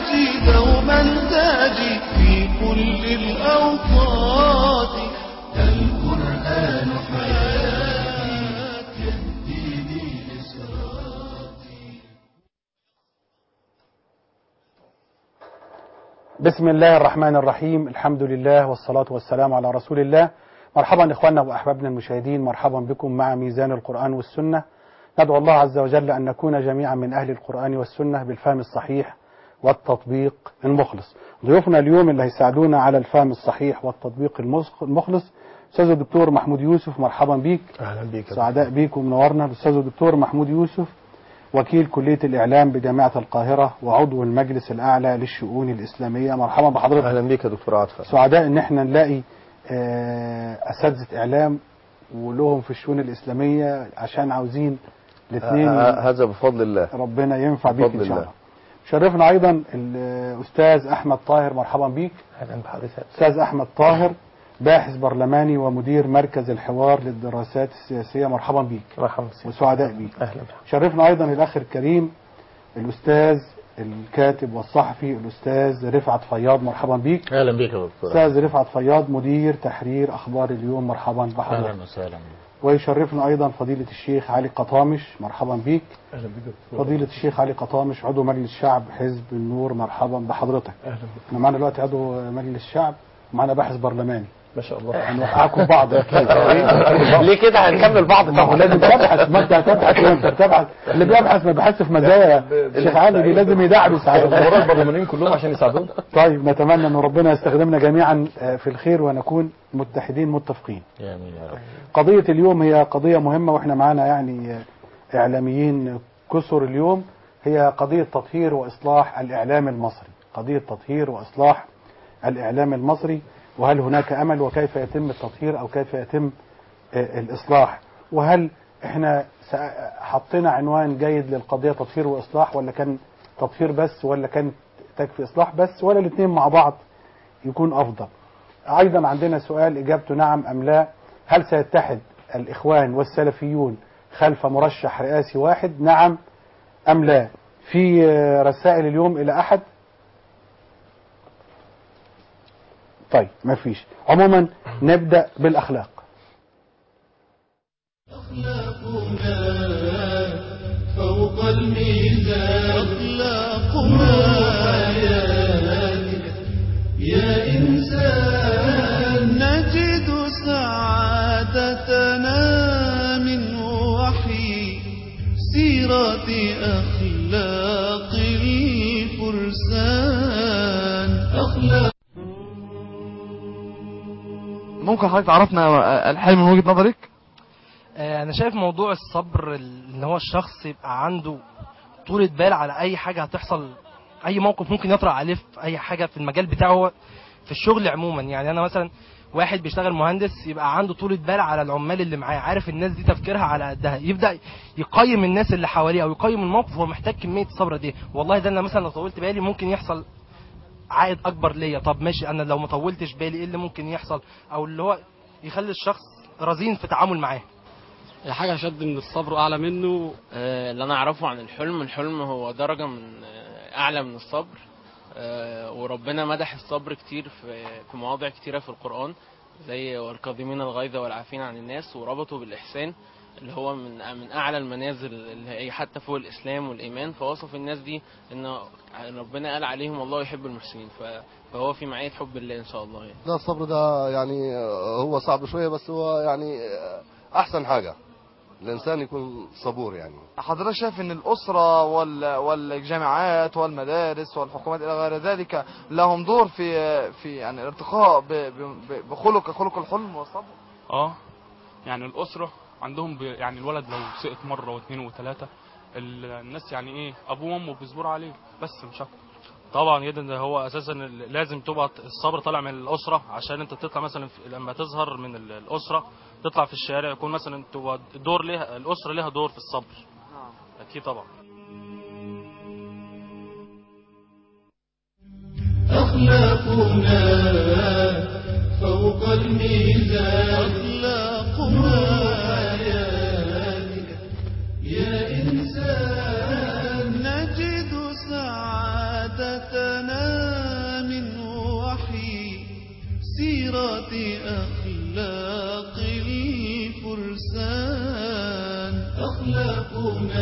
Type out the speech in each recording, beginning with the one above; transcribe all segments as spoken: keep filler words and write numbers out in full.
ناجي دوما تاجي في كل الأوقات. القرآن حياتي يهديني لصراطي. بسم الله الرحمن الرحيم. الحمد لله والصلاة والسلام على رسول الله. مرحبا إخواننا وأحبابنا المشاهدين، مرحبا بكم مع ميزان القرآن والسنة. ندعو الله عز وجل أن نكون جميعا من أهل القرآن والسنة بالفهم الصحيح والتطبيق المخلص. ضيوفنا اليوم اللي هيساعدونا على الفهم الصحيح والتطبيق المخلص أستاذ الدكتور محمود يوسف، مرحبا بيك. أهلا بيك. سعداء بيك ومنورنا. الأستاذ الدكتور محمود يوسف وكيل كلية الإعلام بجامعة القاهرة وعضو المجلس الأعلى للشؤون الإسلامية، مرحبا بحضرتك. أهلا بيك يا دكتور عاطف. سعداء إن احنا نلاقي أساتذة إعلام ولهم في الشؤون الإسلامية عشان عاوزين الاثنين. هذا بفضل الله، ربنا ينفع بيك إن شاء الله. الله. شرفنا أيضا الأستاذ أحمد طاهر، مرحبا بيك. أهلا بحضرتك. أستاذ أحمد طاهر باحث برلماني ومدير مركز الحوار للدراسات السياسية، مرحبا بيك. مرحبا. وسعداء بيك. أهلا. شرفنا أيضا الأخ الكريم الأستاذ الكاتب والصحفي الأستاذ رفعت فياض، مرحبا بيك. أهلا بيك يا دكتور. أستاذ رفعت فياض مدير تحرير أخبار اليوم، مرحبا بحضرتك. أهلا وسهلا. ويشرفنا أيضا فضيلة الشيخ علي قطامش، مرحبا بيك. أهلا بيك. فضيلة الشيخ علي قطامش عضو مجلس الشعب حزب النور، مرحبا بحضرتك. أهلا بك. احنا معنا دلوقتي عضو مجلس الشعب ومعنا باحث برلماني. ما شاء الله. هنوقعكم بعض اكيد. ليه كده؟ هنكمل بعض طبعا. لازم تبحث، ما انت هتبحث وانت بتبحث. اللي بيبحث ما بيبحثش في مزايا الشيخ علي، لازم يدعبس على الخبراء البرلمانيين كلهم عشان يساعدونا. طيب نتمنى ان ربنا يستخدمنا جميعا في الخير ونكون متحدين متفقين. امين يا رب. قضية اليوم هي قضية مهمة واحنا معانا يعني اعلاميين كثر اليوم، هي قضية تطهير واصلاح الاعلام المصري. قضية تطهير واصلاح الاعلام المصري، وهل هناك امل وكيف يتم التطهير او كيف يتم الاصلاح، وهل احنا حطينا عنوان جيد للقضية تطهير واصلاح، ولا كان تطهير بس، ولا كان تكفي اصلاح بس، ولا الاثنين مع بعض يكون افضل. ايضا عندنا سؤال اجابته نعم ام لا، هل سيتحد الاخوان والسلفيون خلف مرشح رئاسي واحد، نعم ام لا؟ في رسائل اليوم الى احد؟ طيب ما فيش. عموما نبدأ بالأخلاق. أخلاقنا فوق الميزان، أخلاقنا حياتك يا إنسان. نجد سعادتنا من وحي سيرة أخلاق الفرسان. أخلاق. ممكن حضرتك تعرفنا الحل من وجهة نظرك؟ انا شايف موضوع الصبر، ان هو الشخص يبقى عنده طولة بال على اي حاجة هتحصل، اي موقف ممكن يطرأ عليه في اي حاجة في المجال بتاعه، في الشغل عموما. يعني انا مثلا واحد بيشتغل مهندس، يبقى عنده طولة بال على العمال اللي معاه، عارف الناس دي تفكيرها على قدها، يبدأ يقيم الناس اللي حواليه او يقيم الموقف، هو محتاج كمية الصبر دي. والله ده انا مثلا لو طولت بالي ممكن يحصل عائد اكبر ليا، طب ماشي انا لو ما طولتش بالي ايه اللي ممكن يحصل، او اللي هو يخلي الشخص رزين في التعامل معاه. حاجه اشد من الصبر واعلى منه. آه اللي انا اعرفه عن الحلم، الحلم هو درجه من آه اعلى من الصبر. آه وربنا مدح الصبر كتير في في مواضع كتيره في القران، زي والكاظمين الغيظ والعافين عن الناس، وربطوا بالاحسان اللي هو من من اعلى المنازل اللي هي حتى فوق الاسلام والايمان. فوصف الناس دي ان ربنا قال عليهم الله يحب المحسنين، فهو في معيه حب الله ان شاء الله يعني. لا الصبر ده يعني هو صعب شويه، بس هو يعني احسن حاجه الانسان يكون صبور. يعني حضرتك شايف ان الاسره والجامعات والمدارس والحكومات الى غير ذلك لهم دور في في يعني الارتقاء بخلق خلق الحلم والصبر؟ اه يعني الاسره عندهم يعني الولد لو سقط مره واثنين وثلاثه، الناس يعني ايه ابوه وامه بيصبروا عليه بس مش اكتر. طبعا جدا، هو اساسا لازم تبقى الصبر طالع من الاسره، عشان انت تطلع مثلا لما تظهر من الاسره تطلع في الشارع يكون مثلا تبقى دور ليها الاسره ليها دور في الصبر. اكيد طبعا. أخلاقنا فوق الميزان، أخلاقنا حياتك يا إنسان. نجد سعادتنا سيرة أخلاق الفرسان أخلاقنا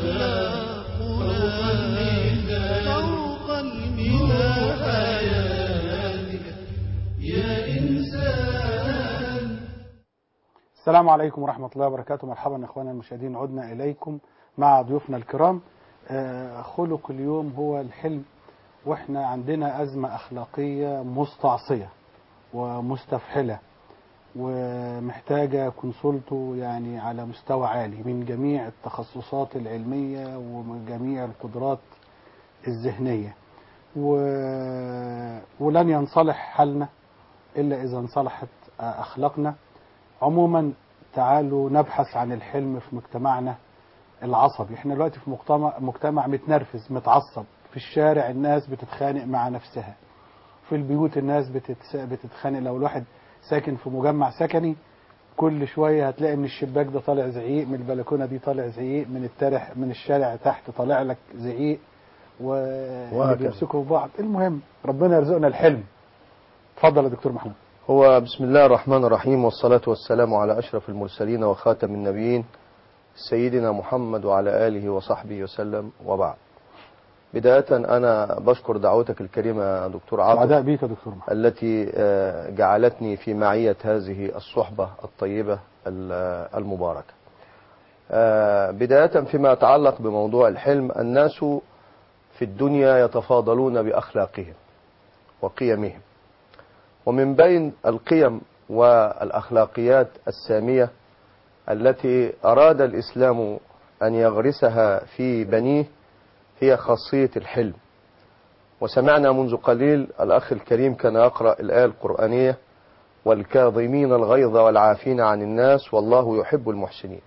فوق الميزان فوق الميزان حياتك يا إنسان. السلام عليكم ورحمة الله وبركاته. مرحبا أخوانا المشاهدين، عدنا إليكم مع ضيوفنا الكرام. آه، خلق اليوم هو الحلم، وإحنا عندنا أزمة أخلاقية مستعصية ومستفحلة ومحتاجة كونسولته يعني على مستوى عالي من جميع التخصصات العلمية ومن جميع القدرات الذهنية، و... ولن ينصلح حالنا إلا إذا انصلحت أخلاقنا. عموما تعالوا نبحث عن الحلم في مجتمعنا العصبي. احنا دلوقتي في مجتمع, مجتمع متنرفز متعصب. في الشارع الناس بتتخانق مع نفسها، في البيوت الناس بتتس... بتتخانق. لو الواحد ساكن في مجمع سكني كل شوية هتلاقي من الشباك ده طالع زعيق، من البلكونة دي طالع زعيق، من الترح من الشارع تحت طالع لك زعيق، وبيمسكوا في بعض. المهم ربنا يرزقنا الحلم. اتفضل يا دكتور محمود. هو بسم الله الرحمن الرحيم، والصلاة والسلام على أشرف المرسلين وخاتم النبيين سيدنا محمد وعلى آله وصحبه وسلم، وبعد. بداية أنا بشكر دعوتك الكريمة يا دكتور عاطف، سعداء بيك يا دكتور محمود، التي جعلتني في معية هذه الصحبة الطيبة المباركة. بداية فيما يتعلق بموضوع الحلم، الناس في الدنيا يتفاضلون بأخلاقهم وقيمهم، ومن بين القيم والأخلاقيات السامية التي أراد الإسلام أن يغرسها في بنيه هي خاصية الحلم. وسمعنا منذ قليل الأخ الكريم كان يقرأ الآية القرآنية: والكاظمين الغيظ والعافين عن الناس والله يحب المحسنين.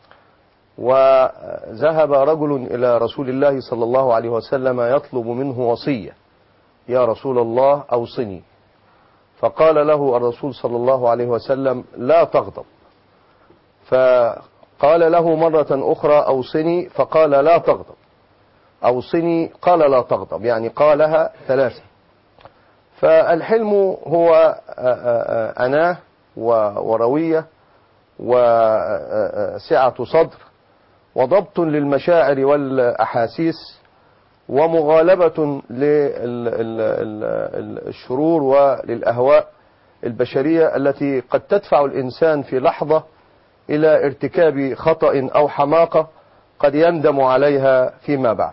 وذهب رجل إلى رسول الله صلى الله عليه وسلم يطلب منه وصية: يا رسول الله أوصني. فقال له الرسول صلى الله عليه وسلم: لا تغضب. فقال له مرة أخرى: أوصني. فقال: لا تغضب. أوصني. قال: لا تغضب. يعني قالها ثلاثة. فالحلم هو أناه وروية وسعة صدر وضبط للمشاعر والأحاسيس ومغالبة للشرور وللأهواء البشرية التي قد تدفع الإنسان في لحظة إلى ارتكاب خطأ أو حماقة قد يندم عليها فيما بعد.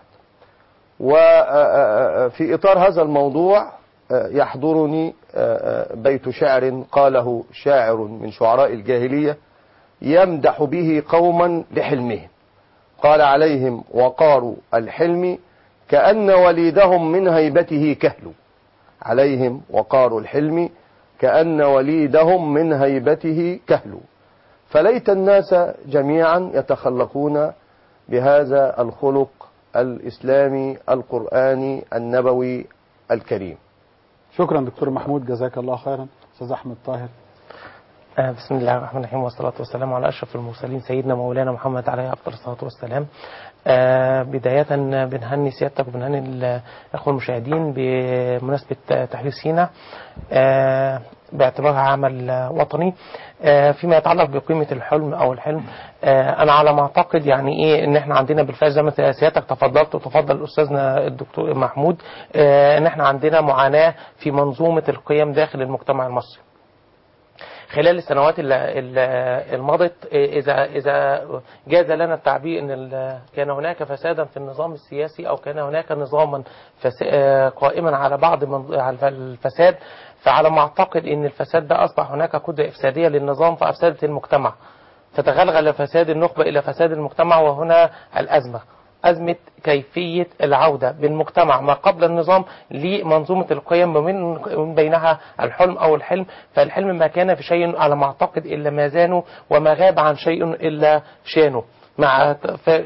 وفي إطار هذا الموضوع يحضرني بيت شعر قاله شاعر من شعراء الجاهلية يمدح به قوما لحلمهم. قال: عليهم وقار الحلم كأن وليدهم من هيبته كهل. عليهم وقار الحلم كأن وليدهم من هيبته كهل. فليت الناس جميعا يتخلقون بهذا الخلق الإسلامي القرآني النبوي الكريم. شكرا دكتور محمود، جزاك الله خيرا. أستاذ أحمد طاهر. آه بسم الله الرحمن الرحيم، والصلاة والسلام على أشرف المرسلين سيدنا مولانا محمد عليه أفضل الصلاة والسلام. آه بداية بنهني سيادتك وبنهني الأخوة المشاهدين بمناسبة تحرير سيناء آه باعتبارها عمل وطني. آه فيما يتعلق بقيمة الحلم أو الحلم، آه أنا على ما أعتقد يعني إيه إن إحنا عندنا بالفعل زي ما سيادتك تفضلت وتفضل أستاذنا الدكتور محمود، آه إن إحنا عندنا معاناة في منظومة القيم داخل المجتمع المصري. خلال السنوات الماضية إذا إذا جاز لنا التعبير أن كان هناك فسادا في النظام السياسي أو كان هناك نظاما قائما على بعض على الفساد، فعلى ما أعتقد أن الفساد ده أصبح هناك قدرة إفسادية للنظام فأفسدت المجتمع، فتغلغل فساد النخبة إلى فساد المجتمع. وهنا الأزمة أزمة كيفية العودة بالمجتمع ما قبل النظام لمنظومة القيم من بينها الحلم أو الحلم. فالحلم ما كان في شيء على ما أعتقد إلا ما زانه، وما غاب عن شيء إلا شانه مع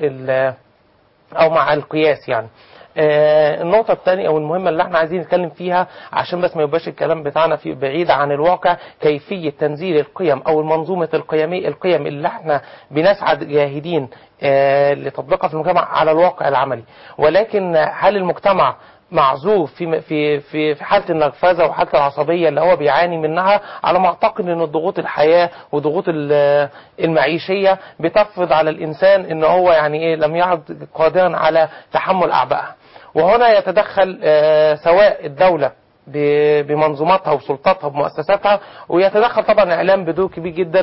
أو مع القياس يعني. آه النقطة الثانية أو المهمة اللي احنا عايزين نتكلم فيها عشان بس ما يبقاش الكلام بتاعنا في بعيد عن الواقع، كيفية تنزيل القيم أو المنظومة القيمية القيم اللي احنا بنسعى جاهدين آه لتطبيقها في المجتمع على الواقع العملي. ولكن هل المجتمع معزوف في في في في حاله النرفزه وحاله العصبيه اللي هو بيعاني منها، على ما اعتقد ان ضغوط الحياه وضغوط المعيشيه بتفرض على الانسان ان هو يعني ايه لم يعد قادرا على تحمل اعبائها. وهنا يتدخل سواء الدوله بمنظوماتها وسلطاتها ومؤسساتها، ويتدخل طبعا الاعلام بدور كبير جدا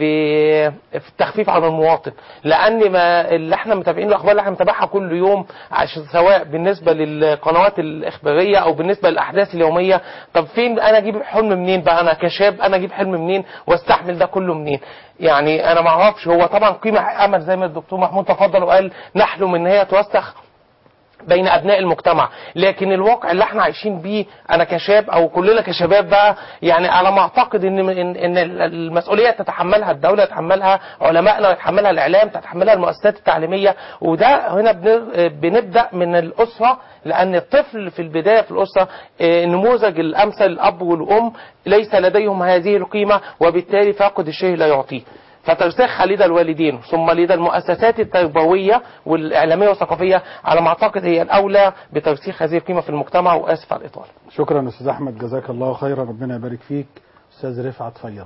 في في التخفيف عن المواطن، لان ما اللي احنا متابعين الاخبار اللي احنا متابعها كل يوم، عشان سواء بالنسبه للقنوات الاخباريه او بالنسبه للاحداث اليوميه. طب فين انا اجيب حلم منين بقى؟ انا كشاب انا اجيب حلم منين واستحمل ده كله منين؟ يعني انا ما اعرفش. هو طبعا قيمه امل زي ما الدكتور محمود تفضل وقال نحلم ان هي توسخ بين ابناء المجتمع، لكن الواقع اللي احنا عايشين بيه انا كشاب او كلنا كشباب بقى، يعني على ما اعتقد ان ان المسؤوليه تتحملها الدوله، تتحملها علمائنا، تتحملها الاعلام، تتحملها المؤسسات التعليميه. وده هنا بنبدا من الاسره، لان الطفل في البدايه في الاسره نموذج الامثل الاب والام ليس لديهم هذه القيمه، وبالتالي فاقد الشيء لا يعطيه. فترسخها لدى الوالدين ثم لدى المؤسسات التربويه والاعلاميه والثقافيه، على ما اعتقد هي الاولى بترسيخ هذه القيمه في المجتمع. واسف على الاطاله. شكرا استاذ احمد، جزاك الله خيرا، ربنا يبارك فيك. استاذ رفعت فياض.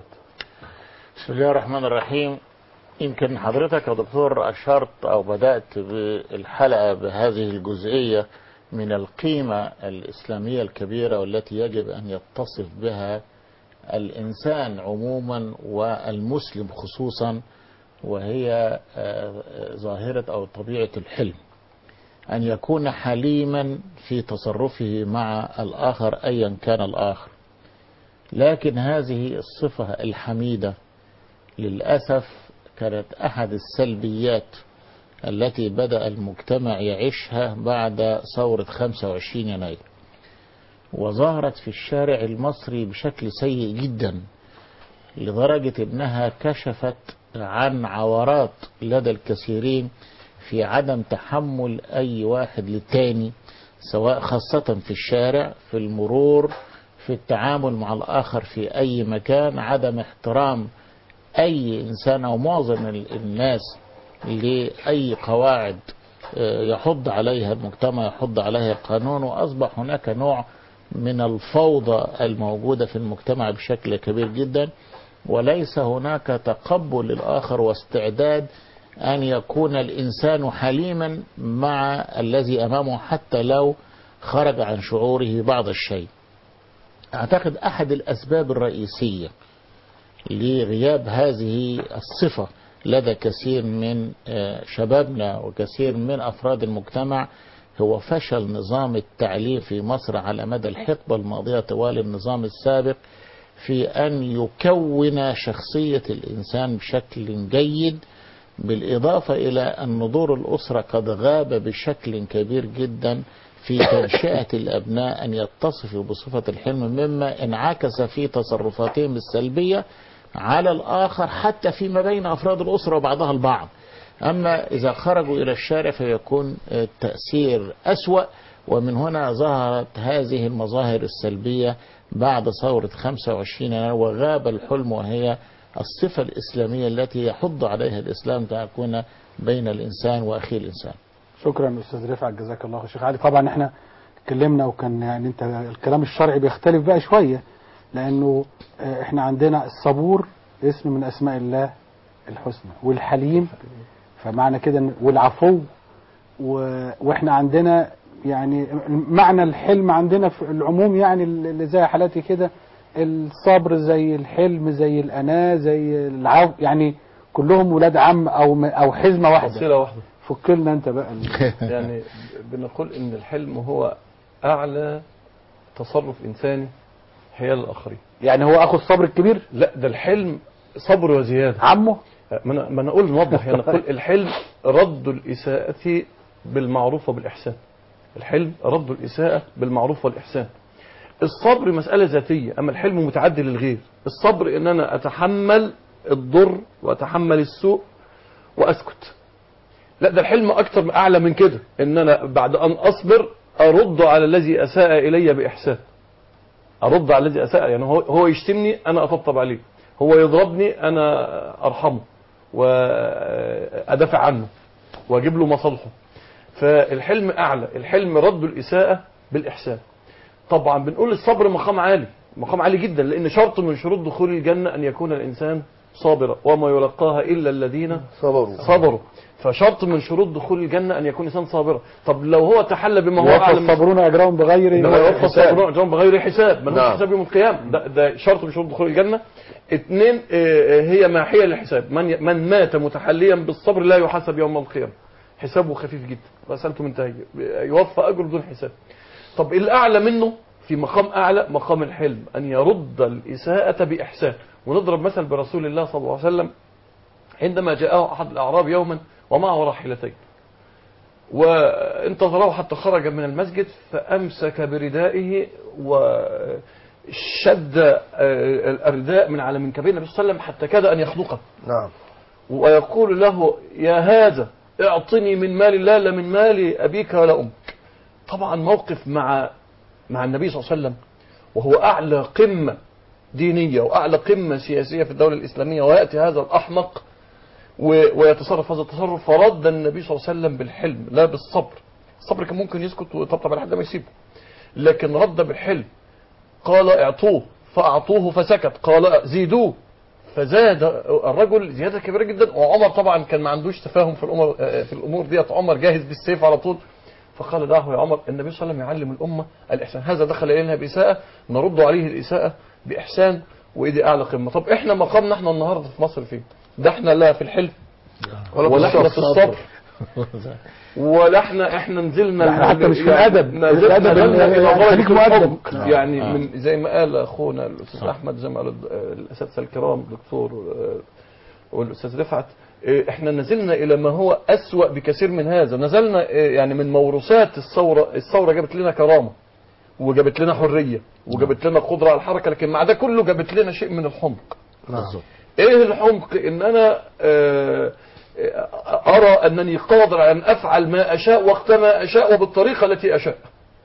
بسم الله الرحمن الرحيم. يمكن حضرتك يا دكتور اشرت او بدات بالحلقه بهذه الجزئيه من القيمه الاسلاميه الكبيره والتي يجب ان يتصف بها الإنسان عموما والمسلم خصوصا، وهي ظاهرة أو طبيعة الحلم، أن يكون حليما في تصرفه مع الآخر أيا كان الآخر. لكن هذه الصفة الحميدة للأسف كانت أحد السلبيات التي بدأ المجتمع يعيشها بعد ثورة خمسة وعشرين يناير، وظهرت في الشارع المصري بشكل سيء جدا، لدرجة انها كشفت عن عورات لدى الكثيرين في عدم تحمل اي واحد للتاني، سواء خاصة في الشارع، في المرور، في التعامل مع الاخر في اي مكان، عدم احترام اي انسان او معظم الناس لاي قواعد يحض عليها المجتمع، يحض عليها القانون. واصبح هناك نوع من الفوضى الموجودة في المجتمع بشكل كبير جدا، وليس هناك تقبل للآخر واستعداد أن يكون الإنسان حليما مع الذي أمامه حتى لو خرج عن شعوره بعض الشيء. أعتقد أحد الأسباب الرئيسية لغياب هذه الصفة لدى كثير من شبابنا وكثير من أفراد المجتمع هو فشل نظام التعليم في مصر على مدى الحقبة الماضية طوال النظام السابق في أن يكون شخصية الإنسان بشكل جيد، بالإضافة إلى أن دور الأسرة قد غاب بشكل كبير جدا في تنشئة الأبناء أن يتصفوا بصفة الحلم، مما انعكس في تصرفاتهم السلبية على الآخر حتى فيما بين أفراد الأسرة وبعضها البعض. أما إذا خرجوا إلى الشارع فيكون التأثير أسوأ، ومن هنا ظهرت هذه المظاهر السلبية بعد ثورة خمسة وعشرين يناير، وغاب الحلم وهي الصفة الإسلامية التي يحض عليها الإسلام تكون بين الإنسان وأخيه الإنسان. شكرا أستاذ رفعت، جزاك الله. شيخ علي، طبعا احنا اتكلمنا وكان يعني انت الكلام الشرعي بيختلف بقى شوية، لأنه احنا عندنا الصبور اسم من أسماء الله الحسنى، والحليم فمعنى كده، والعفو، واحنا عندنا يعني معنى الحلم عندنا في العموم، يعني اللي زي حالاتي كده الصبر زي الحلم زي الأناة زي العفو، يعني كلهم ولاد عم او او حزمه واحده، فصيله واحده. فك لنا انت بقى يعني بنقول ان الحلم هو اعلى تصرف انساني حيال الاخرين. يعني هو اخو الصبر الكبير؟ لا، ده الحلم صبر وزياده. عمه؟ ما انا نقول نوضح، يعني نقول الحلم رد الاساءه بالمعروف وبالاحسان. الحلم رد الاساءه بالمعروف والاحسان. الصبر مساله ذاتيه، اما الحلم متعدي للغير. الصبر ان انا اتحمل الضر واتحمل السوء واسكت. لا، ده الحلم اكتر اعلى من كده، ان انا بعد ان اصبر ارد على الذي اساء الي باحسان. ارد على الذي اساء، يعني هو هو يشتمني انا اطبطب عليه، هو يضربني انا ارحمه وادافع عنه واجيب له مصالحه. فالحلم اعلى، الحلم رد الاساءه بالإحسان. طبعا بنقول الصبر مقام عالي، مقام عالي جدا، لأن شرط من شروط دخول الجنة أن يكون الإنسان صابرا، وما يلقاها إلا الذين صبروا صبروا. فشرط من شروط دخول الجنة أن يكون إنسان صابرا. طب لو هو تحلى بما هو أعلى من الصابرون أجرهم بغير يوفى الصابرون أجرهم بغير حساب، ملوش نعم. حساب يوم القيامة. ده, ده شرط من شروط دخول الجنة. اثنين آه، هي ماحية للحساب، من ي- من مات متحليا بالصبر لا يحاسب يوم القيامة، حسابه خفيف جدا، رسالته منتهية، يوفى أجر بدون حساب. طب الأعلى منه في مقام أعلى، مقام الحلم، أن يرد الإساءة بإحسان. ونضرب مثل برسول الله صلى الله عليه وسلم عندما جاءه أحد الأعراب يوما ومعه راحلتين، وانتظره حتى خرج من المسجد، فأمسك بردائه وشد الرداء من على منكبين النبي صلى الله عليه وسلم حتى كاد أن يخنقه. نعم. ويقول له: يا هذا اعطني من مال الله لا من مال أبيك ولا أمك. طبعا موقف مع مع النبي صلى الله عليه وسلم، وهو أعلى قمة دينية وأعلى قمة سياسية في الدولة الإسلامية، ويأتي هذا الأحمق ويتصرف هذا التصرف. فرد النبي صلى الله عليه وسلم بالحلم لا بالصبر. الصبر كان ممكن يسكت ويطبطب لحد ما يسيبه، لكن رد بالحلم. قال: اعطوه، فأعطوه فسكت. قال: زيدوه، فزاد الرجل زيادة كبيرة جدا. وعمر طبعا كان ما عندوش تفاهم في الأمور في الأمور ديت، عمر جاهز بالسيف على طول. فقال: دعه يا عمر، النبي صلى الله عليه وسلم يعلم الأمة الإحسان، هذا دخل إلينا بإساءة نرد عليه الإساءة بإحسان، وإيدي أعلى قمة. طب إحنا مقامنا إحنا النهاردة في مصر فين؟ ده إحنا لا في الحلم ولا احنا في الصبر ولا احنا احنا نزلنا احنا حتى مش في الادب، نزلنا الى خليك مؤدب يعني من زي ما قال اخونا الاستاذ احمد، زي ما قال الاساتذه الكرام الدكتور والاستاذ رفعت، احنا نزلنا الى ما هو اسوأ بكثير من هذا. نزلنا يعني من موروثات الثوره، الثوره جابت لنا كرامه وجابت لنا حريه وجابت لنا قدره على الحركه، لكن مع ده كله جابت لنا شيء من الحمق. بالظبط. ايه الحمق؟ ان انا اه أرى أنني قادر على أن أفعل ما أشاء وقت ما أشاء وبالطريقة التي أشاء.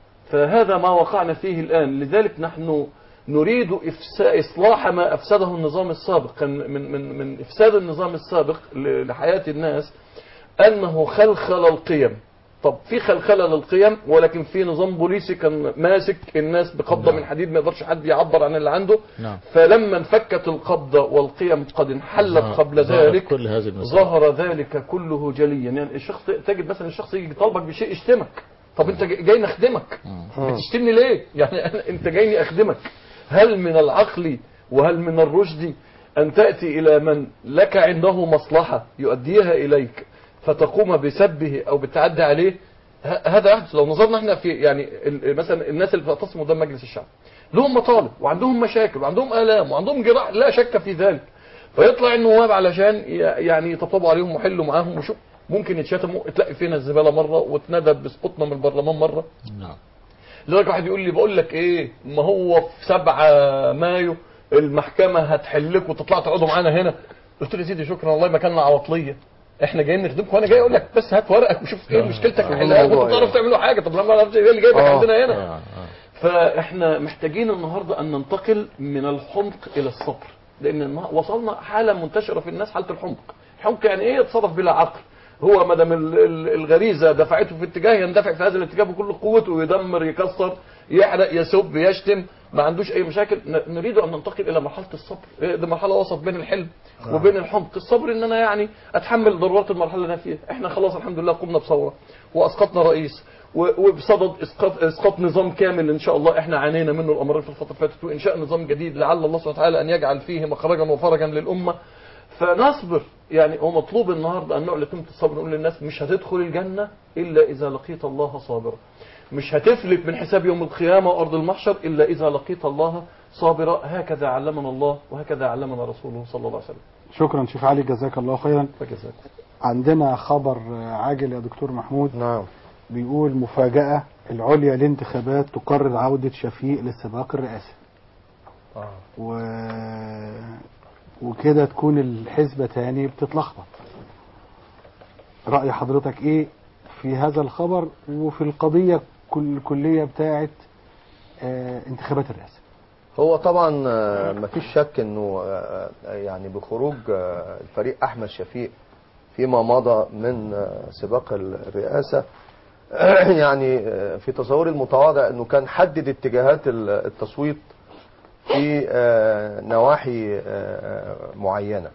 فهذا ما وقعنا فيه الآن. لذلك نحن نريد إصلاح ما أفسده النظام السابق. كان من, من, من إفساد النظام السابق لحياة الناس أنه خلخل القيم. طب في خلخلة للقيم، ولكن في نظام بوليسي كان ماسك الناس بقبضة من حديد، ما يقدرش حد يعبر عن اللي عنده. نعم. فلما انفكت القبضة والقيم قد انحلت قبل ذلك كل هذه ظهر ذلك كله جليا. يعني الشخص تجد مثلا الشخص يجي يطالبك بشيء يشتمك. طب انت جاي نخدمك، بتشتمني ليه؟ يعني انت جايني اخدمك. هل من العقل وهل من الرشد ان تأتي الى من لك عنده مصلحة يؤديها اليك فتقوم بسبه او بالتعدي عليه؟ هذا يحدث. لو نظرنا احنا في يعني مثلا الناس اللي بتعتصم قدام مجلس الشعب لهم مطالب وعندهم مشاكل وعندهم آلام وعندهم جراح لا شك في ذلك، فيطلع النواب علشان يعني يطبطبوا عليهم ويحلوا معاهم، وشوف ممكن يتشتموا، تلاقي فينا الزبالة مرة واتندب بسقطنا من البرلمان مرة. نعم. لذلك واحد يقول لي بقول لك ايه، ما هو في سبعة مايو المحكمة هتحلك وتطلع تقعدوا معانا هنا. قلت له يا سيدي شكرا والله مكاننا عواطلية، احنا جايين نخدمكم، وانا جاي اقول لك بس هات ورقك وشوف ايه مشكلتك وحلها، وانتوا بتعرفوا تعملوا حاجه. طب لما ما اعرفش ايه اللي جايبك عندنا هنا؟ فاحنا محتاجين النهارده ان ننتقل من الحمق الى الصبر، لان وصلنا حاله منتشره في الناس، حاله الحمق. الحمق يعني ايه؟ يتصرف بلا عقل. هو ما دام الغريزه دفعته في اتجاه يندفع في هذا الاتجاه بكل قوته ويدمر يكسر يحرق يسب يشتم، ما عندوش اي مشاكل. نريد ان ننتقل الى مرحله الصبر. دي مرحله وسط بين الحلم وبين الحمق. الصبر ان انا يعني اتحمل ضرورات المرحله اللي انا فيها. احنا خلاص الحمد لله قمنا بثوره واسقطنا رئيس وبصدد اسقاط اسقاط نظام كامل ان شاء الله احنا عانينا منه الامرين في الفتره اللي فاتت، وانشاء نظام جديد لعل الله سبحانه وتعالى ان يجعل فيه مخرجا وفرجا للامه. فنصبر. يعني هو مطلوب النهارده ان نعلن كلمه الصبر، نقول للناس مش هتدخل الجنه الا اذا لقيت الله صابرا، مش هتفلت من حساب يوم القيامه وارض المحشر الا اذا لقيت الله صابرا. هكذا علمنا الله وهكذا علمنا رسوله صلى الله عليه وسلم. شكرا شيخ علي، جزاك الله خيرا. فجزاك. عندنا خبر عاجل يا دكتور محمود. نعم. بيقول مفاجأة العليا للانتخابات تقرر عودة شفيق للسباق الرئاسي. آه. و... وكده تكون الحزبة تاني بتتلخبط. رأي حضرتك ايه في هذا الخبر وفي القضية كل الكلية بتاعت اه انتخابات الرئاسة؟ هو طبعا ما فيش شك انه يعني بخروج الفريق احمد شفيق فيما مضى من سباق الرئاسة يعني في تصوري المتواضع أنه كان حدد اتجاهات التصويت في نواحي معينة.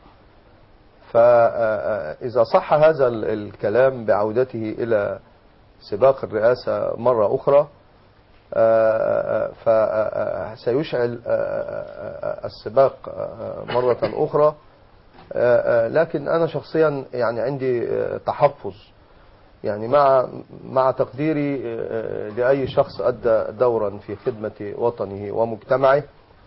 فإذا صح هذا الكلام بعودته إلى سباق الرئاسة مرة أخرى فسيشعل السباق مرة أخرى. لكن أنا شخصيا يعني عندي تحفظ، يعني مع مع تقديري لأي شخص أدى دورا في خدمة وطنه ومجتمعه،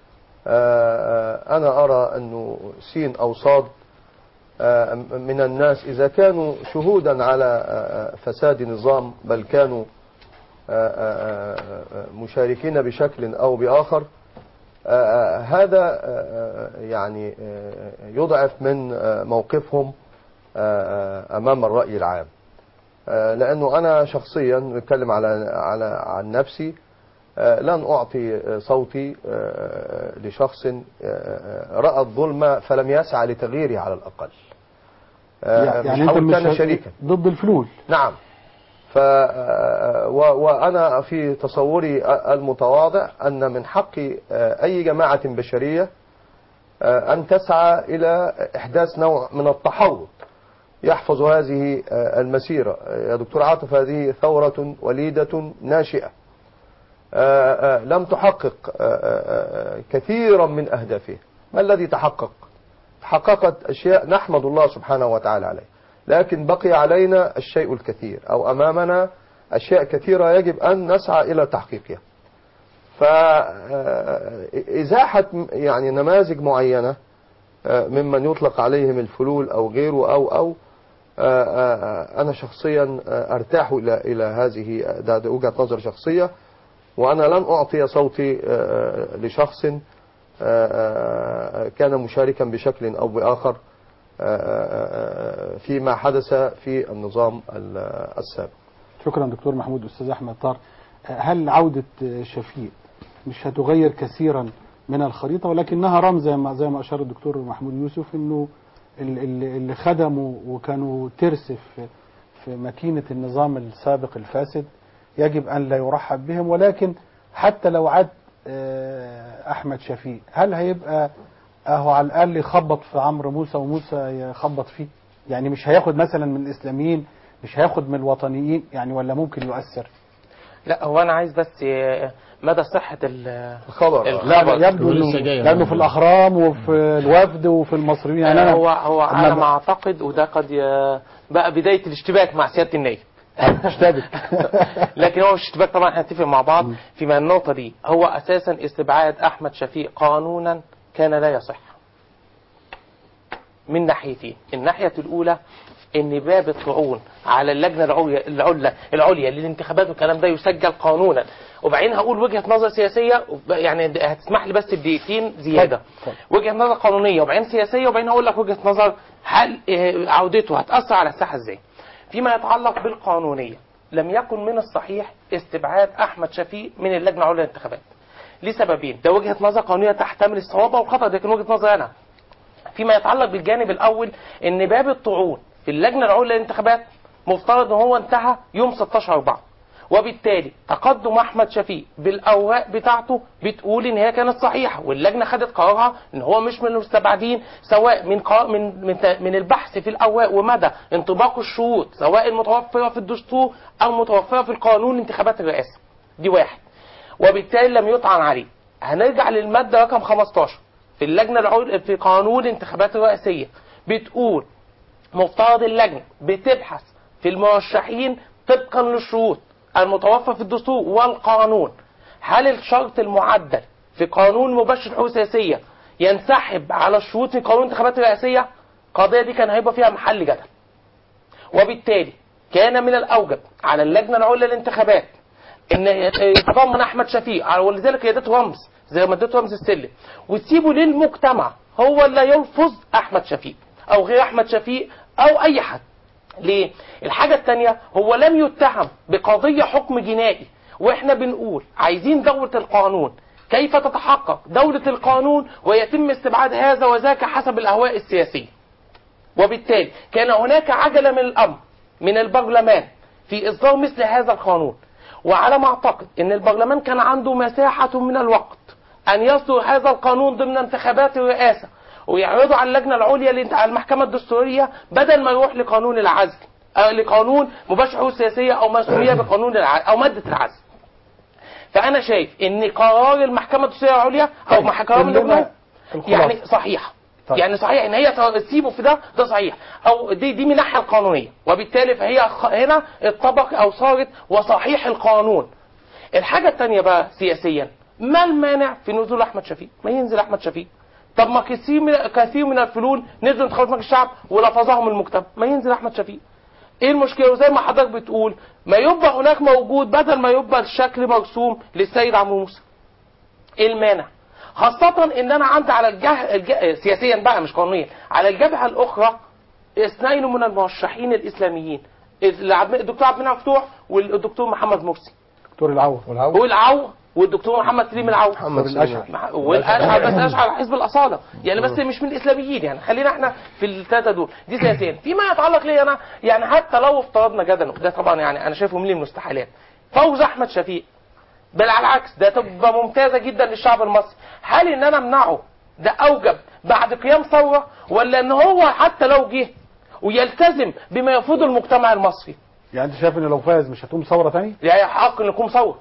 أنا أرى أنه سين أو صاد من الناس إذا كانوا شهودا على فساد نظام بل كانوا مشاركين بشكل أو بآخر، هذا يعني يضعف من موقفهم أمام الرأي العام. لأنه أنا شخصيا بتكلم على على عن نفسي، لن أعطي صوتي لشخص رأى الظلم فلم يسعى لتغييره على الأقل. يعني أنت مش شريكا ضد الفلول؟ نعم. ف وأنا في تصوري المتواضع أن من حق أي جماعة بشرية أن تسعى إلى إحداث نوع من التحوط يحفظ هذه المسيرة. يا دكتور عاطف، هذه ثورة وليدة ناشئة لم تحقق كثيرا من أهدافها. ما الذي تحقق؟ تحققت أشياء نحمد الله سبحانه وتعالى عليه، لكن بقي علينا الشيء الكثير، أو أمامنا أشياء كثيرة يجب أن نسعى إلى تحقيقها. فإزاحة يعني نماذج معينة ممن يطلق عليهم الفلول أو غيره أو أو أنا شخصيا أرتاح إلى إلى هذه، ده وجهة نظر شخصية، وأنا لن أعطي صوتي لشخص كان مشاركا بشكل أو بآخر فيما حدث في النظام السابق. شكرا دكتور محمود. أستاذ أحمد طار، هل عودة شفيق مش هتغير كثيرا من الخريطة، ولكنها رمز زي ما زي ما أشار الدكتور محمود يوسف إنه اللي خدموا وكانوا ترس في في ماكينة النظام السابق الفاسد يجب أن لا يرحب بهم، ولكن حتى لو عاد أحمد شفيق هل هيبقى أهو على الأقل يخبط في عمرو موسى وموسى يخبط فيه؟ يعني مش هياخد مثلا من الإسلاميين، مش هياخد من الوطنيين يعني، ولا ممكن يؤثر؟ لا، هو أنا عايز بس مدى صحة الخبر. لا يبدو لأنه في الأهرام وفي الوفد وفي المصريين يعني. أنا هو هو على ما أعتقد، وده قد بقى بداية الاشتباك مع سيادة النائب. اشتبك لكن هو مش اشتباك طبعا، هنتفق مع بعض فيما النقطة دي. هو أساسا استبعاد أحمد شفيق قانونا كان لا يصح من ناحيتين. الناحية الأولى ان باب الطعون على اللجنة العليا العليا العليا للانتخابات والكلام ده يسجل قانونا. وبعدين هقول وجهة نظر سياسية، يعني هتسمح لي بس بدقيقتين زيادة. وجهة نظر قانونية وبعدين سياسية، وبعدين هقول لك وجهة نظر هل عودته هتأثر على الساحة ازاي. فيما يتعلق بالقانونية، لم يكن من الصحيح استبعاد أحمد شفيق من اللجنة العليا للانتخابات لسببين. ده وجهة نظر قانونية تحتمل الصواب والخطأ، لكن وجهة نظر أنا. فيما يتعلق بالجانب الأول، ان باب الطعون في اللجنة العليا للانتخابات مفترض ان هو انتهى يوم ستاشر أربعة، وبالتالي تقدم احمد شفيق بالاوراق بتاعته بتقول ان هي كانت صحيحه، واللجنه خدت قرارها ان هو مش من المستبعدين، سواء من من من, من البحث في الاوراق ومدى انطباق الشروط سواء المتوفره في الدستور او متوفره في القانون انتخابات الرئاسه. دي واحد، وبالتالي لم يطعن عليه. هنرجع للماده رقم خمستاشر في اللجنه العليا في قانون الانتخابات الرئاسيه، بتقول مفترض اللجنة بتبحث في المرشحين طبقا للشروط المتوفرة في الدستور والقانون. هل الشرط المعدل في قانون مباشر الحقوق السياسية ينسحب على الشروط في قانون الانتخابات الرئاسية؟ القضية دي كان هيبقى فيها محل جدل، وبالتالي كان من الأوجب على اللجنة العليا للانتخابات ان يتضمن احمد شفيق، ولذلك هي ادته رمز زي ما ادته رمز السلم، وتسيبه للمجتمع هو اللي يلفظ احمد شفيق او غير احمد شفيق او اي حد. ليه؟ الحاجة الثانية، هو لم يتهم بقضية حكم جنائي، واحنا بنقول عايزين دولة القانون. كيف تتحقق دولة القانون ويتم استبعاد هذا وذاك حسب الاهواء السياسية؟ وبالتالي كان هناك عجلة من الامر من البرلمان في إصدار مثل هذا القانون. وعلى ما أعتقد أن البرلمان كان عنده مساحة من الوقت أن يصدر هذا القانون ضمن انتخابات الرئاسة ويعرضوا على اللجنة العليا على المحكمة الدستورية بدل ما يروح لقانون العزل أو لقانون مباشر حقوق سياسية أو ما سمي بقانون العزل أو مادة العزل. فأنا شايف أن قرار المحكمة الدستورية العليا أو محكمة اللجنة يعني صحيح. طيب. يعني صحيح ان هي تسيبه في ده ده صحيح او دي دي من الناحيه القانونيه، وبالتالي فهي هنا اتطبق او صارت وصحيح القانون. الحاجه الثانيه بقى سياسيا، ما المانع في نزول احمد شفيق؟ ما ينزل احمد شفيق. طب ما كثير من كثير من الفلول نزلوا انتخابات مجلس الشعب ولفظهم المجتمع، ما ينزل احمد شفيق. ايه المشكله؟ وزي ما حضرتك بتقول ما يبقى هناك موجود بدل ما يبقى الشكل مرسوم للسيد عمرو موسى. ايه المانع؟ خاصة ان انا عندي على الجهة الج... سياسيا بقى مش قانونيا، على الجبهة الاخرى اثنين من المرشحين الاسلاميين، الدكتور عبد المنعم مفتوح والدكتور محمد مرسي. دكتور العوض والعوض والدكتور محمد سليم العوض والاشعر والاشعر بس اشعر حزب الاصاله يعني، بس مش من الاسلاميين يعني، خلينا احنا في الثلاثه دول. دي سياسيا. فيما يتعلق لي انا يعني حتى لو افترضنا جدلا، ده طبعا يعني انا شايفه من المستحيلات، فوز احمد شفيق بل على العكس ده تبقى ممتازة جدا للشعب المصري. هل ان انا امنعه ده اوجب بعد قيام ثورة، ولا ان هو حتى لو جه ويلتزم بما يفوض المجتمع المصري؟ يعني انت شايف ان لو فاز مش هتقوم ثورة تاني؟ يعني حق ان يقوم ثورة،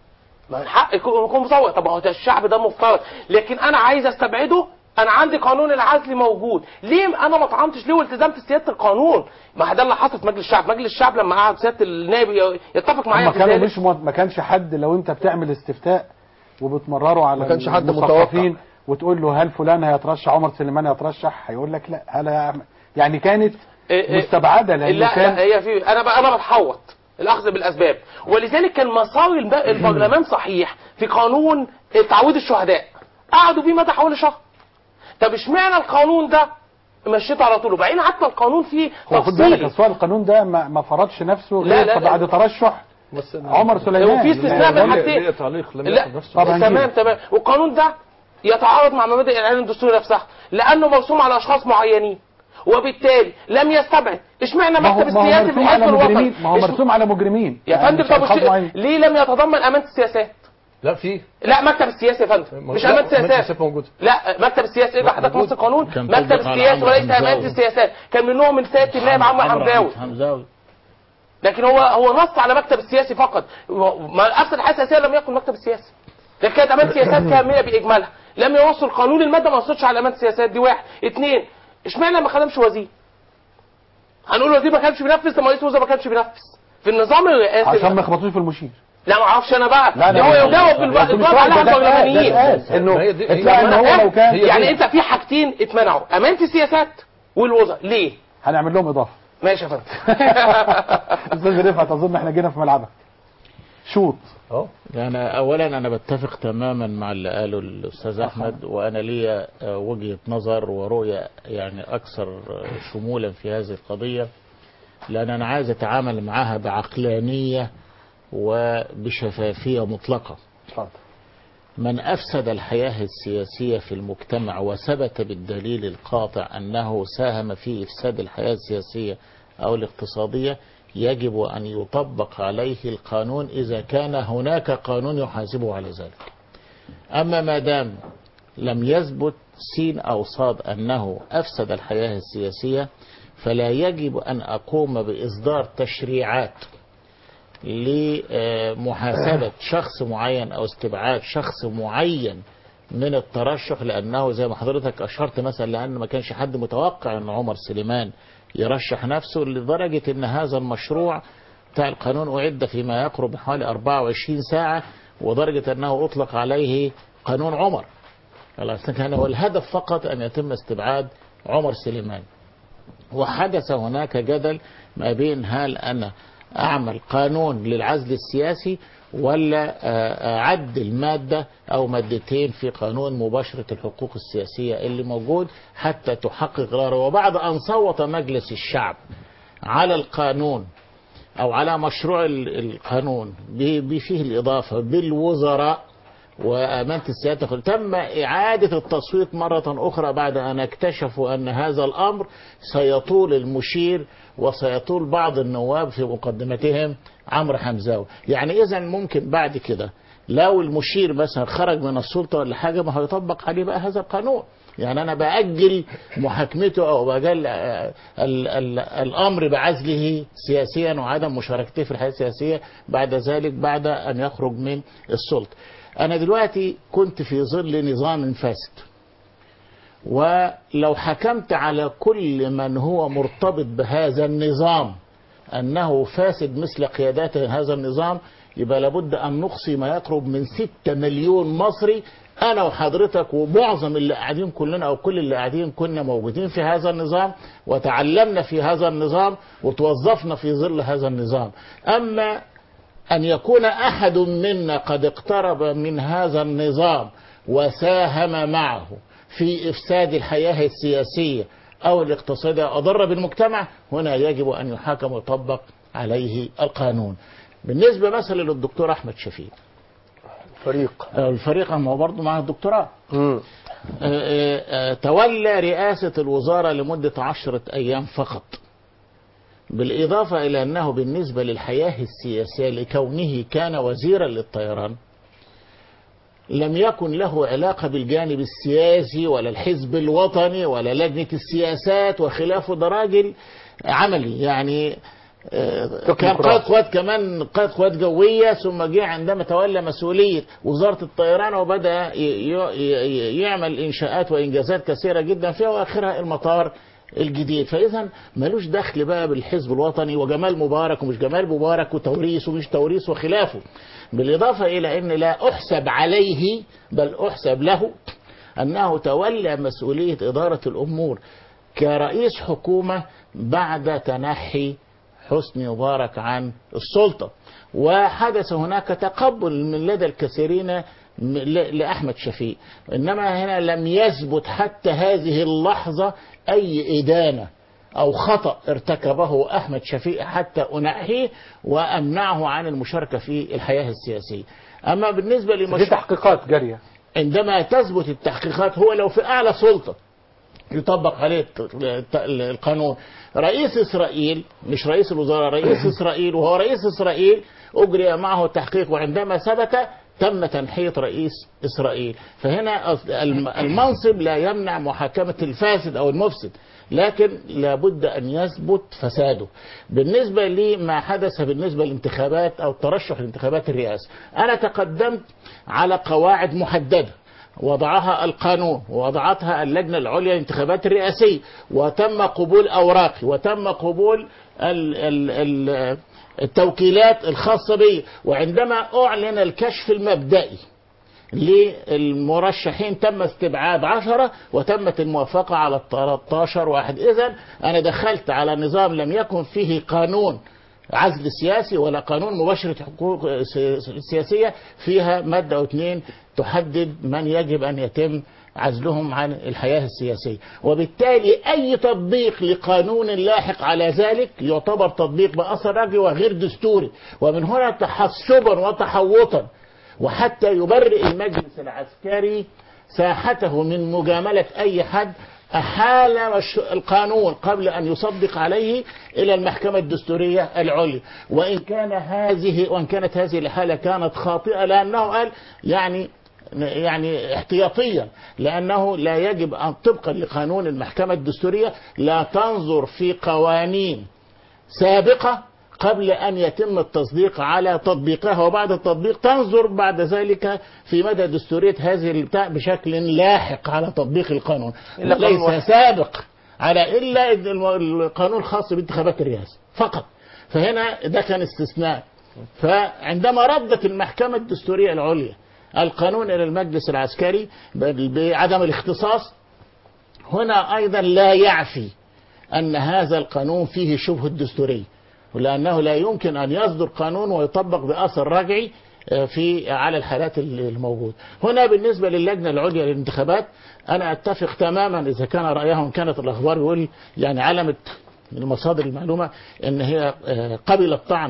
حق يقوم ثورة. طب هو الشعب ده مفترض، لكن انا عايز استبعده. انا عندي قانون العزل موجود، ليه انا ما طعنتش ليه والتزمت سياده القانون؟ ما ده اللي حصل في مجلس الشعب. مجلس الشعب لما قعد سياده النائب يتفق معايا في ذلك مش ما كانش حد، لو انت بتعمل استفتاء وبتمرره على ما كانش حد متوقع وتقول له هل فلان هيترشح، عمر سليمان هيترشح، هيقول لك لا. هل يعني كانت إيه مستبعده لان لا كان لا هي في انا بقى انا بتحوط الاخذ بالاسباب، ولذلك كان مسار البرلمان صحيح في قانون تعويض الشهداء، قعدوا بيه مدى حوالي شهر. طب اشمعنى القانون ده مشيته على طول؟ وبعدين حتى القانون فيه تفصيل. السؤال القانون ده ما, ما فرضش نفسه لا لا بعد لا ترشح عمر سليمان، وفي استثناء من حاجتين. تعليق لم لا تمام تمام. والقانون ده يتعارض مع مبادئ الاعلان الدستوري نفسها لانه مرسوم على اشخاص معينين، وبالتالي لم يستبعد. اشمعنى مكتب السياسي في الحزب الوطني؟ ما هو مرسوم على مجرمين يا فندم. طب ليه لم يتضمن امانه السياسات؟ لا في لا مكتب السياسي يا فندم مش امانه السياسات. لا مكتب السياسي ايه حضرتك نص القانون مكتب السياسي وليس امانه السياسات. كان منهم من سياده النائب عمرو حمزاوي، لكن هو هو نص على مكتب السياسي فقط. ما افسد الحياه السياسيه لم يكن مكتب السياسي، لكن كانت امانه السياسات كامله باجمالها. لم يوصل قانون الماده ما وصلش على امانه السياسات دي. واحد اثنين، اشمعنى ما خدمش وزير؟ هنقول وزير ما كانش بينفذ، لما رئيس وزراء ما كانش بينفذ في النظام الرئاسي عشان ما يخبطوش في المشير. لا ما اعرفش انا بقى. لا هو يجاوب بالجواب على البرلمانيين انه ان هو لو كان يعني انت في حاجتين اتمنعوا، امانه السياسات والوزراء. ليه؟ هنعمل لهم اضافه. ماشي يا فندم. استاذ رفعت اظن احنا جينا في ملعبك. شوط اه يعني اولا انا بتفق تماما مع اللي قاله الاستاذ احمد، وانا ليا وجهه نظر ورؤيه يعني اكثر شمولا في هذه القضيه، لان انا عايز اتعامل معها بعقلانيه وبشفافيه مطلقه. من افسد الحياه السياسيه في المجتمع وثبت بالدليل القاطع انه ساهم في افساد الحياه السياسيه او الاقتصاديه يجب أن يطبق عليه القانون إذا كان هناك قانون يحاسبه على ذلك. أما ما دام لم يثبت سين أو صاد أنه أفسد الحياة السياسية، فلا يجب أن أقوم بإصدار تشريعات لمحاسبة شخص معين أو استبعاد شخص معين من الترشح، لأنه زي ما حضرتك أشرت مثلا لأن ما كانش حد متوقع أن عمر سليمان يرشح نفسه، لدرجة ان هذا المشروع بتاع القانون اعد فيما يقرب حوالي أربعة وعشرين ساعة، ودرجة انه اطلق عليه قانون عمر. كان هو الهدف فقط ان يتم استبعاد عمر سليمان. وحدث هناك جدل ما بين هل انا اعمل قانون للعزل السياسي ولا اعدل مادة او مادتين في قانون مباشرة الحقوق السياسية اللي موجود حتى تحقق قراره. وبعد ان صوت مجلس الشعب على القانون او على مشروع القانون فيه الاضافة بالوزراء وأمانة السيادة، تم إعادة التصويت مرة أخرى بعد أن اكتشفوا أن هذا الأمر سيطول المشير وسيطول بعض النواب في مقدمتهم عمرو حمزاوي. يعني إذا ممكن بعد كده لو المشير مثلا خرج من السلطة ولا حاجة ما هيطبق عليه بقى هذا القانون. يعني أنا بأجل محاكمته أو بأجل ال ال الأمر بعزله سياسيا وعدم مشاركته في الحياة السياسية بعد ذلك بعد أن يخرج من السلطة. أنا دلوقتي كنت في ظل نظام فاسد، ولو حكمت على كل من هو مرتبط بهذا النظام أنه فاسد مثل قيادات هذا النظام يبقى لابد أن نقصي ما يقرب من ستة مليون مصري. أنا وحضرتك ومعظم اللي قاعدين كلنا أو كل اللي قاعدين كنا موجودين في هذا النظام وتعلمنا في هذا النظام وتوظفنا في ظل هذا النظام. أما أن يكون أحد منا قد اقترب من هذا النظام وساهم معه في إفساد الحياة السياسية أو الاقتصادية أو أضر بالمجتمع، هنا يجب أن يحاكم ويطبق عليه القانون. بالنسبة مثلا للدكتور أحمد شفيق فريق الفريق ما هو برضه معه الدكتوراه، تولى رئاسة الوزارة لمدة عشرة أيام فقط، بالإضافة إلى أنه بالنسبة للحياة السياسية لكونه كان وزيرا للطيران لم يكن له علاقة بالجانب السياسي ولا الحزب الوطني ولا لجنة السياسات وخلافه. ده راجل عملي، يعني كان قائد قوات، كمان قائد قوات جوية، ثم جه عندما تولى مسؤولية وزارة الطيران وبدأ يعمل إنشاءات وإنجازات كثيرة جدا فيها وآخرها المطار الجديد. فإذا ملوش دخل بقى بالحزب الوطني وجمال مبارك ومش جمال مبارك وتوريث ومش توريث وخلافه. بالإضافة إلى أن لا أحسب عليه بل أحسب له أنه تولى مسؤولية إدارة الأمور كرئيس حكومة بعد تنحي حسني مبارك عن السلطة، وحدث هناك تقبل من لدى الكثيرين لأحمد شفيق. إنما هنا لم يثبت حتى هذه اللحظة أي إدانة أو خطأ ارتكبه أحمد شفيق حتى أنحيه وأمنعه عن المشاركة في الحياة السياسية. أما بالنسبة لمشروع دي تحقيقات جارية، عندما تثبت التحقيقات هو لو في أعلى سلطة يطبق عليه القانون. رئيس إسرائيل، مش رئيس الوزراء، رئيس إسرائيل، وهو رئيس إسرائيل أجري معه التحقيق وعندما ثبت تم تنحية رئيس إسرائيل. فهنا المنصب لا يمنع محاكمة الفاسد أو المفسد، لكن لابد أن يثبت فساده. بالنسبة لما حدث بالنسبة للانتخابات أو الترشح لانتخابات الرئاسة، أنا تقدمت على قواعد محددة وضعها القانون ووضعتها اللجنة العليا للانتخابات الرئاسية، وتم قبول أوراقي وتم قبول ال ال ال التوكيلات الخاصة بي. وعندما أعلن الكشف المبدئي للمرشحين تم استبعاد عشرة وتمت الموافقة على ثلاثة عشر واحد. إذن أنا دخلت على نظام لم يكن فيه قانون عزل سياسي ولا قانون مباشرة حقوق سياسية فيها مادة أو اثنين تحدد من يجب أن يتم عزلهم عن الحياة السياسية. وبالتالي أي تطبيق لقانون لاحق على ذلك يعتبر تطبيق بأثر رجعي وغير دستوري، ومن هنا تحسبا وتحوطا وحتى يبرئ المجلس العسكري ساحته من مجاملة أي حد أحال القانون قبل أن يصدق عليه إلى المحكمة الدستورية العليا. وإن كان هذه وإن كانت هذه الحالة كانت خاطئة، لأنه قال يعني يعني احتياطيا، لأنه لا يجب أن طبقا لقانون المحكمة الدستورية لا تنظر في قوانين سابقة قبل أن يتم التصديق على تطبيقها، وبعد التطبيق تنظر بعد ذلك في مدى دستورية هذه البتاع بشكل لاحق على تطبيق القانون، ليس سابق على إلا القانون الخاص بانتخابات الرئاسة فقط. فهنا ده كان استثناء. فعندما ردت المحكمة الدستورية العليا القانون إلى المجلس العسكري بعدم الاختصاص، هنا أيضا لا يعفي أن هذا القانون فيه شبهة دستورية، ولأنه لا يمكن أن يصدر قانون ويطبق بأثر رجعي في على الحالات الموجودة. هنا بالنسبة للجنة العليا للانتخابات أنا أتفق تماما إذا كان رأيهم كانت الأخبار يقول يعني علمت المصادر المعلومة أن هي قبلت طعن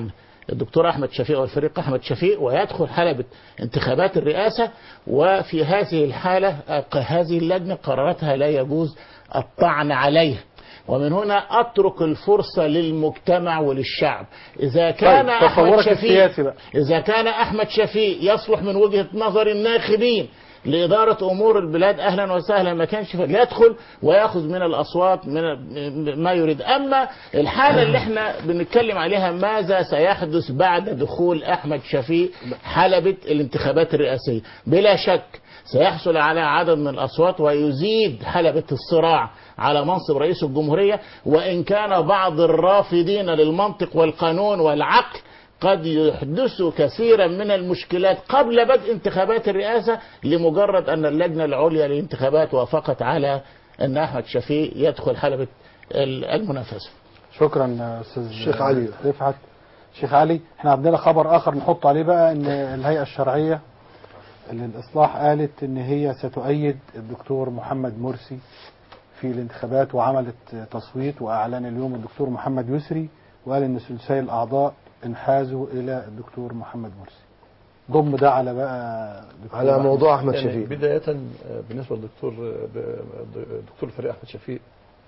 الدكتور أحمد شفيق والفريق أحمد شفيق، ويدخل حلبة انتخابات الرئاسة. وفي هذه الحالة هذه اللجنة قراراتها لا يجوز الطعن عليها، ومن هنا أترك الفرصة للمجتمع وللشعب. إذا كان طيب، أحمد شفيق بقى. إذا كان أحمد شفيق يصلح من وجهة نظر الناخبين لإدارة أمور البلاد أهلا وسهلا، ما كانش يدخل ويأخذ من الأصوات من ما يريد. أما الحالة اللي احنا بنتكلم عليها، ماذا سيحدث بعد دخول أحمد شفيق حلبة الانتخابات الرئاسية؟ بلا شك سيحصل على عدد من الأصوات ويزيد حلبة الصراع على منصب رئيس الجمهورية، وإن كان بعض الرافضين للمنطق والقانون والعقل قد يحدثوا كثيرا من المشكلات قبل بدء انتخابات الرئاسة، لمجرد أن اللجنة العليا للانتخابات وافقت على أن أحمد شفيق يدخل حلبة المنافسة. شكرا أستاذ الشيخ علي رفعت. شيخ علي، احنا عندنا خبر آخر نحط عليه بقى، أن الهيئة الشرعية للإصلاح قالت أن هي ستؤيد الدكتور محمد مرسي في الانتخابات، وعملت تصويت، وأعلن اليوم الدكتور محمد يسري وقال أن ثلثي الأعضاء انحازوا إلى الدكتور محمد مرسي. ضم ده على بقى على موضوع أحمد يعني شفيق. بداية بالنسبة للدكتور دكتور الفريق أحمد شفيق،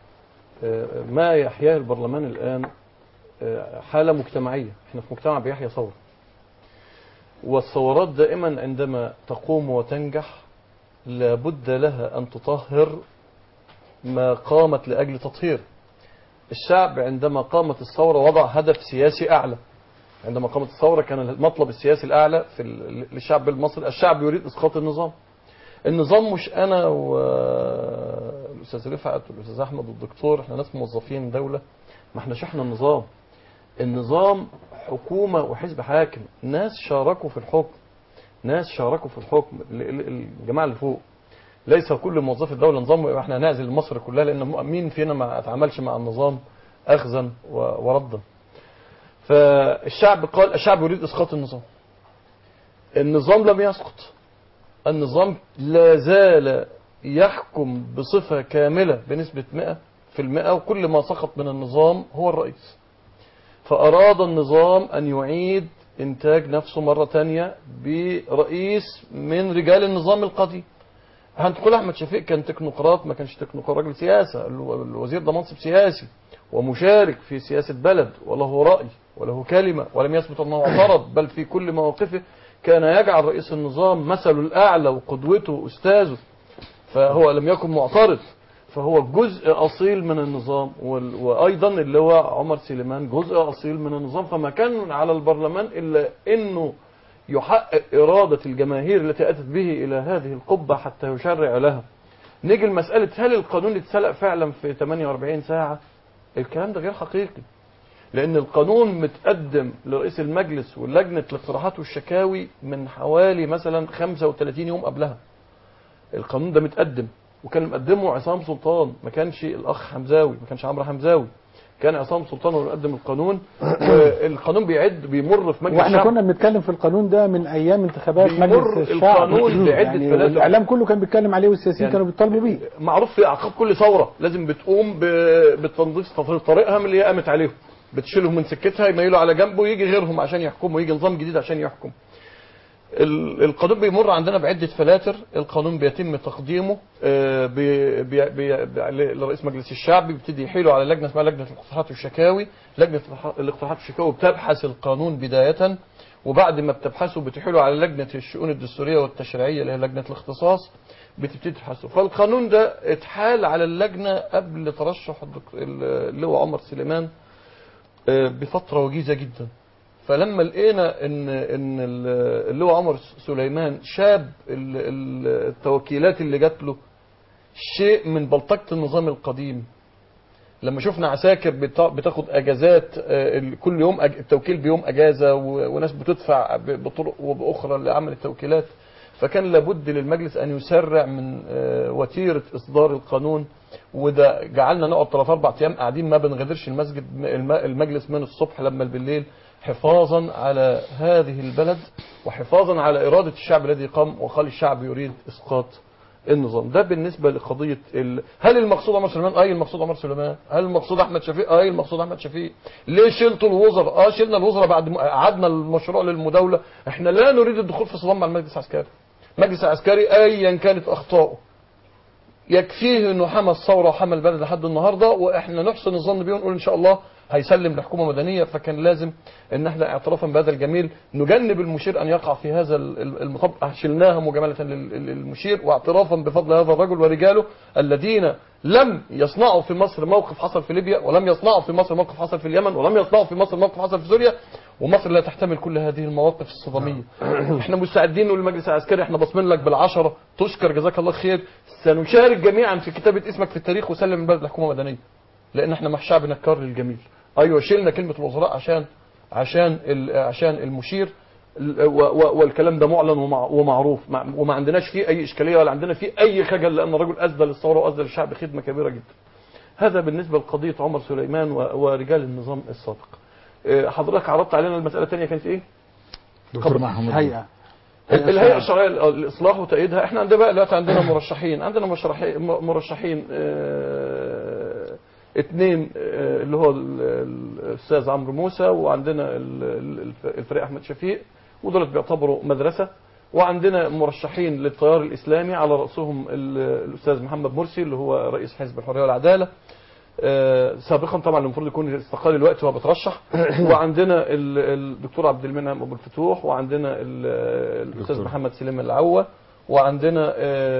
ما يحياه البرلمان الآن حالة مجتمعية. احنا في مجتمع بيحيا ثورة، والثورات دائما عندما تقوم وتنجح لابد لها أن تطهر ما قامت لأجل تطهير. الشعب عندما قامت الثورة وضع هدف سياسي أعلى. عندما قامت الثورة كان المطلب السياسي الأعلى في للشعب المصري، الشعب يريد إسقاط النظام. النظام مش أنا والأستاذ رفعت والأستاذ أحمد والدكتور، احنا ناس موظفين دولة، ما احناش احنا النظام. النظام حكومة وحزب حاكم، ناس شاركوا في الحكم، ناس شاركوا في الحكم. الجماعة اللي فوق ليس كل موظفي الدولة نظام، واحنا هنعزل مصر كلها، لأن مين فينا ما اتعاملش مع النظام أخذا وردا. فالشعب قال الشعب يريد إسقاط النظام. النظام لم يسقط، النظام لا زال يحكم بصفة كاملة بنسبة مئة في المئة، وكل ما سقط من النظام هو الرئيس. فأراد النظام أن يعيد إنتاج نفسه مرة تانية برئيس من رجال النظام القديم. هنقول أحمد شفيق كان تكنوقراط، ما كانش تكنوقراط، راجل سياسة. الوزير ده منصب سياسي ومشارك في سياسة بلد، وله رأي وله كلمة، ولم يثبت أنه اعترض، بل في كل مواقفه كان يجعل رئيس النظام مثله الأعلى وقدوته وأستاذه، فهو لم يكن معترض. فهو جزء أصيل من النظام، وأيضا اللي هو عمر سليمان جزء أصيل من النظام. فما كان على البرلمان إلا أنه يحقق إرادة الجماهير التي أتت به إلى هذه القبة حتى يشرع لها. نيجي لمسألة هل القانون اتسلق فعلا في ثمانية وأربعين ساعة؟ الكلام ده غير حقيقي، لأن القانون متقدم لرئيس المجلس ولجنة الاقتراحات والشكاوي من حوالي مثلا خمسة وثلاثين يوم قبلها. القانون ده متقدم، وكان مقدمه عصام سلطان، ما كانش الأخ حمزاوي، ما كانش عمرو حمزاوي، كان عصام سلطان هو اللي قدم القانون. والقانون بيعد بيمر في مجلس واحنا الشعب. كنا بنتكلم في القانون ده من ايام انتخابات مجلس الشعب. القانون بعدة يعني فلاتر. الاعلام كله كان بيتكلم عليه، والسياسيين يعني كانوا بيطالبوا بيه. معروف في اعقاب كل ثوره لازم بتقوم بالتنظيف طريقها من اللي هي قامت عليهم، بتشيلهم من سكتها، يميلوا على جنبه، ويجي غيرهم عشان يحكموا، يجي نظام جديد عشان يحكم. القانون بيمر عندنا بعدة فلاتر. القانون بيتم تقديمه بي بي بي لرئيس مجلس الشعب، بيبتدي يحيله على لجنة اسمها لجنة الاقتراحات والشكاوي. لجنة الاقتراحات والشكاوي بتبحث القانون بداية، وبعد ما بتبحثه بتحيله على لجنة الشؤون الدستورية والتشريعية اللي هي لجنة الاختصاص، بتبتدي تبحثه. فالقانون ده اتحال على اللجنة قبل ترشح اللي هو عمر سليمان بفترة وجيزة جدا. فلما لقينا ان ان اللي هو عمر سليمان شاب التوكيلات اللي جات له شيء من بلطجة النظام القديم، لما شفنا عساكر بتاخد اجازات كل يوم، التوكيل بيوم اجازة، وناس بتدفع بطرق وباخرى لعمل التوكيلات، فكان لابد للمجلس ان يسرع من وتيرة اصدار القانون. وده جعلنا نقعد ثلاث اربع ايام قاعدين ما بنغادرش المسجد المجلس من الصبح لما بالليل، حفاظا على هذه البلد وحفاظا على إرادة الشعب الذي قام وقال الشعب يريد إسقاط النظام. ده بالنسبه لقضيه ال... هل المقصود عمر سليمان؟ اي المقصود عمر سليمان. هل المقصود احمد شفيق؟ اي المقصود احمد شفيق. ليه شلتوا الوزراء؟ اه شلنا الوزراء بعد ما قعدنا المشروع للمداوله. احنا لا نريد الدخول في صدام مع المجلس العسكري. المجلس العسكري ايا كانت اخطائه يكفيه انه حمى الثوره وحمى البلد لحد النهارده، واحنا نحسن الظن بيه ونقول ان شاء الله هيسلم لحكومه مدنيه. فكان لازم ان احنا اعترافا بهذا الجميل نجنب المشير ان يقع في هذا المطب. شلناها مجامله للمشير واعترافا بفضل هذا الرجل ورجاله الذين لم يصنعوا في مصر موقف حصل في ليبيا، ولم يصنعوا في مصر موقف حصل في اليمن، ولم يصنعوا في مصر موقف حصل في سوريا، ومصر لا تحتمل كل هذه المواقف الصداميه. احنا مستعدين نقول للمجلس العسكري احنا باصمين لك بالعشره، تشكر جزاك الله خير، سنشارك جميعا في كتابه اسمك في التاريخ وسلم البلد لحكومه مدنيه، لان احنا مع شعب نكار للجميل. ايوه شلنا كلمه الوزراء عشان عشان عشان المشير، والكلام ده معلن ومعروف، وما عندناش فيه اي اشكاليه ولا عندنا فيه اي خجل، لان الرجل اسدى للثوره واسدى للشعب خدمه كبيره جدا. هذا بالنسبه لقضيه عمر سليمان ورجال النظام السابق. حضرتك عرضت علينا المساله الثانيه كانت ايه؟ دكتور محمود هيئه الهيئه الشرعيه الاصلاح وتأييدها. احنا عندنا بقى دلوقتي عندنا مرشحين، عندنا مرشحين مرشحين اه اثنين اه اللي هو الاستاذ عمرو موسى، وعندنا الفريق احمد شفيق، ودول بيعتبروا مدرسه. وعندنا مرشحين للتيار الاسلامي على راسهم الاستاذ محمد مرسي اللي هو رئيس حزب الحريه والعداله آه سابقا، طبعا المفروض يكون استقال الوقت وهو بيترشح. وعندنا الدكتور عبد المنعم ابو الفتوح، وعندنا الاستاذ محمد سليم العوه، وعندنا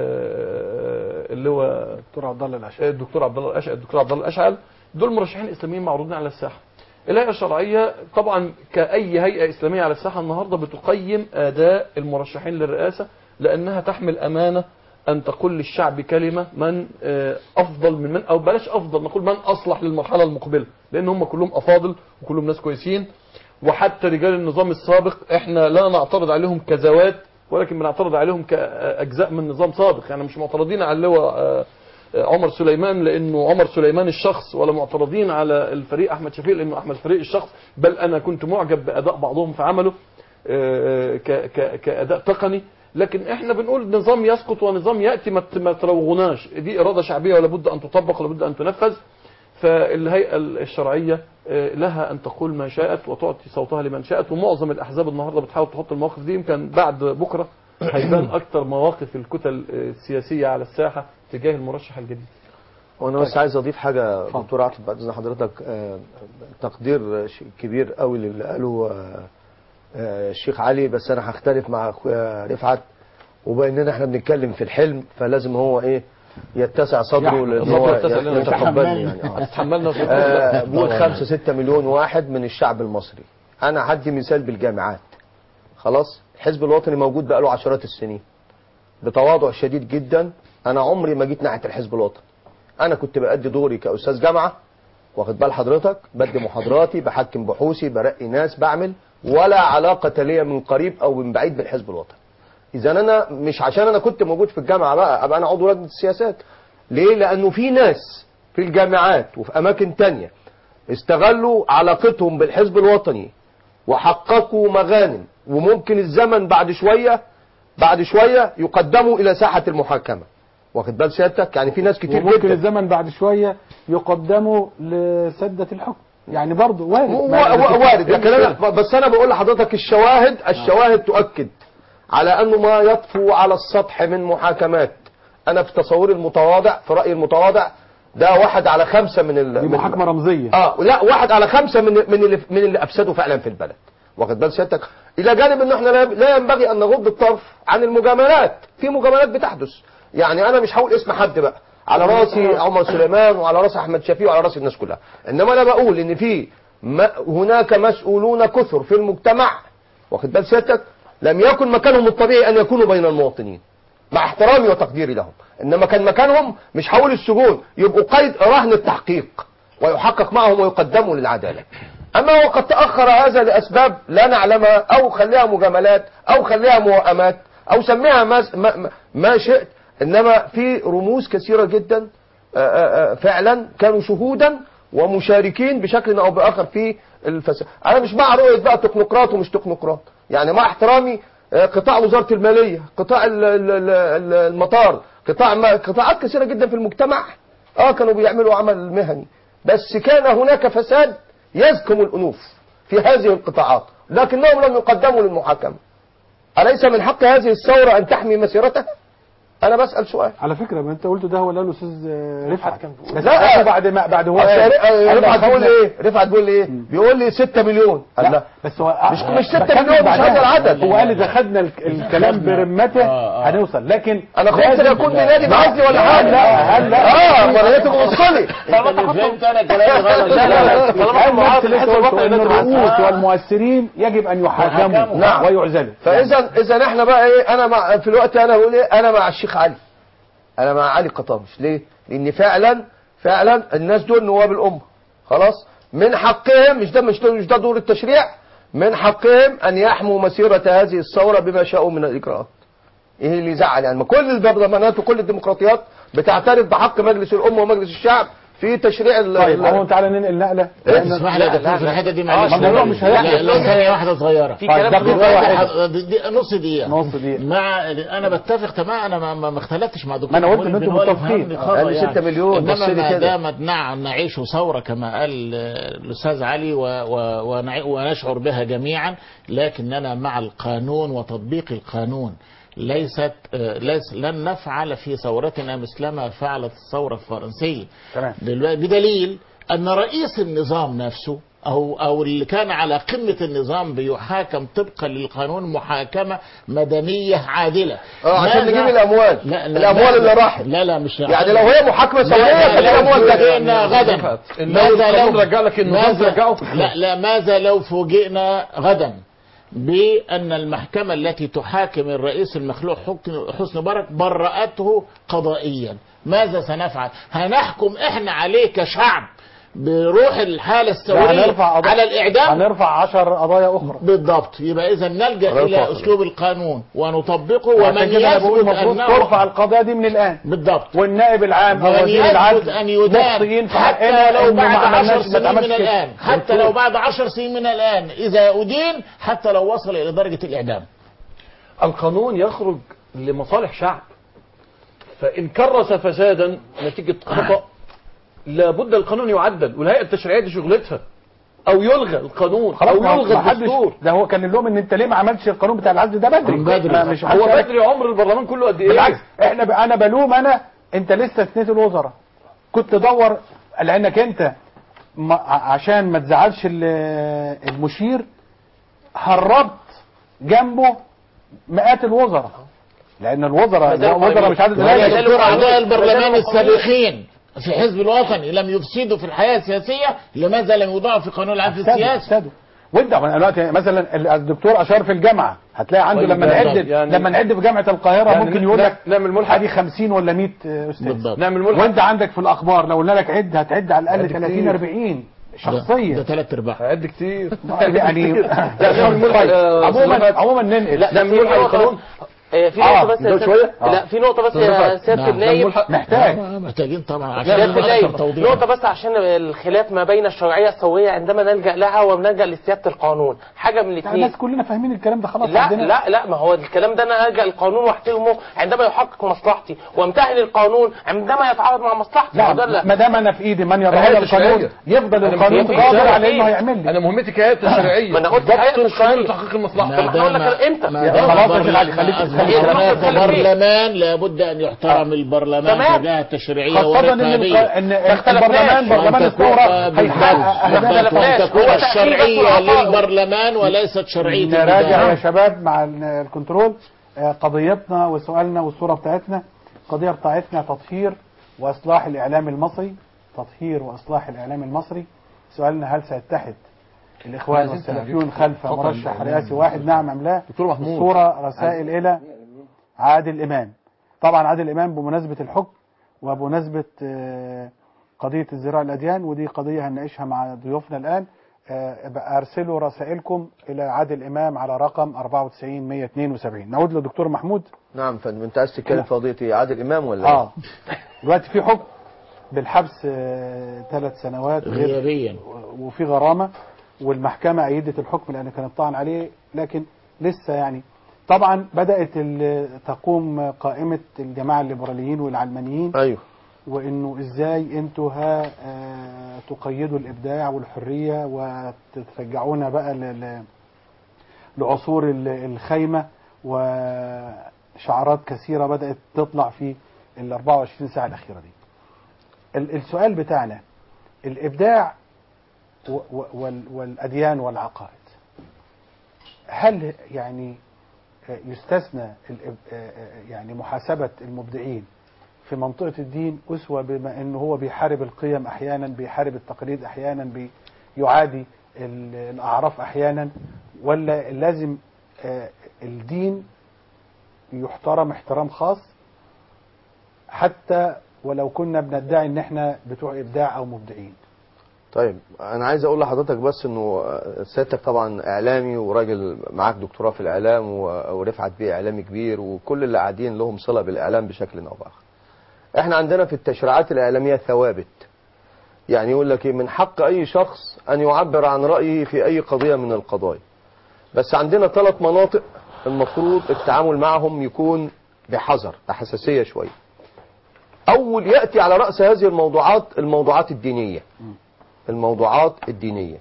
آه اللي هو الدكتور عبد الله الاشعل الدكتور عبد الله الاشعل الدكتور عبد الله الاشعل. دول مرشحين اسلاميين معروضين على الساحه. الهيئه الشرعيه طبعا كاي هيئه اسلاميه على الساحه النهارده بتقيم اداء المرشحين للرئاسه، لانها تحمل امانه أن تقول للشعب كلمة من أفضل من من، أو بلاش أفضل، نقول من أصلح للمرحلة المقبلة، لأن هم كلهم أفاضل وكلهم ناس كويسين. وحتى رجال النظام السابق إحنا لا نعترض عليهم كزوات، ولكن بنعترض عليهم كأجزاء من نظام سابق. يعني مش معترضين على اللواء عمر سليمان لأنه عمر سليمان الشخص، ولا معترضين على الفريق أحمد شفيق لأنه أحمد فريق الشخص، بل أنا كنت معجب بأداء بعضهم في عمله كأداء تقني. لكن احنا بنقول نظام يسقط ونظام ياتي ما تروغناش، دي اراده شعبيه ولا بد ان تطبق ولا بد ان تنفذ. فالهيئه الشرعيه لها ان تقول ما شاءت وتعطي صوتها لمن شاءت، ومعظم الاحزاب النهارده بتحاول تحط المواقف دي. يمكن بعد بكره هيبان اكثر مواقف الكتل السياسيه على الساحه تجاه المرشح الجديد. وانا بس عايز اضيف حاجه دكتور عاطف بعد اذن حضرتك. تقدير كبير قوي للي قاله الشيخ علي، بس انا هختلف مع اخويا رفعت، وباننا احنا بنتكلم في الحلم فلازم هو ايه يتسع صدره لان هو يتقبلني. يعني اه بقول خمسة ستة مليون واحد من الشعب المصري. انا هدي مثال بالجامعات. خلاص الحزب الوطني موجود بقاله عشرات السنين بتواضع شديد جدا. انا عمري ما جيت ناحيه الحزب الوطني، انا كنت بأدي دوري كاستاذ جامعه، واخد بال حضرتك، بدي محاضراتي، بحكم بحوثي، برقي ناس، بعمل، ولا علاقة ليا من قريب او من بعيد بالحزب الوطني. اذا انا مش عشان انا كنت موجود في الجامعة بقى ابقى انا عضو لجنة السياسات. ليه؟ لانه في ناس في الجامعات وفي اماكن تانية استغلوا علاقتهم بالحزب الوطني وحققوا مغانم، وممكن الزمن بعد شوية بعد شوية يقدموا الى ساحة المحاكمة. واخد بال سيادتك؟ يعني في ناس كتير ممكن الزمن بعد شوية يقدموا لسدة الحكم، يعني برضه وارد وارد. لكن انا بس انا بقول لحضرتك الشواهد الشواهد تؤكد على انه ما يطفو على السطح من محاكمات. انا في تصوري المتواضع، في رايي المتواضع، ده واحد على خمسة من ال... دي محاكمه رمزيه. اه لا واحد على خمسة من من اللي من اللي افسدوا فعلا في البلد. واخد بال سيادتك؟ الى جانب ان احنا لا ينبغي ان نغض الطرف عن المجاملات. في مجاملات بتحدث، يعني انا مش هقول اسم حد بقى، على راسي عمر سليمان وعلى راس احمد شفيق وعلى راس الناس كلها، انما انا بقول ان في هناك مسؤولون كثر في المجتمع، واخد بال سيادتك، لم يكن مكانهم الطبيعي ان يكونوا بين المواطنين، مع احترامي وتقديري لهم، انما كان مكانهم مش حول السجون، يبقوا قيد رهن التحقيق ويحقق معهم ويقدموا للعداله. اما وقد تاخر هذا لاسباب لا نعلمها، او خليها مجاملات، او خليها موائمات، او سميها ما, ما, ما شئت، انما في رموز كثيره جدا فعلا كانوا شهودا ومشاركين بشكل او باخر في الفساد. انا مش مع رؤيه بقى تكنوقراط ومش تكنوقراط، يعني مع احترامي قطاع وزاره الماليه، قطاع المطار، قطاع ما قطاعات كثيرة جدا في المجتمع اه كانوا بيعملوا عمل مهني، بس كان هناك فساد يزكم الأنوف في هذه القطاعات، لكنهم لم يقدموا للمحاكمة. أليس من حق هذه الثورة أن تحمي مسيرتها؟ أنا بسأل سؤال. على فكرة ما أنت قلته ده هو اللي قاله الأستاذ رفعت كان بيقول لا بعد ما بعد هو رفعت بيقول لي إيه؟ رفعت بيقول لي إيه؟ بيقول لي ستة مليون. لا بس هو مش مش ستة مليون، مش هذا العدد. هو قال إذا خدنا الكلام برمته هنوصل، لكن أنا خفت أن يكون بنادي بعزلي ولا حاجة. لا لا اه مريته بوصلي. فهمت انا كلامي غلط. لا لا لا ان الرؤوس والمؤثرين يجب ان يحاكموا نعم ويعزلوا. فاذا اذا احنا بقى ايه، انا مع في الوقت انا بقول ايه، انا مع الشيخ علي، انا مع علي قطامش. ليه؟ لان فعلا فعلا الناس دول نواب الامه خلاص، من حقهم، مش ده مش ده, مش ده دور التشريع، من حقهم ان يحموا مسيره هذه الثوره بما شاءوا من الاجراءات. ايه اللي يزعل يعني؟ ما كل البرلمانات وكل الديمقراطيات بتعترف بحق مجلس الامه ومجلس الشعب في تشريع ال طيب عموما تعالى ننقل نقله. اسمح لي يا دكتور في الحته دي معلش، الموضوع مش هيحصل. لا ثانيه واحده صغيره في كلام نص دقيقه نص دقيقه مع انا بتفق تماما، انا ما ما اختلفتش مع دكتور. ما انا قلت ان انتم متفقين. قال ستة مليون انما ما دامت نعيش ثوره كما قال الاستاذ علي ونشعر بها جميعا، لكننا مع القانون وتطبيق القانون. ليست ليس لن نفعل في ثورتنا مثلما فعلت الثورة الفرنسية. تمام. بدليل أن رئيس النظام نفسه أو أو اللي كان على قمة النظام بيحاكم طبقا للقانون محاكمة مدنية عادلة. اه عشان نجيب الأموال. لا لا الأموال اللي راحت. لا لا مش يعني لو هي محاكمة سوية فالأموال فوجئنا غدا. ماذا لو رجع لك النظام؟ لا لا ماذا لو فوجئنا غدا بأن المحكمة التي تحاكم الرئيس المخلوع حسني مبارك برأته قضائيا؟ ماذا سنفعل؟ هنحكم احنا عليه كشعب بروح الحالة الثورية على الإعدام؟ هنرفع عشر قضايا أخرى بالضبط. يبقى إذا نلجأ إلى أسلوب القانون ونطبقه، ومن يثبت أنه ترفع القضايا دي من الآن بالضبط، والنائب العام أو وزير العدل أن يدان حتى لو بعد عشر سنين من الآن، حتى لو بعد عشر سنين من الآن إذا أدين، حتى لو وصل إلى درجة الإعدام. القانون يخرج لمصالح شعب، فإن كرس فسادا نتيجة خطأ لابد القانون يعدل، والهيئة التشريعية دي شغلتها، او يلغى القانون او يلغى الدستور. ده هو كان لهم ان انت ليه ما عملتش القانون بتاع العزل ده بدري؟ بدري مش هو بدري. عمر البرلمان كله قد ايه؟ بالعكس احنا ب... انا بلوم انا انت لسه اثنين الوزراء كنت دور، لانك انت ما... عشان ما تزعلش المشير هربت جنبه مئات الوزراء، لان الوزراء الوزراء مش عدد قليل. دكتور اعضاء البرلمان السابقين في حزب الوطني لم يفسدوا في الحياة السياسية، لماذا لم يوضعوا في قانون العدل السياسي؟ وانت دلوقتي مثلا الدكتور اشار في الجامعه هتلاقي عنده لما نعد يعني لما نعد في جامعه القاهره يعني ممكن يقول لك نعمل ملحق ادي خمسين ولا مية استاذ. نعمل ملحق. وانت عندك في الاخبار لو قلنا لك عد هتعد على الاقل ثلاثين أربعين شخصيه. ده ثلاث ارباع هعد كتير يعني عموما عموما ننقل نعمل ملحق القانون. في نقطة بس يا شوية لا في نقطة بس يا سيادة النايب محتاج محتاجين طبعا عشان نقطة بس عشان الخلاف ما بين الشرعية الثورية عندما نلجأ لها وبنلجأ لسيادة القانون، حاجة من الاثنين. الناس كلنا فاهمين الكلام ده خلاص. لا لا لا ما هو الكلام ده انا الجأ للقانون واحترمه عندما يحقق مصلحتي، وامتهن القانون عندما يتعارض مع مصلحتي. لا ما دام انا في ايدي من يضع القانون يفضل القانون قادر على انه هيعمل لي. انا مهمتي كهيئة تشريعية. ما انا قلت هيئة تشريعية لتحقيق المصلحة. طب هقول لك امتى؟ خلاص يا علي خليك البرلمان لابد ان يحترم البرلمان كجهة تشريعية خاصة ان البرلمان برلمان الثورة هيحقق تكون الشرعية للبرلمان وليست شرعية البلاد. نراجع يا شباب مع الكنترول قضيتنا وسؤالنا والصورة بتاعتنا. القضية بتاعتنا تطهير واصلاح الاعلام المصري، تطهير واصلاح الاعلام المصري. سؤالنا هل سيتحد الاخوان والسلفيون خلف مرشح رئاسي واحد؟ نعم ام لا؟ الصورة رسائل الى عادل إمام. طبعا عادل إمام بمناسبة الحكم وبمناسبة قضية ازدراء الأديان، ودي قضية هنناقشها مع ضيوفنا الآن. أرسلوا رسائلكم إلى عادل إمام على رقم أربعة وتسعين مية واثنين وسبعين. نعود للدكتور محمود. نعم فندم، أنت عايز تتكلم في قضية عادل إمام ولا؟ آه دلوقتي في حكم بالحبس ثلاث سنوات غيابيا وفي غرامة، والمحكمة أيدت الحكم لأن كانت طعن عليه، لكن لسه يعني طبعا بدأت ال- تقوم قائمة الجماعة الليبراليين والعلمانيين ايوه وانه ازاي انتوا ها آه، تقيدوا الابداع والحرية وترجعونا بقى ل- ل- لعصور ال- الخيمة، وشعارات كثيرة بدأت تطلع في ال أربعة وعشرين ساعة الأخيرة دي. ال- السؤال بتاعنا الإبداع و- و- وال- والأديان والعقائد، هل يعني يستثنى الإب- يعني محاسبة المبدعين في منطقة الدين أسوة، بما أنه هو بيحارب القيم أحيانا، بيحارب التقاليد أحيانا، بيعادي ال- الأعراف أحيانا، ولا لازم آه، الدين يحترم احترام خاص حتى ولو كنا بندعي ان احنا بتوع ابداع او مبدعين؟ طيب انا عايز اقول لحضرتك بس انه سيادتك طبعا اعلامي وراجل معاك دكتوراه في الاعلام و- ورفعت بيه اعلامي كبير، وكل اللي قاعدين لهم صله بالاعلام بشكل او باخر. احنا عندنا في التشريعات الاعلاميه ثوابت، يعني يقول لك إيه، من حق اي شخص ان يعبر عن رايه في اي قضيه من القضايا، بس عندنا ثلاث مناطق المفروض التعامل معهم يكون بحذر، بحساسيه شويه. اول ياتي على راس هذه الموضوعات الموضوعات الدينيه. الموضوعات الدينية،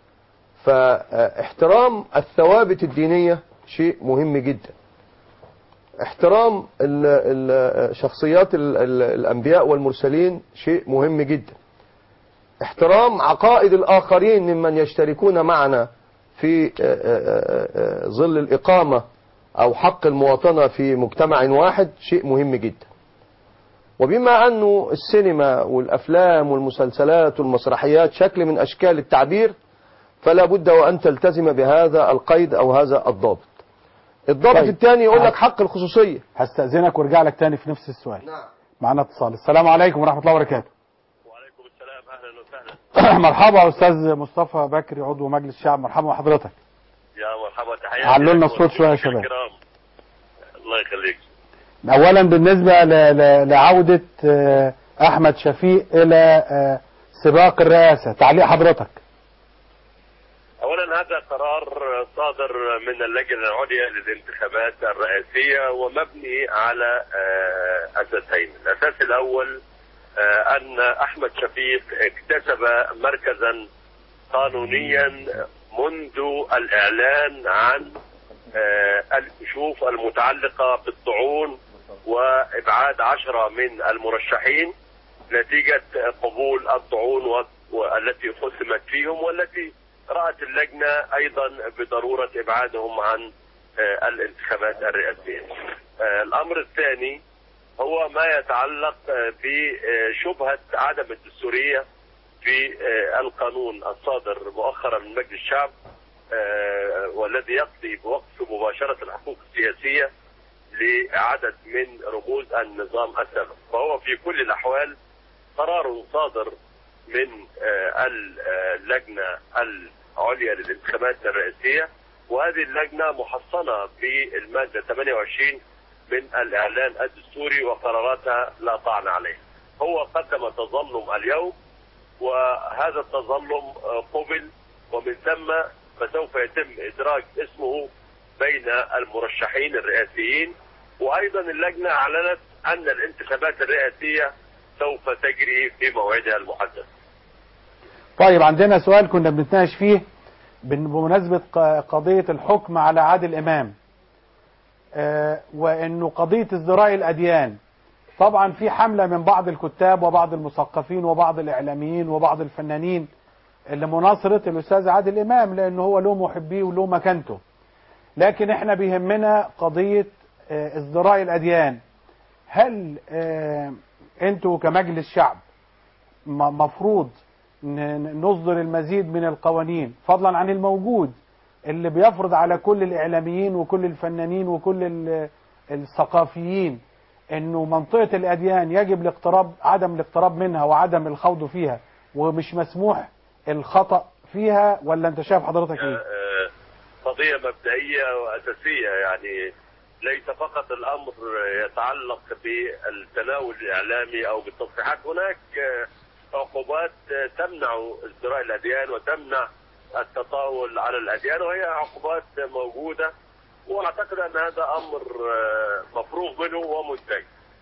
فاحترام الثوابت الدينية شيء مهم جدا. احترام ال- ال- شخصيات ال- ال- الأنبياء والمرسلين شيء مهم جدا. احترام عقائد الآخرين ممن يشتركون معنا في ظل الإقامة أو حق المواطنة في مجتمع واحد شيء مهم جدا. وبما أنه السينما والأفلام والمسلسلات والمسرحيات شكل من أشكال التعبير، فلا بد وأن تلتزم بهذا القيد أو هذا الضابط. الضابط طيب. الثاني يقول لك حق الخصوصية. هستأذنك وارجع لك تاني في نفس السؤال. نعم. معنا اتصال. السلام عليكم ورحمة الله وبركاته. وعليكم السلام، اهلا وسهلا. مرحبا أستاذ مصطفى بكري عضو مجلس الشعب، مرحبا بحضرتك. يا مرحبا، تحياتي. علوا لنا الصوت شوية يا شباب. الكرام. الله يخليك. أولا بالنسبة ل- ل- لعودة آه، أحمد شفيق إلى آه، سباق الرئاسة، تعليق حضرتك. اولا هذا قرار صادر من اللجنه العليا للانتخابات الرئاسيه ومبني على آه، اساسين. الاساس الاول آه، ان احمد شفيق اكتسب مركزا قانونيا منذ الاعلان عن آه، الكشوف المتعلقه بالطعون وابعاد عشرة من المرشحين نتيجه قبول الطعون و- والتي ختمت فيهم، والتي رأت اللجنة أيضا بضرورة إبعادهم عن آه، الانتخابات الرئاسية. آه، الأمر الثاني هو ما يتعلق آه، بشبهة عدم الدستورية في آه، القانون الصادر مؤخرا من مجلس الشعب آه، والذي يقضي بوقف مباشرة الحقوق السياسية لعدد من رموز النظام السابق. فهو في كل الأحوال قرار صادر من آه، اللجنة العليا للانتخابات الرئاسية، وهذه اللجنة محصنة بالمادة ثمانية وعشرين من الإعلان الدستوري وقراراتها لا طعن عليه. هو قدم تظلم اليوم، وهذا التظلم آه، قبل، ومن ثم فسوف يتم إدراج اسمه بين المرشحين الرئاسيين. وأيضا اللجنة أعلنت أن الانتخابات الرئاسية سوف تجري في موعدها المحدد. طيب عندنا سؤال كنا بنتناقش فيه بمناسبة ق- قضية الحكم على عادل إمام، آه، وإنه قضية ازدراء الأديان. طبعا في حملة من بعض الكتاب وبعض المثقفين وبعض الإعلاميين وبعض الفنانين لمناصرة الأستاذ عادل إمام، لأنه هو له محبيه وله مكانته. لكن احنا بيهمنا قضية آه، ازدراء الأديان. هل آه، انتوا كمجلس شعب م- مفروض ن- نصدر المزيد من القوانين فضلا عن الموجود اللي بيفرض على كل الإعلاميين وكل الفنانين وكل ال- الثقافيين انه منطقة الأديان يجب الاقتراب، عدم الاقتراب منها وعدم الخوض فيها، ومش مسموح الخطأ فيها؟ ولا انت شايف حضرتك ايه؟ آه، قضية مبدئية وأساسية، يعني ليس فقط الأمر يتعلق بالتناول الإعلامي أو بالتصريحات. هناك آه، عقوبات آه، تمنع ازدراء الأديان وتمنع التطاول على الأديان، وهي عقوبات موجودة واعتقد ان هذا امر آه، مفروغ منه ومنتهي.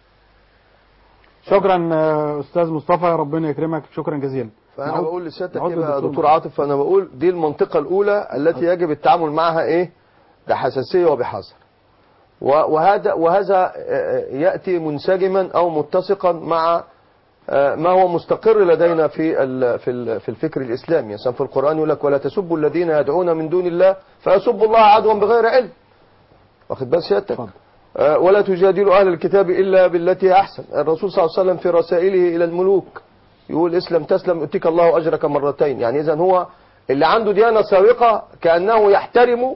شكرا آه، استاذ مصطفى، ربنا يكرمك، شكرا جزيلا. فانا نعود- بقول لسيادتك نعود ايه بقى يا للدكتور دكتور عاطف، فانا بقول دي المنطقه الاولى التي يجب التعامل معها ايه بحساسيه وبحذر، و- وهذا وهذا آه، ياتي منسجما او متسقا مع آه، ما هو مستقر لدينا في ال- في ال- في الفكر الاسلامي. مثلا في القران يقول لك ولا تسبوا الذين يدعون من دون الله فيسبوا الله عدوا بغير علم. واخد بال سيادتك؟ آه، ولا تجادلوا اهل الكتاب الا بالتي هي احسن. الرسول صلى الله عليه وسلم في رسائله الى الملوك يقول اسلم تسلم يؤتيك الله اجرك مرتين. يعني اذا هو اللي عنده ديانه سابقه كانه يحترم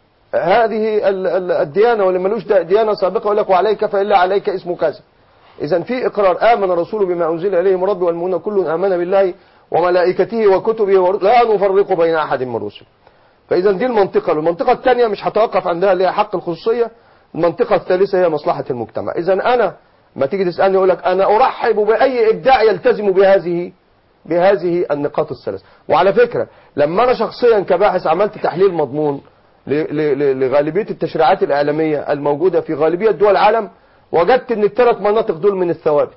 هذه ال- ال- الديانه، واللي ملوش ديانه سابقه يقول لك وعليك فالا عليك اسم كذا. اذا في اقرار امن الرسول بما انزل اليه من ربه والمؤمنون كل امن بالله وملائكته وكتبه ورسله لا نفرق بين احد من رسله. فاذا دي المنطقه. المنطقه الثانيه مش هتوقف عندها اللي هي حق الخصوصيه. المنطقه الثالثه هي مصلحه المجتمع. اذا انا ما تيجي تسالني اقول لك انا ارحب باي ابداع يلتزم بهذه بهذه النقاط الثلاث. وعلى فكره لما انا شخصيا كباحث عملت تحليل مضمون ل- ل- ل- لغالبيه التشريعات الاعلاميه الموجوده في غالبيه دول العالم، وجدت ان الثلاث مناطق دول من الثوابت.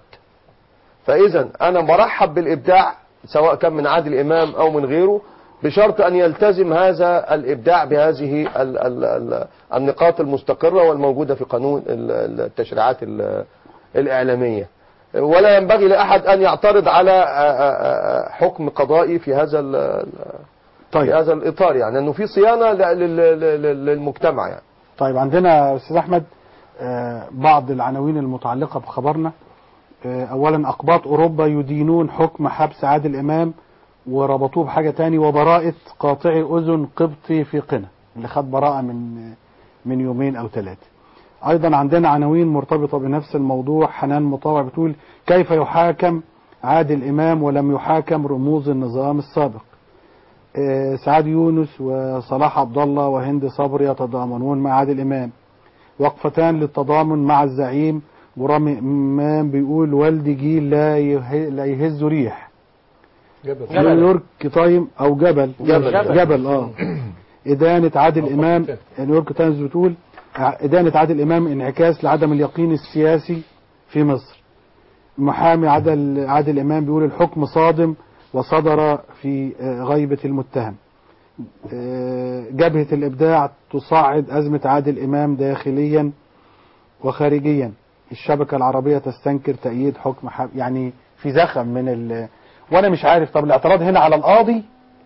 فاذا انا برحب بالابداع سواء كان من عادل امام او من غيره، بشرط ان يلتزم هذا الابداع بهذه ال ال ال النقاط المستقره والموجوده في قانون ال- التشريعات ال- الاعلاميه. ولا ينبغي لاحد ان يعترض على آه، آه، حكم قضائي في هذا ال- طيب. في هذا الاطار، يعني انه في صيانه ل- لل- لل- للمجتمع يعني. طيب عندنا استاذ احمد آه، بعض العناوين المتعلقه بخبرنا. آه، اولا اقباط اوروبا يدينون حكم حبس عادل امام وربطوه بحاجه تاني وبراءه قاطعي اذن قبطي في قنا اللي خد براءه من من يومين او ثلاثه. ايضا عندنا عناوين مرتبطه بنفس الموضوع. حنان مطاوع بتقول كيف يحاكم عادل امام ولم يحاكم رموز النظام السابق. آه، سعاد يونس وصلاح عبد الله وهند صبري يتضامنون مع عادل امام. وقفتان للتضامن مع الزعيم. ورامي امام بيقول والدي جيل لا يه- لا يهز ريح. جبل. نيويورك تايم او جبل جبل. جبل, جبل اه إدانة عادل إمام. نيويورك تايمز بتقول إدانة عادل إمام انعكاس لعدم اليقين السياسي في مصر. محامي عادل عادل إمام بيقول الحكم صادم وصدر في آه، غيبة المتهم. آه، جبهة الإبداع تصعد أزمة عادل إمام داخليا وخارجيا. الشبكة العربية تستنكر تأييد حكم حب يعني في زخم من ال وأنا مش عارف طب الاعتراض هنا على القاضي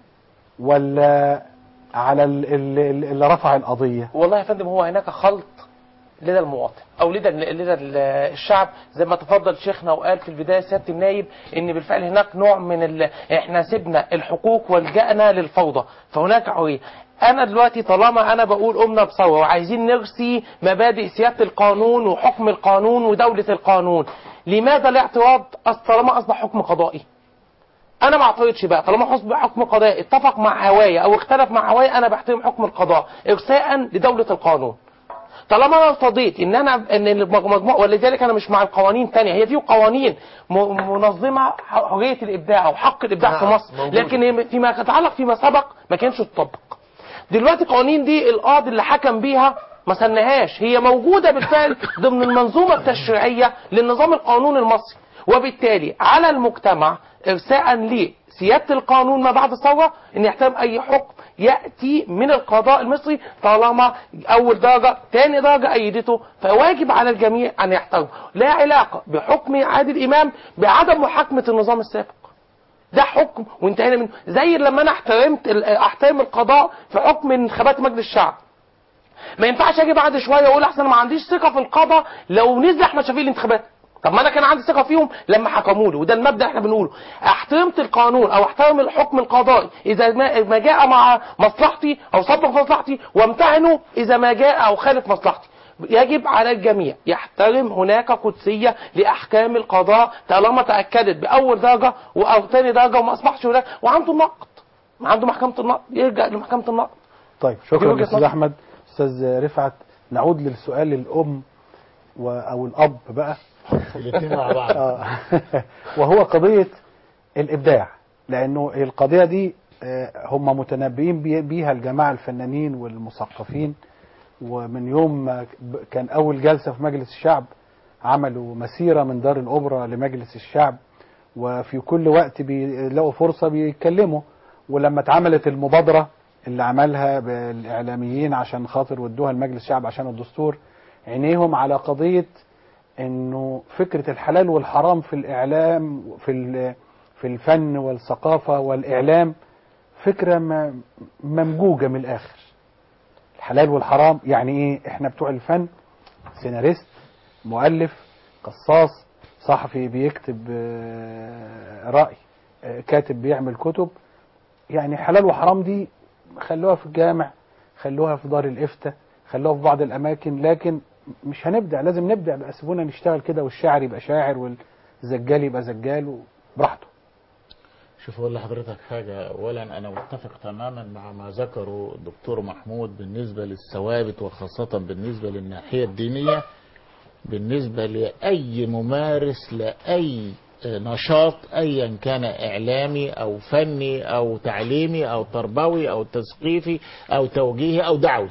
ولا على ال- ال- اللي رفع القضية. والله يا فندم هو هناك خلط لدى المواطن او لدى لدى الشعب زي ما تفضل شيخنا وقال في البدايه سياده النايب ان بالفعل هناك نوع من ال... احنا سيبنا الحقوق والجأنا للفوضى فهناك عويه. انا دلوقتي طالما انا بقول قمنا بثوره وعايزين نرسي مبادئ سياده القانون وحكم القانون ودوله القانون، لماذا الاعتراض طالما اصبح حكم قضائي؟ انا ما اعترضش بقى طالما حسب حكم قضائي اتفق مع هوايه او اختلف مع هوايه، انا بحترم حكم القضاء ارساء لدوله القانون. طالما انا ارتضيت ان انا ان المجموعه، ولذلك انا مش مع القوانين تانية، هي في قوانين م- منظمه حريه الابداع او حق الابداع في نعم، مصر، موجودة. لكن فيما يتعلق فيما سبق ما كانش تطبق. دلوقتي القوانين دي القاضي اللي حكم بيها ما سنهاش، هي موجوده بالفعل ضمن المنظومه التشريعيه للنظام القانوني المصري، وبالتالي على المجتمع ارساء لسياده القانون ما بعد الثوره ان يحترم اي حكم ياتي من القضاء المصري طالما اول درجه ثاني درجه ايدته، فواجب على الجميع ان يحترم. لا علاقه بحكم عادل امام بعدم محاكمه النظام السابق. ده حكم وانتهينا منه، زي لما انا احترمت احترم القضاء في حكم انتخابات مجلس الشعب. ما ينفعش اجي بعد شويه واقول احسن ما عنديش ثقه في القضاء لو نزل احمد شفيق الانتخابات. طب ما انا كان عندي ثقه فيهم لما حكموا لي، وده المبدا احنا بنقوله. احترمت القانون او احترم الحكم القضائي اذا ما ما جاء مع مصلحتي او صدق مصلحتي، وامتهنه اذا ما جاء او خالف مصلحتي. يجب على الجميع يحترم هناك قدسيه لاحكام القضاء طالما تاكدت باول درجه او ثاني درجه وما اصبحش هناك وعنده نقد، ما عنده محكمه النقد يرجع لمحكمه النقد. طيب شكرا استاذ احمد. استاذ رفعت نعود للسؤال للام و... او الاب بقى الاثنين مع بعض. آه. وهو قضية الإبداع، لأنه القضية دي آه، هم متنبئين بي- بيها الجماعة الفنانين والمثقفين ومن يوم ما كان أول جلسة في مجلس الشعب عملوا مسيرة من دار الأوبرا لمجلس الشعب، وفي كل وقت بيلاقوا فرصة بيتكلموا. ولما اتعملت المبادرة اللي عملها بالإعلاميين عشان خاطر ودوها لمجلس الشعب عشان الدستور، عينيهم على قضية انه فكرة الحلال والحرام في الإعلام في في الفن والثقافة والإعلام فكرة ممجوجة من الآخر. الحلال والحرام يعني ايه؟ احنا بتوع الفن سيناريست، مؤلف، قصاص، صحفي بيكتب رأي، كاتب بيعمل كتب. يعني حلال وحرام دي خلوها في الجامع، خلوها في دار الإفتاء، خلوها في بعض الأماكن، لكن مش هنبدع. لازم نبدع بقى، سيبونا نشتغل كده، والشاعر يبقى شاعر والزجال يبقى زجال وبراحته. شوف أقول لحضرتك حاجة. أولا أنا متفق تماما مع ما ذكره الدكتور محمود بالنسبة للثوابت، وخاصة بالنسبة للناحية الدينية. بالنسبة لأي ممارس لأي نشاط أيا كان إعلامي أو فني أو تعليمي أو تربوي أو تثقيفي أو توجيهي أو دعوي،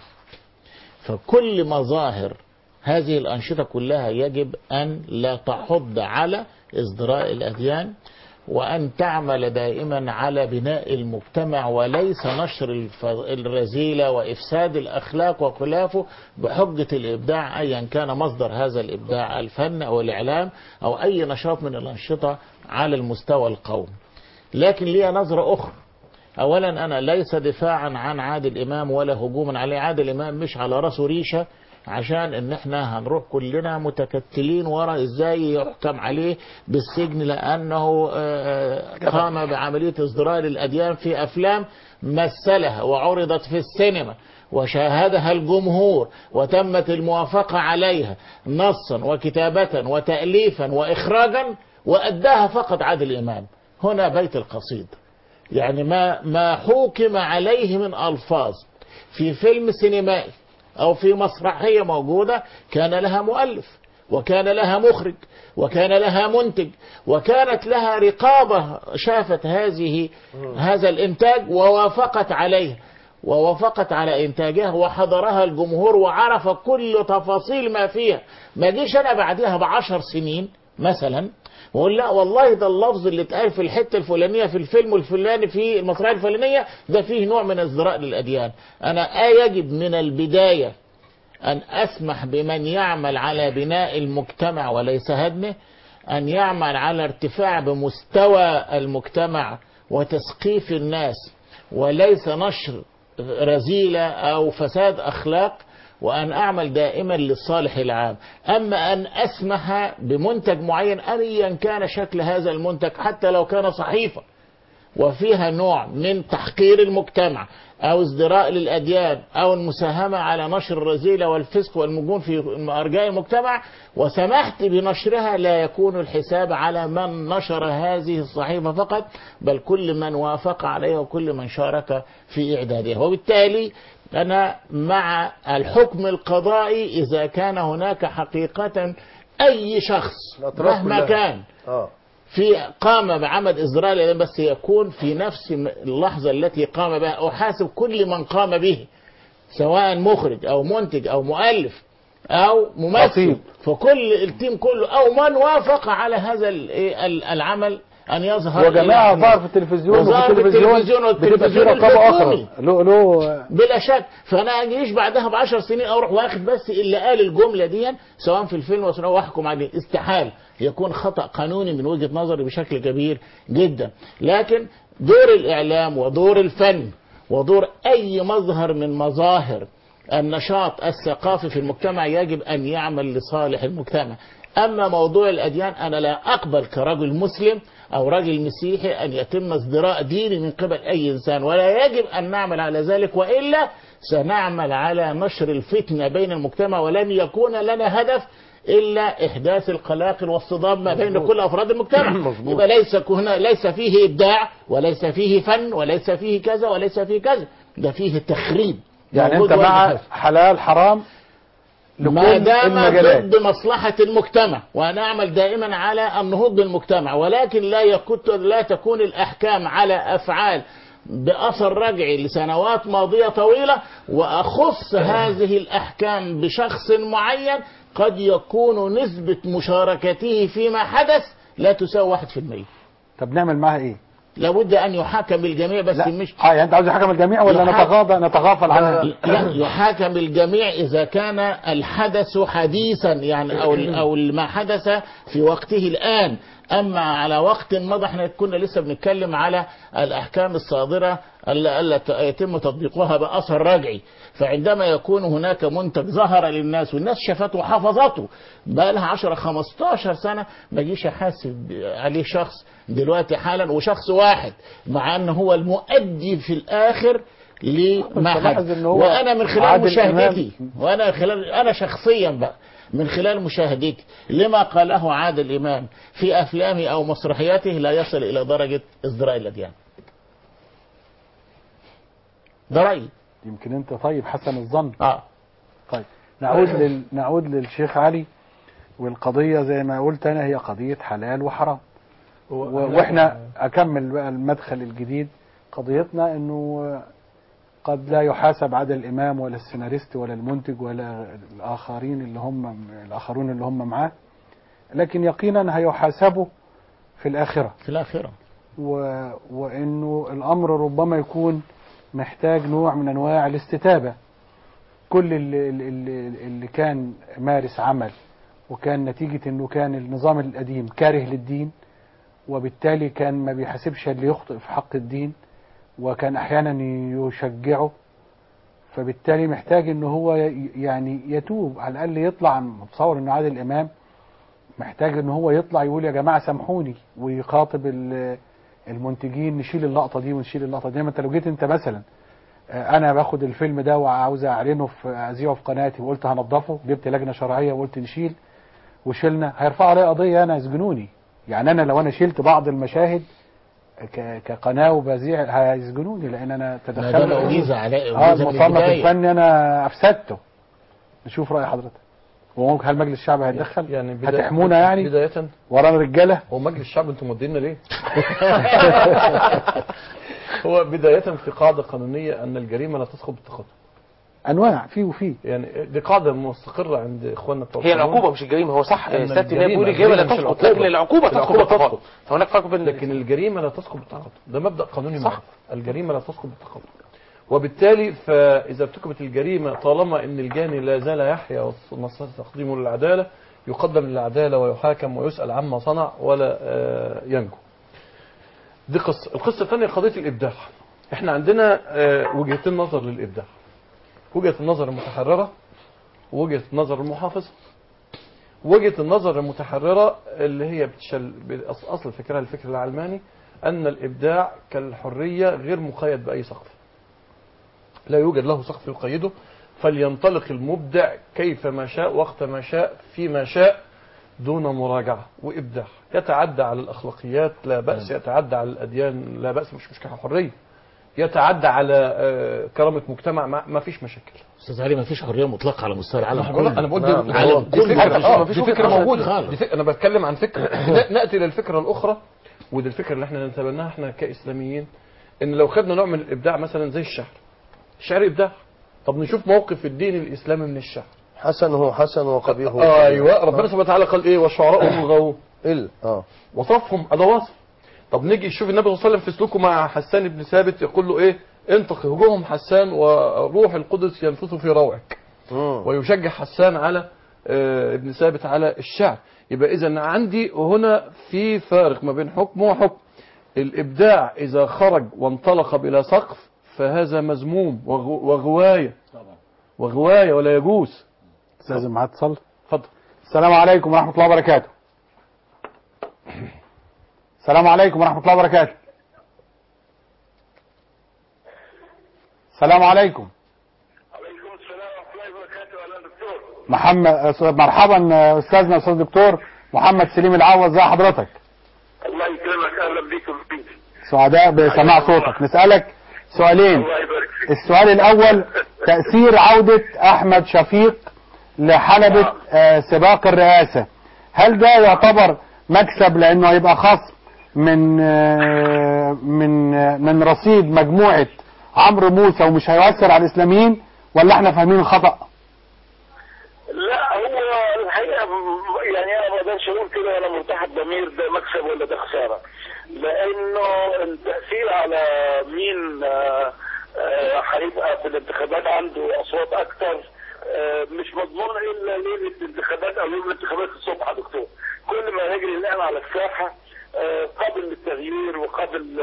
فكل مظاهر هذه الأنشطة كلها يجب أن لا تحض على ازدراء الأديان، وأن تعمل دائما على بناء المجتمع وليس نشر الرذيلة وإفساد الأخلاق وخلافه بحجة الإبداع أيا كان مصدر هذا الإبداع، الفن أو الإعلام أو أي نشاط من الأنشطة على المستوى القومي. لكن لي نظرة أخرى. أولا أنا ليس دفاعا عن عادل إمام ولا هجوما عليه. عادل إمام مش على رأسه ريشة عشان ان احنا هنروح كلنا متكتلين ورا ازاي يحكم عليه بالسجن لانه قام بعملية ازدراء للاديان في افلام مثلها وعرضت في السينما وشاهدها الجمهور وتمت الموافقة عليها نصا وكتابة وتأليفا واخراجا، واداها فقط عادل امام. هنا بيت القصيد. يعني ما ما حكم عليه من الفاظ في فيلم سينمائي أو في مسرحية موجودة كان لها مؤلف، وكان لها مخرج، وكان لها منتج، وكانت لها رقابة شافت هذه هذا الإنتاج ووافقت عليه ووافقت على إنتاجها وحضرها الجمهور وعرف كل تفاصيل ما فيها. ما جيش أنا بعدها بعشر سنين مثلا وقول لا والله ده اللفظ اللي اتقال في الحتة الفلانية في الفيلم الفلاني في المسرحية الفلانية ده فيه نوع من ازدراء للأديان. أنا آه يجب من البداية أن أسمح بمن يعمل على بناء المجتمع وليس هدمه، أن يعمل على ارتفاع بمستوى المجتمع وتثقيف الناس وليس نشر رذيلة أو فساد أخلاق، وأن أعمل دائما للصالح العام. أما أن أسمح بمنتج معين أيا كان شكل هذا المنتج حتى لو كان صحيفة وفيها نوع من تحقير المجتمع أو ازدراء للأديان أو المساهمة على نشر الرذيلة والفسق والمجون في أرجاء المجتمع وسمحت بنشرها، لا يكون الحساب على من نشر هذه الصحيفة فقط، بل كل من وافق عليها وكل من شارك في إعدادها. وبالتالي أنا مع الحكم القضائي إذا كان هناك حقيقة أي شخص مهما كان في قام بعمل إزراء، بس يكون في نفس اللحظة التي قام بها أحاسب كل من قام به سواء مخرج أو منتج أو مؤلف أو ممثل، فكل التيم كله أو من وافق على هذا العمل أن يظهر. وجماعة ظهر في التلفزيون وفي التلفزيون والتلفزيون رقابة أخرى له له بلا شك. فأنا أجيش بعدها بعشر سنين أروح واخد بس اللي قال الجملة دي سواء في الفيلم وسواء واحكم عليه. استحال، يكون خطأ قانوني من وجهة نظري بشكل كبير جدا. لكن دور الإعلام ودور الفن ودور أي مظهر من مظاهر النشاط الثقافي في المجتمع يجب أن يعمل لصالح المجتمع. أما موضوع الأديان أنا لا أقبل كرجل مسلم أو رجل مسيحي أن يتم ازدراء ديني من قبل أي إنسان، ولا يجب أن نعمل على ذلك، وإلا سنعمل على نشر الفتنة بين المجتمع ولن يكون لنا هدف إلا إحداث القلاقل والصدام ما بين كل أفراد المجتمع. يبقى ليس هنا ليس فيه إبداع وليس فيه فن وليس فيه كذا وليس فيه كذا، ده فيه تخريب. يعني أنت مع حلال حرام ما دام ضد مصلحة المجتمع، وأنا أعمل دائما على النهوض بالمجتمع، ولكن لا يكون لا تكون الأحكام على أفعال بأثر رجعي لسنوات ماضية طويلة، وأخص هذه الأحكام بشخص معين قد يكون نسبة مشاركته فيما حدث لا تساوي واحد في المية. طب نعمل معها ايه؟ لابد أن يحاكم الجميع، بس لا. مش اه يعني انت عاوز يحاكم الجميع ولا نتغاضى نتغافل عنها؟ لا، يحاكم الجميع إذا كان الحدث حديثا يعني أو أو ما حدث في وقته الآن. أما على وقت مضى احنا كنا لسه بنتكلم على الأحكام الصادرة التي يتم تطبيقها بأثر رجعي. فعندما يكون هناك منتج ظهر للناس والناس شافته وحفظته بقى لها عشرة خمستاشر سنة، ما يجيش يحاسب عليه شخص دلوقتي حالا وشخص واحد، مع أنه هو المؤدي في الآخر لما حدث. وأنا من خلال مشاهدتي وأنا خلال أنا شخصيا بقى من خلال مشاهدتي لما قاله عادل إمام في أفلامه أو مسرحياته لا يصل إلى درجة ازدراء الأديان. ده رأيي. يمكن انت طيب حسن الظن. اه طيب نعود لل... نعود للشيخ علي، والقضية زي ما قلت انا هي قضية حلال وحرام. و... واحنا اكمل بقى المدخل الجديد. قضيتنا انه قد لا يحاسب عادل الامام ولا السيناريست ولا المنتج ولا الاخرين اللي هم الاخرون اللي هم معاه، لكن يقينا هيحاسبوا في الاخرة في الاخرة و... وانه الامر ربما يكون محتاج نوع من انواع الاستتابة. كل اللي, اللي, اللي كان مارس عمل وكان نتيجة انه كان النظام القديم كاره للدين، وبالتالي كان ما بيحاسبش اللي يخطئ في حق الدين، وكان احيانا يشجعه، فبالتالي محتاج انه هو يعني يتوب على الاقل، يطلع. متصور انه عادل الامام محتاج انه هو يطلع يقول يا جماعة سامحوني، ويخاطب المنتجين نشيل اللقطة دي ونشيل اللقطة دي. ما انت لو جيت انت مثلا انا باخد الفيلم ده وعاوز اعلنه في اذيعه في قناتي وقلت هنضفه، جبت لجنة شرعية وقلت نشيل وشلنا، هيرفعوا علي قضية انا يسجنوني. يعني انا لو انا شلت بعض المشاهد كقناة وبذيع هيسجنوني، لان انا تدخلت. ما ده أجيز عليه اه المصنف الفني انا افسدته. نشوف رأي حضرتك. وممكن هل مجلس الشعب هيتدخل؟ يعني هتحمونا يعني بداية ورانا رجاله؟ هو مجلس الشعب انتم مودينا ليه؟ هو بداية في قاعدة قانونية ان الجريمة لا تسقط بالتخاطب. انواع في وفي يعني دي قاعدة مستقرة عند اخواننا بتوع هي العقوبة مش الجريمة. هو صح سيادتي لا بيقول الجريمة لا تسقط، لكن العقوبة تسقط بالتخاطب. فهناك فرق بين لكن الجريمة لا تسقط بالتخاطب، ده مبدأ قانوني معروف. الجريمة لا تسقط بالتخاطب، وبالتالي فإذا ارتكبت الجريمة طالما ان الجاني لا زال يحيا ونصر تقديمه للعدالة، يقدم للعدالة ويحاكم ويسأل عما صنع ولا ينجو. دي قصة. القصة الثانية قضية الإبداع. احنا عندنا وجهتين نظر للإبداع، وجهة النظر المتحررة ووجهة النظر المحافظة. وجهة النظر المتحررة اللي هي بتشل أصل فكرها الفكر العلماني أن الإبداع كالحرية غير مقيد بأي سقف، لا يوجد له سقف يقيده، فلينطلق المبدع كيفما شاء وقت ما شاء فيما شاء دون مراجعة وإبداع. يتعدى على الأخلاقيات لا بأس، يتعدى على الأديان لا بأس، مش مشكلة حرية، يتعدى على كرامة مجتمع ما فيش مشاكل. استاذ علي ما فيش حرية مطلقة على مستوى العالم كله. انا بقول دي, العالم دي فكرة, آه دي فكرة موجودة. دي فكرة انا بتكلم عن فكرة. نأتي للفكرة الأخرى، ودي الفكرة اللي احنا نتبناها احنا كإسلاميين، ان لو خدنا نوع من الإبداع مثلا زي الشعر. الشعر إبداع. طب نشوف موقف الدين الإسلامي من الشعر. حسنه حسن وقبيحه آه ايوه ربنا سبحانه وتعالى قال ايه؟ والشعراء هم الغاوون. ال اه وصفهم ده وصف. طب نيجي نشوف النبي صلى الله عليه وسلم في سلوكه مع حسان بن ثابت، يقول له ايه؟ انطق هجوم حسان وروح القدس ينفث في روعك. ويشجع حسان على آه ابن ثابت على الشعر. يبقى اذا عندي هنا في فارق ما بين حكم وحكم. الابداع اذا خرج وانطلق بلا سقف فهذا مذموم وغوايه وغوايه ولا يجوز. استاذ معاذ اتصل. اتفضل. السلام عليكم ورحمه الله وبركاته. السلام عليكم ورحمه الله وبركاته. السلام عليكم. وعليكم السلام ورحمه الله وبركاته. اهلا دكتور محمد. مرحبا استاذنا استاذ دكتور محمد سليم العوض، ازي حضرتك؟ الله يكرمك. اهلا بكم. سعداء بسماع صوتك. نسالك سؤالين. السؤال الاول تاثير عوده احمد شفيق لحلبة آه سباق الرئاسه، هل ده يعتبر مكسب لانه هيبقى خصم من من من رصيد مجموعة عمرو موسى ومش هيؤثر على الإسلاميين، ولا احنا فاهمين خطأ؟ لا هو الحقيقه يعني انا ما اقدرش اقول كده ولا مرتاح ضمير ده مكسب ولا ده خساره، لانه التاثير على مين هيبقى في الانتخابات عنده اصوات اكتر مش مضمون الا ليله الانتخابات او يوم الانتخابات الصبح يا دكتور. كل ما يجري الان على الساحه قابل للتغيير وقابل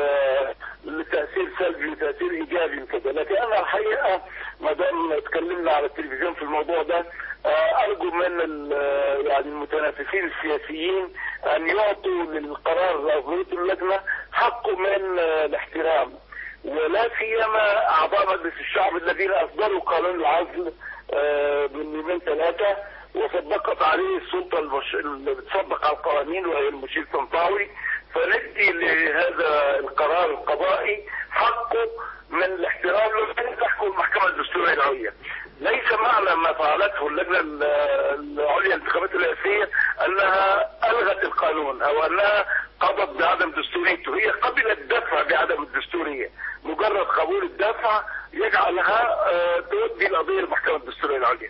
لتاثير سلبي وتاثير ايجابي وكده، لكن انا الحقيقه ما دام اتكلمنا على التلفزيون في الموضوع ده ارجو من يعني المتنافسين السياسيين ان يعطوا للقرار او اللجنه حقه من الاحترام، ولا سيما اعضاء مجلس الشعب الذين اصدروا قانون العزل من يومين ثلاثه وصدقت عليه السلطه المش... اللي بتصدق على القوانين وهي المشير طنطاوي، فندي لهذا القرار القضائي حقه من الاحترام لمن تحكم المحكمه الدستوريه العليا. ليس معنى ما فعلته اللجنه العليا للانتخابات الرئاسيه انها الغت القانون او انها قضت بعدم دستوريته، هي قبلت الدفع بعدم الدستوريه، مجرد قبول الدفع يجعلها تودي القضيه للمحكمه الدستوريه العليا.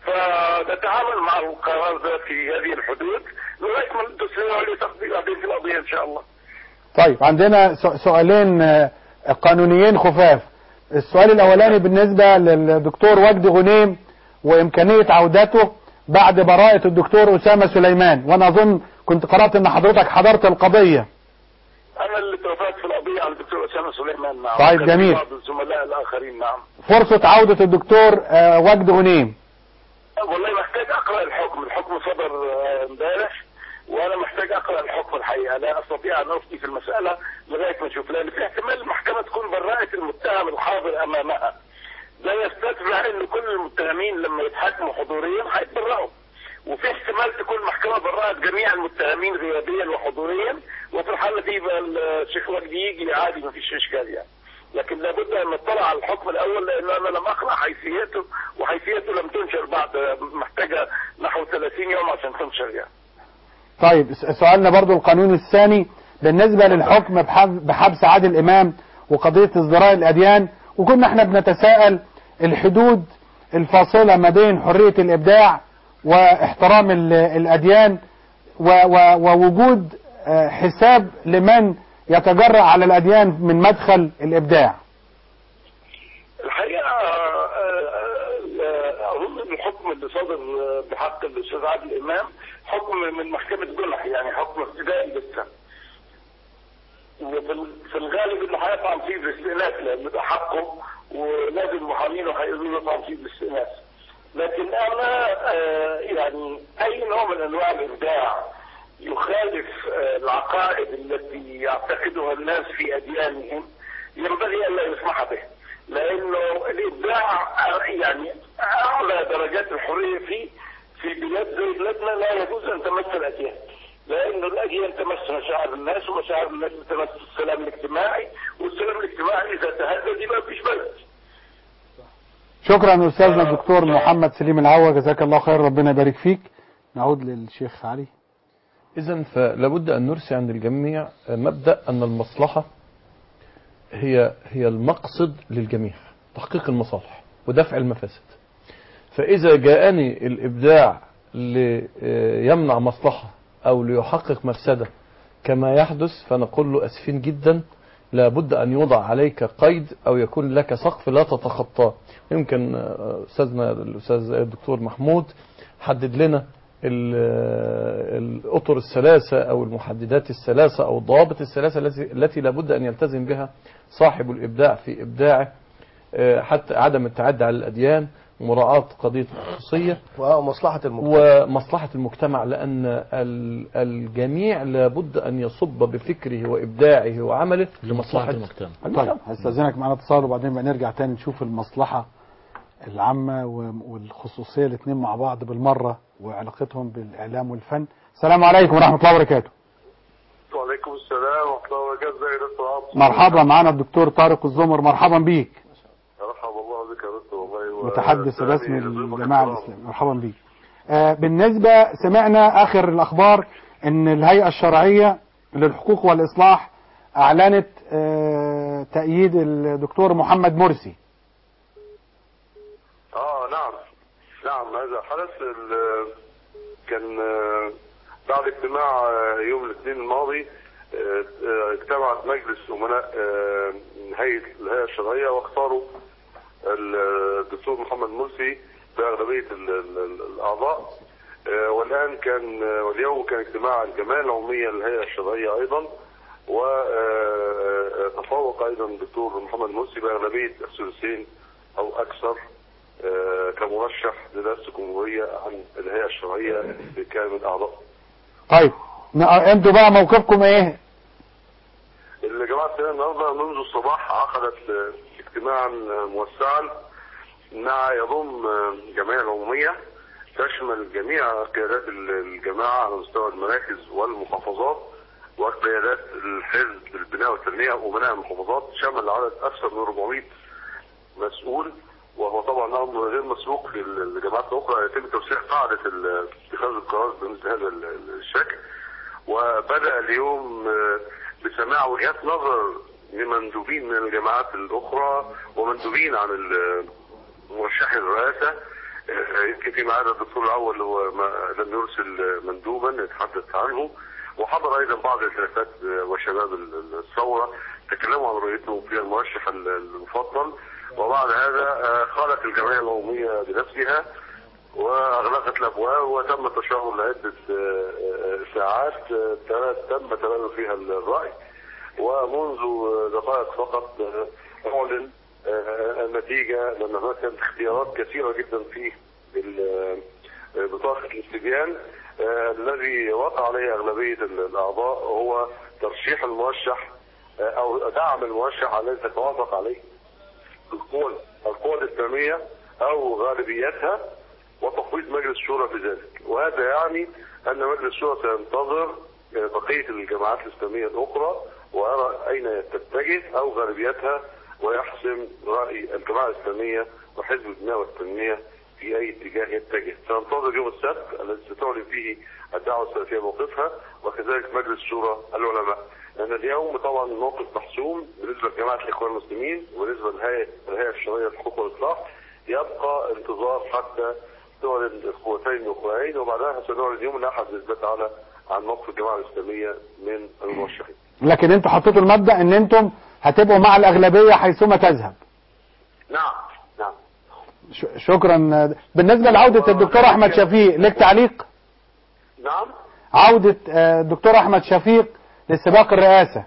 فنتعامل مع القرار ده في هذه الحدود لغايه ما الدستوريه العليا تقضي بعدين في القضيه ان شاء الله. طيب عندنا سؤالين قانونيين خفاف. السؤال الاولاني بالنسبه للدكتور وجدي غنيم وامكانيه عودته بعد براءه الدكتور اسامه سليمان، وانا اظن كنت قرات ان حضرتك حضرت القضيه. انا اللي توفيت في القضيه على الدكتور اسامه سليمان. نعم. طيب جميل. بعض الزملاء الاخرين. نعم. فرصه عوده الدكتور وجدي غنيم. والله محتاج اقرا الحكم، الحكم صدر امبارح وانا محتاج اقرا الحكم الحقيقه، لا استطيع ان افتي في المساله لغايه ما اشوف، لان في احتمال المحكمه تكون برأت المتهم الحاضر امامها. ده يستدعي ان كل المتهمين لما يتحاكموا حضوريا هيتبرأوا، وفي احتمال تكون المحكمه برأت جميع المتهمين غيابيا وحضوريا، وفي الحاله دي يبقى الشيخ وجدي يجي عادي ما فيش اشكال يعني. لكن لابد ان نطلع على الحكم الاول لان انا لم اقرا حيثيته، وحيثيته لم تنشر بعد، محتاجه نحو ثلاثين يوم عشان تنشر يعني. طيب سؤالنا برضو القانون الثاني بالنسبة للحكم بحبس عادل إمام وقضية ازدراء الأديان، وكنا احنا بنتساءل الحدود الفاصلة ما بين حرية الإبداع واحترام الأديان ووجود حساب لمن يتجرأ على الأديان من مدخل الإبداع. الحقيقة أظن أن الحكم اللي صدر بحق الأستاذ عادل إمام حكم من محكمة جنح، يعني حكم ابتدائي لسه، وفي الغالب انه هيطعن فيه بالاستئناس لانه ده حقه ولازم محامينه هيقولوا له يطعن فيه بالاستئناس. لكن انا آه يعني اي نوع من انواع الابداع يخالف آه العقائد التي يعتقدها الناس في اديانهم ينبغي الا يسمح به، لانه الابداع يعني اعلى درجات الحريه فيه في بلاد زي بلادنا لا يجوز ان تمس الاديان، لأن الأديان تمس مشاعر الناس، ومشاعر الناس تمس السلام الاجتماعي، والسلام الاجتماعي إذا تهدد يبقى مفيش بلد. شكرا أستاذنا الدكتور محمد سليم العوا، جزاك الله خير، ربنا يبارك فيك. نعود للشيخ علي. إذن فلابد أن نرسي عند الجميع مبدأ أن المصلحة هي هي المقصد للجميع، تحقيق المصالح ودفع المفاسد. فإذا جاءني الإبداع ليمنع مصلحة أو ليحقق مفسدة كما يحدث، فنقول له أسفين جدا، لابد أن يوضع عليك قيد أو يكون لك سقف لا تتخطاه. يمكن أستاذنا الأستاذ الدكتور محمود حدد لنا الأطر الثلاثة أو المحددات الثلاثة أو الضوابط الثلاثة التي لابد أن يلتزم بها صاحب الإبداع في إبداعه، حتى عدم التعدي على الأديان، مراعاة قضية الخصوصية ومصلحة المجتمع ومصلحة المجتمع، لأن الجميع لابد أن يصب بفكره وإبداعه وعمله لمصلحة المجتمع. طيب هستأذنك معنا اتصال وبعدين بنرجع تاني نشوف المصلحة العامة والخصوصية الاثنين مع بعض بالمرة وعلاقتهم بالإعلام والفن. السلام عليكم ورحمة الله وبركاته. وعليكم السلام ورحمة الله وبركاته. مرحبا، معنا الدكتور طارق الزمر، مرحبا بيك. مرحبا الله بك يا دكتور والله. متحدث الرسمي للجماعة الإسلامية، مرحبا بيك. آه بالنسبة سمعنا آخر الأخبار أن الهيئة الشرعية للحقوق والإصلاح أعلنت آه، تأييد الدكتور محمد مرسي. اه نعم نعم هذا حدث. ال- كان آه، بعد اجتماع آه، يوم الاثنين الماضي آه، آه، اجتمعت مجلس امناء آه، هيئه الهيئه الشرعيه واختاروا الدكتور محمد مرسي باغلبيه ال- ال- الاعضاء. آه، والان كان آه، واليوم كان اجتماع الجمعيه العموميه للهيئه الشرعيه ايضا، وتفوق ايضا الدكتور محمد مرسي باغلبيه الثلثين او اكثر آه، كمرشح لرئاسه الجمهوريه عن الهيئه الشرعيه بكامل اعضاء. طيب ن- انتوا بقى موقفكم ايه؟ الجماعه السياسيه النهارده منذ الصباح عقدت آه، اجتماعا آه، موسعا مع يضم آه، جمعيه العموميه تشمل جميع قيادات ال- الجماعه على مستوى المراكز والمحافظات وقيادات الحزب البناء والتنميه وامناء المحافظات، شمل عدد اكثر من أربعمائة مسؤول، وهو طبعا امر غير مسبوق في الجماعات الاخرى. يتم توسيع قاعده ال- اتخاذ القرار بمثل هذا ال- ال- الشكل. وبدا اليوم آه، بسماع وجهات نظر لمندوبين من الجماعات الاخرى ومندوبين عن ال- مرشحي الرئاسه. آه، يمكن في معانا الدكتور الاول هو ما- لم يرسل مندوبا يتحدث عنه، وحضر ايضا بعض الائتلافات وشباب ال- الثوره تكلموا عن رؤيتهم في المرشح ال- المفضل. وبعد هذا آه، خالت الجمعيه العموميه بنفسها واغلقت الابواب وتم التشاور لعده آه، آه، ساعات آه، تم تبادل فيها الراي. ومنذ دقائق فقط آه، اعلن آه، النتيجه، لان هناك كانت اختيارات كثيره جدا في ال- آه، بطاقه الاستبيان. آه، الذي وقع عليه اغلبيه الاعضاء هو ترشيح المرشح آه، او دعم المرشح الذي تتوافق عليه القوى القوى الاسلاميه او غالبيتها وتفويض مجلس الشورى في ذلك. وهذا يعني ان مجلس الشورى سينتظر آه، بقيه الجماعات الاسلاميه الاخرى ويرى اين تتجه او غالبيتها ويحسم راي الجماعه الاسلاميه وحزب البناء والتنميه في اي اتجاه يتجه. سننتظر يوم السبت الذي ستعلن فيه الدعوه السلفيه موقفها وكذلك مجلس شورى العلماء. لان اليوم طبعا الموقف محسوم بالنسبه لجماعه الاخوان المسلمين وبالنسبه للهيئه الهيئه الشرعيه للحقوق والاصلاح. يبقى انتظار حتى تعلن القوتين الاخرين وبعدها سنعلن يوم الاحد بالاثبات على عن موقف الجماعه الاسلاميه من المرشحين. لكن انتوا حطيتوا المبدأ ان انتم هتبقوا مع الأغلبية حيثما تذهب. نعم نعم. ش- شكرا. بالنسبة لعودة الدكتور أحمد شفيق لك تعليق؟ نعم. عودة آه، الدكتور أحمد شفيق لسباق الرئاسة.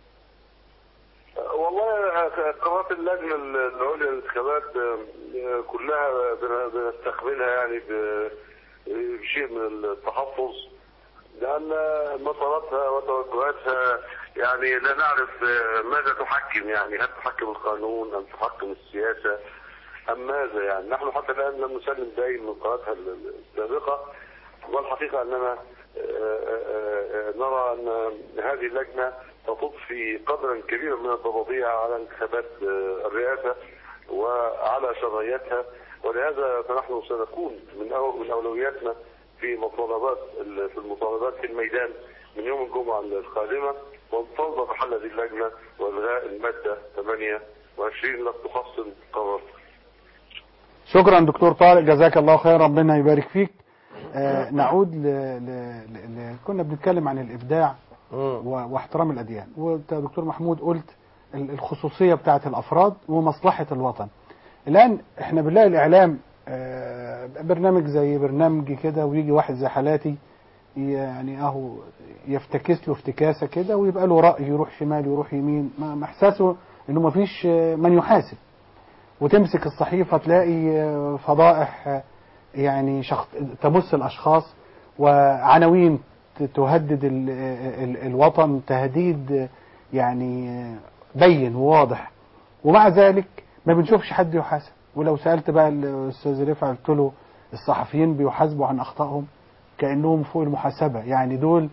والله قرارات اللجنه العليا للانتخابات آه، كلها بن- بنستقبلها يعني ب- بشيء من التحفظ، لان مساراتها وتوجهاتها يعني لا نعرف آه، ماذا تحكم، يعني هل تحكم القانون ام تحكم السياسه ام ماذا. يعني نحن حتى الان لم نسلم داين من قراراتها السابقه، والحقيقه اننا آه، آه، آه، نرى ان هذه اللجنه تضفي قدرا كبيرا من الضبابية على انتخابات آه، الرئاسة وعلى شرعيتها. ولهذا فنحن سنكون من أو من أولوياتنا في مطالبات ال- في المطالبات في الميدان من يوم الجمعة القادمة، ونطالب بحل هذه اللجنة والغاء المادة ثمانية وعشرين التي تخصم قرار. شكرا دكتور طارق، جزاك الله خير، ربنا يبارك فيك. آه نعود ل... ل... ل... ل... كنا بنتكلم عن الإبداع و... واحترام الأديان، وانت يا دكتور محمود قلت ال- الخصوصية بتاعة الأفراد ومصلحة الوطن. الآن احنا بنلاقي الإعلام آه برنامج زي برنامج كده ويجي واحد زي حالاتي يعني اهو يفتكس له افتكاسة كده ويبقى له رأي، يروح شمال يروح يمين، ما ما احساسه انه ما فيش من يحاسب. وتمسك الصحيفة تلاقي فضائح يعني شخص تمس الأشخاص وعناوين تهدد ال ال الوطن تهديد يعني بين وواضح، ومع ذلك ما بنشوفش حد يحاسب. ولو سألت بقى الأستاذ رفع قلت له الصحفيين بيحاسبوا عن أخطائهم كأنهم فوق المحاسبة، يعني دول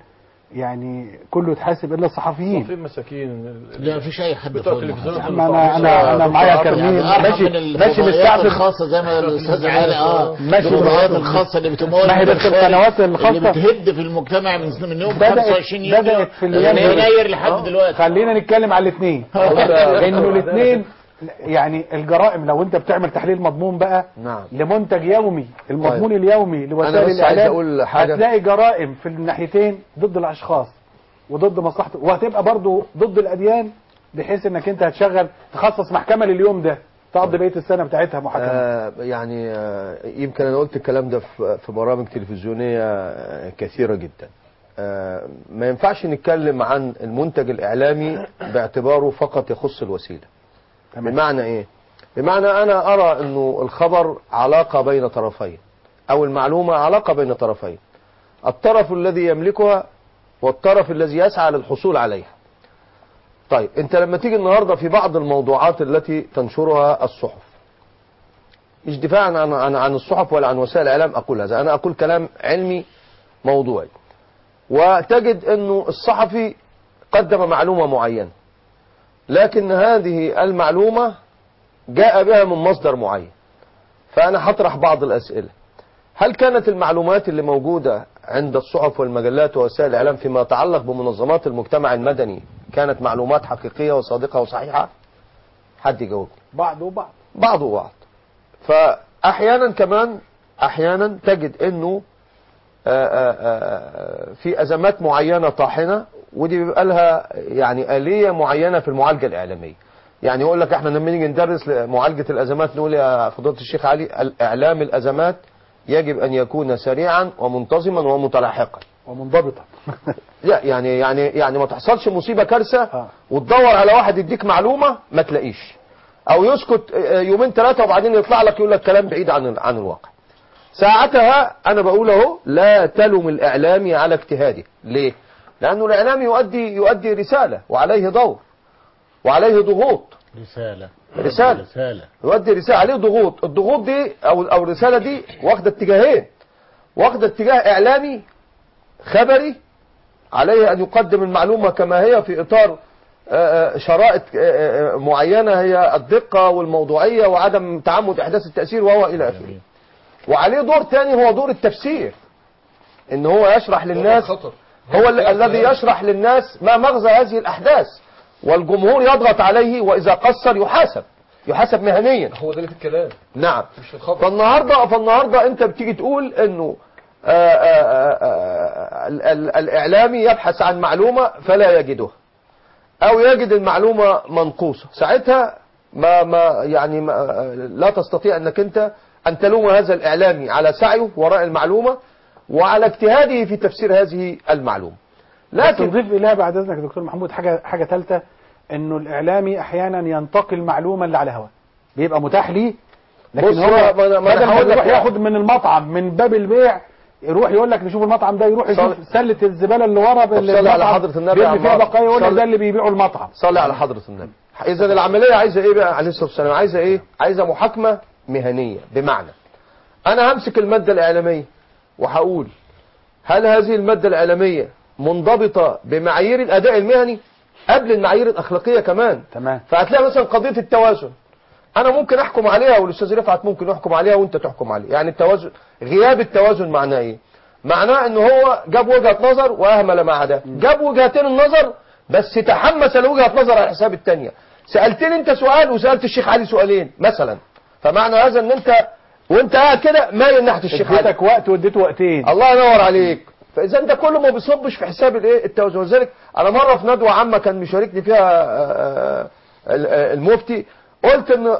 يعني كله يتحاسب الا الصحفيين. في مساكين لا مفيش اي حد بتوع فوق التلفزيون. اما انا انا انا معايا كرمين ماشي ماشي مستعفف الخاصه زي ما الاستاذ علي اه ماشي الفضائيات الخاصه اللي بتمول ما هي بس القنوات الخاصه اللي بتهد في المجتمع من من يوم خمسة وعشرين يوليو بدات في الايام يناير لحد دلوقتي. خلينا نتكلم على الاثنين انه الاثنين يعني الجرائم لو انت بتعمل تحليل مضمون بقى نعم. لمنتج يومي المضمون طيب. اليومي لوسائل الاعلام حاجة. هتلاقي جرائم في الناحيتين ضد الاشخاص وضد مصلحته، وهتبقى برضو ضد الاديان، بحيث انك انت هتشغل تخصص محكمة لليوم ده تقضي بقية السنة بتاعتها محاكمة. آه يعني آه يمكن انا قلت الكلام ده في في برامج تلفزيونية آه كثيرة جدا. آه ما ينفعش نتكلم عن المنتج الاعلامي باعتباره فقط يخص الوسيلة. تمام. بمعنى ايه؟ بمعنى انا ارى انه الخبر علاقة بين طرفين، او المعلومة علاقة بين طرفين، الطرف الذي يملكها والطرف الذي يسعى للحصول عليها. طيب انت لما تيجي النهاردة في بعض الموضوعات التي تنشرها الصحف، مش دفاعا عن, عن, عن الصحف ولا عن وسائل الاعلام اقول هذا، انا اقول كلام علمي موضوعي، وتجد انه الصحفي قدم معلومة معينة، لكن هذه المعلومة جاء بها من مصدر معين. فانا هطرح بعض الاسئلة: هل كانت المعلومات اللي موجودة عند الصحف والمجلات ووسائل الإعلام فيما يتعلق بمنظمات المجتمع المدني كانت معلومات حقيقية وصادقة وصحيحة؟ حد يجاوب. بعض وبعض بعض وبعض. فأحيانا كمان أحيانا تجد أنه آآ آآ في أزمات معينة طاحنة، ودي بيبقى لها يعني آلية معينة في المعالجة الإعلامية. يعني يقول لك احنا لما نيجي ندرس معالجة الأزمات نقول يا فضيلة الشيخ علي الإعلام الأزمات يجب أن يكون سريعا ومنتظما ومتلاحقا ومنضبطا. لا يعني يعني يعني ما تحصلش مصيبة كارثة وتدور على واحد يديك معلومة ما تلاقيش، أو يسكت يومين ثلاثة وبعدين يطلع لك يقول لك كلام بعيد عن عن الواقع. ساعتها أنا بقول أهو لا تلوم الإعلامي على اجتهاده. ليه؟ لأنه الإعلامي يؤدي يؤدي رسالة وعليه دور وعليه ضغوط. رسالة رسالة رسالة يودي رسالة عليه ضغوط. الضغوط دي أو أو الرسالة دي واخدة اتجاهين، واخدة اتجاه إعلامي خبري عليه أن يقدم المعلومة كما هي في إطار شرائط معينة هي الدقة والموضوعية وعدم تعمد إحداث التأثير وهو إلى آخره. وعليه دور تاني هو دور التفسير، إن هو يشرح للناس، هو الذي يشرح للناس ما مغزى هذه الأحداث، والجمهور يضغط عليه وإذا قصر يحاسب يحاسب مهنيا. هو ده اللي في الكلام. نعم. فالنهارده فالنهارده انت بتيجي تقول انه آآ آآ آآ الاعلامي يبحث عن معلومه فلا يجدها، او يجد المعلومه منقوصه، ساعتها ما ما يعني ما لا تستطيع انك انت ان تلوم هذا الاعلامي على سعيه وراء المعلومه وعلى اجتهاده في تفسير هذه المعلومه. لكن نضيف اليها بعد اذنك يا دكتور محمود حاجه حاجه ثالثه، انه الاعلامي احيانا ينتقي المعلومه اللي على هواه، بيبقى متاح ليه، لكن هو بدل ما يروح ياخد من المطعم من باب البيع يروح يقول لك نشوف المطعم ده، يروح يشوف سله الزباله اللي ورا صلي على حضره النبي اللي فيها بقايا يقول لك ده اللي بيبيعوا المطعم. صلي على حضره النبي. اذا العمليه عايزه ايه بقى عليه الصلاه والسلام؟ عايزه ايه؟ عايزه محاكمه مهنيه، بمعنى انا همسك الماده الاعلاميه وهقول هل هذه الماده الاعلاميه منضبطة بمعايير الأداء المهني قبل المعايير الأخلاقية كمان. تمام. فهتلاقي مثلا قضية التوازن أنا ممكن أحكم عليها والأستاذ رفعت ممكن يحكم عليها وأنت تحكم عليها. يعني التوازن، غياب التوازن معناه إيه؟ معناه إنه هو جاب وجهة نظر وأهمل ما عداه، جاب وجهتين النظر بس تحمس لوجهة نظر على حساب الثانية. سألتني أنت سؤال وسألت الشيخ علي سؤالين مثلا، فمعنى هذا إن أنت وأنت قاعد كده مايل ناحية الشيخ علي. اديتك وقت واديته وقتين. الله ينور عليك. فاذا ده كله ما بيصبش في حساب الايه التوازن. ولذلك انا مره في ندوه عامه كان مشاركني فيها المفتي، قلت ان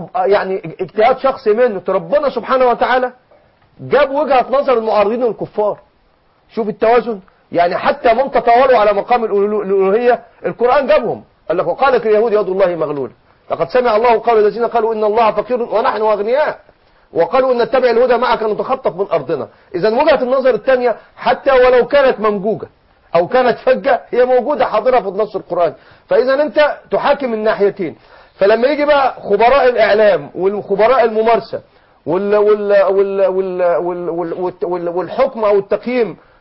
يعني اجتهاد شخصي منه ربنا سبحانه وتعالى جاب وجهه نظر المعارضين والكفار. شوف التوازن، يعني حتى من تطاولوا على مقام الالوهيه القران جابهم، قال لك وقالت اليهود يد الله مغلوله لقد سمع الله قول الذين قالوا ان الله فقير ونحن اغنياء وقالوا ان نتبع الهدى معك نتخطف من ارضنا. اذا وجهه النظر الثانيه حتى ولو كانت ممجوجه او كانت فجه هي موجوده حاضره في النص القراني. فاذا انت تحاكم الناحيتين. فلما يجي بقى خبراء الاعلام والخبراء الممارسه وال وال وال وال وال وال والحكم او التقييم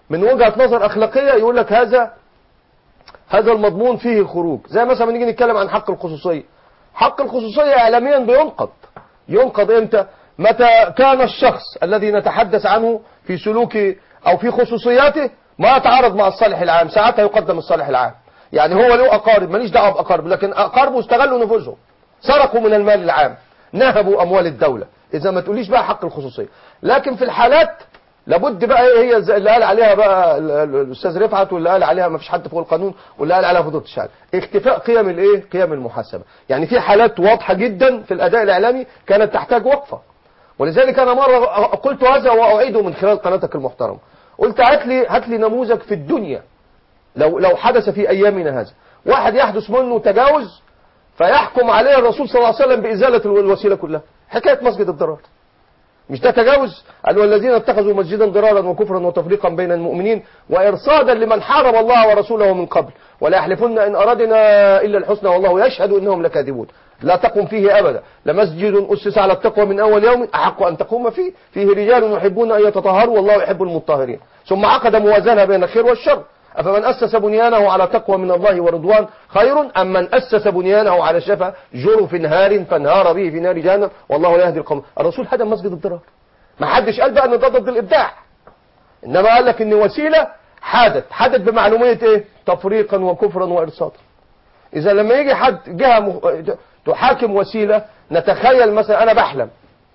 من وجهة نظر أخلاقية يقول لك هذا هذا المضمون فيه خروج. زي مثلا نيجي نتكلم عن حق الخصوصية. حق الخصوصية إعلاميا بينقض. ينقض إمتى؟ متى كان الشخص الذي نتحدث عنه في سلوكه أو في خصوصياته ما يتعارض مع الصالح العام، ساعتها يقدم الصالح العام. يعني هو له أقارب، ماليش دعوة بأقارب، لكن أقاربه استغلوا نفوذهم، سرقوا من المال العام، نهبوا أموال الدولة. إذا ما تقوليش بقى حق الخصوصية. لكن في الحالات لابد بقى هي اللي قال عليها بقى الأستاذ رفعت، واللي قال عليها ما فيش حد فوق القانون، واللي قال عليها فضيلة الشعب، اختفاء قيم الايه؟ قيم المحاسبة. يعني في حالات واضحة جدا في الأداء الإعلامي كانت تحتاج وقفة. ولذلك أنا مرة قلت هذا وأعيده من خلال قناتك المحترمة. قلت هات لي هات لي نموذج في الدنيا لو لو حدث في أيامنا هذا، واحد يحدث منه تجاوز فيحكم عليه الرسول صلى الله عليه وسلم بإزالة الوسيلة كلها. حكاية مسجد الضرار، مش ده تجاوز؟ قال والذين اتخذوا مسجدا ضرارا وكفرا وتفريقا بين المؤمنين وإرصادا لمن حارب الله ورسوله من قبل ولا يحلفن إن أرادنا إلا الحسنى والله يشهد إنهم لكاذبون لا تقم فيه أبدا لمسجد أسس على التقوى من أول يوم أحق أن تقوم فيه فيه رجال يحبون أن يتطهروا والله يحب المطهرين. ثم عقد موازنة بين الخير والشر. أفمن أسس بنيانه على تقوى من الله ورضوان خير أم من أسس بنيانه على شفا جرف نهار فانهار به في نار جهنم والله لا يهدي القوم. الرسول هدم مسجد الضرار. ما حدش قال بقى ان ده ضد الإبداع، إنما قال لك إن وسيلة حدث حدث بمعلومية إيه؟ تفريقا وكفرا وإرصادا. إذا لما يجي حد جهة مخ... تحاكم وسيلة، نتخيل مثلا أنا بحلم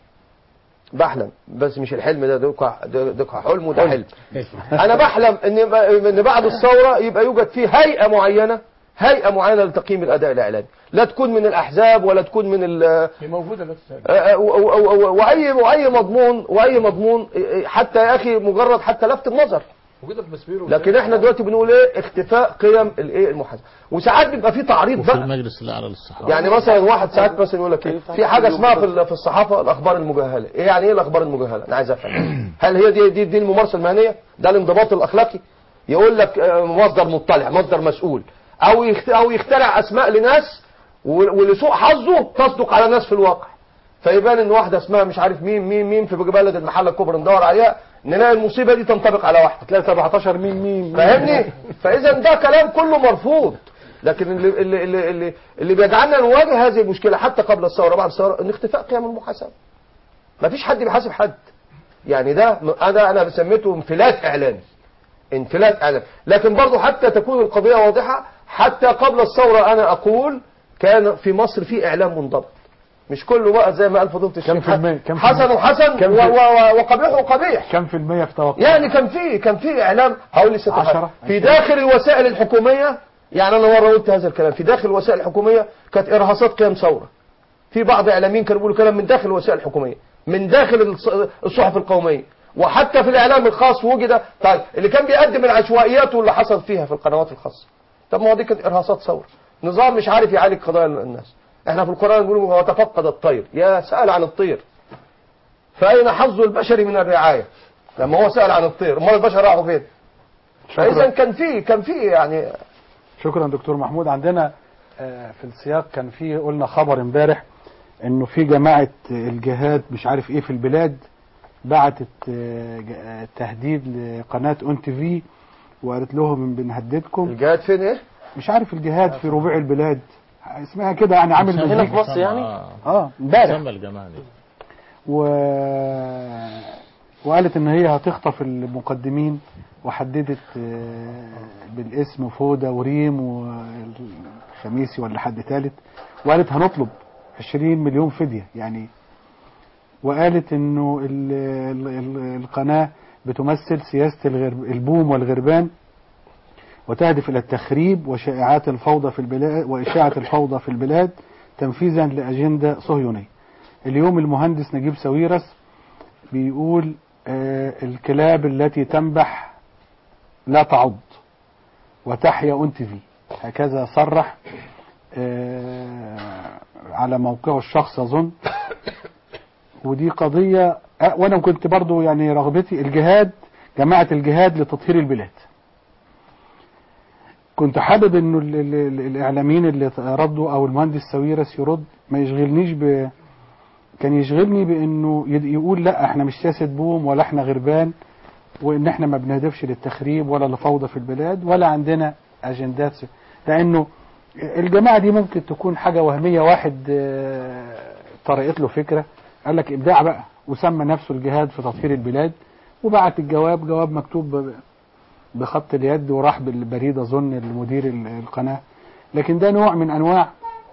بحلم بس مش الحلم ده دقة دقة حلم وده حلم. أنا بحلم إن إن بعد الثورة يبقى يوجد فيه هيئة معينة هيئة معينة لتقييم الأداء الإعلامي، لا تكون من الأحزاب ولا تكون من ال موجودة بس وأي وأي مضمون وأي مضمون حتى يا أخي مجرد حتى لفت النظر. لكن احنا دلوقتي بنقول ايه؟ اختفاء قيم الايه؟ المحاسبه. وساعات بيبقى في تعريض بقى في المجلس الاعلى للصحافه. يعني مثلا واحد ساعات مثلا يقول لك ايه؟ في حاجه اسمها في في الصحافه الاخبار المجهله. ايه يعني ايه الاخبار المجهله؟ انا عايز افهم. هل هي دي دي, دي الممارسه المهنيه؟ ده الانضباط الاخلاقي؟ يقول لك مصدر مطلع، مصدر مسؤول، او او يخترع اسماء لناس ولسوء حظه تصدق على ناس في الواقع. فيبان ان واحده اسمها مش عارف مين مين مين في بلد المحله الكبرى ندور عليها نلاقي المصيبه دي تنطبق على واحد تلاقي سبعتاشر مين مين فاهمني؟ فاذا ده كلام كله مرفوض. لكن اللي اللي اللي اللي, اللي بيجعلنا نواجه هذه المشكله حتى قبل الثوره بعد الثوره ان اختفاء قيم المحاسبه. ما فيش حد بيحاسب حد. يعني ده انا انا بسميته انفلات اعلامي. انفلات اعلامي. لكن برضه حتى تكون القضيه واضحه، حتى قبل الثوره انا اقول كان في مصر في اعلام منضبط. مش كله بقى زي ما قال فضيلة الشيخ حسن وحسن وقبيح وقبيح. كم في المية في توقع؟ يعني كان في كان في اعلام هقول لي ست حاجات في داخل الوسائل الحكوميه. يعني انا مره قلت هذا الكلام في داخل الوسائل الحكوميه كانت ارهاصات قيم ثوره. في بعض اعلاميين كانوا بيقولوا كلام من داخل الوسائل الحكوميه، من داخل الصحف القوميه، وحتى في الاعلام الخاص وجد. طيب اللي كان بيقدم العشوائيات واللي حصل فيها في القنوات الخاصه، طب ما هو دي كانت ارهاصات ثوره. نظام مش عارف يعالج قضايا الناس. احنا في القرآن بنقول وتفقد الطير. يا سأل عن الطير فأين حظ البشر من الرعاية لما هو سأل عن الطير؟ امال البشر راحوا فين؟ فإذا كان في كان في يعني. شكرا دكتور محمود. عندنا في السياق كان في قلنا خبر امبارح انه في جماعة الجهاد مش عارف ايه في البلاد بعتت تهديد لقناة اون تي في وقالت لهم بنهددكم. الجهاد فين ايه؟ مش عارف الجهاد في ربوع البلاد اسمها كده يعني عامل هنا في مصر يعني اه امبارح سمى الجماعه دي و... وقالت ان هي هتخطف المقدمين وحددت بالاسم فوده وريم والخميسي ولا حد ثالث وقالت هنطلب عشرين مليون فدية يعني. وقالت انه ال... ال... القناة بتمثل سياسة الغرب... البوم والغربان وتهدف إلى التخريب وشائعات الفوضى في البلاد وإشاعة الفوضى في البلاد تنفيذا لأجندة صهيونية. اليوم المهندس نجيب ساويرس بيقول آه الكلاب التي تنبح لا تعض وتحيا اون تي في. هكذا صرح آه على موقعه الشخص أظن. ودي قضية آه وأنا كنت برضو يعني رغبتي الجهاد جماعة الجهاد لتطهير البلاد. كنت حابب انه ال ال ال الاعلاميين اللي ردوا او المهندس ساويرس يرد ما يشغلنيش ب كان يشغلني بانه يقول لا احنا مش سياسة بوم ولا احنا غربان وان احنا ما بنهدفش للتخريب ولا لفوضى في البلاد ولا عندنا اجندات، لانه الجماعه دي ممكن تكون حاجه وهميه. واحد طرقت له فكره قال لك ابداع بقى، وسمى نفسه الجهاد في تطهير البلاد، وبعت الجواب جواب مكتوب بخط اليد وراح بالبريد اظن لمدير القناه. لكن ده نوع من انواع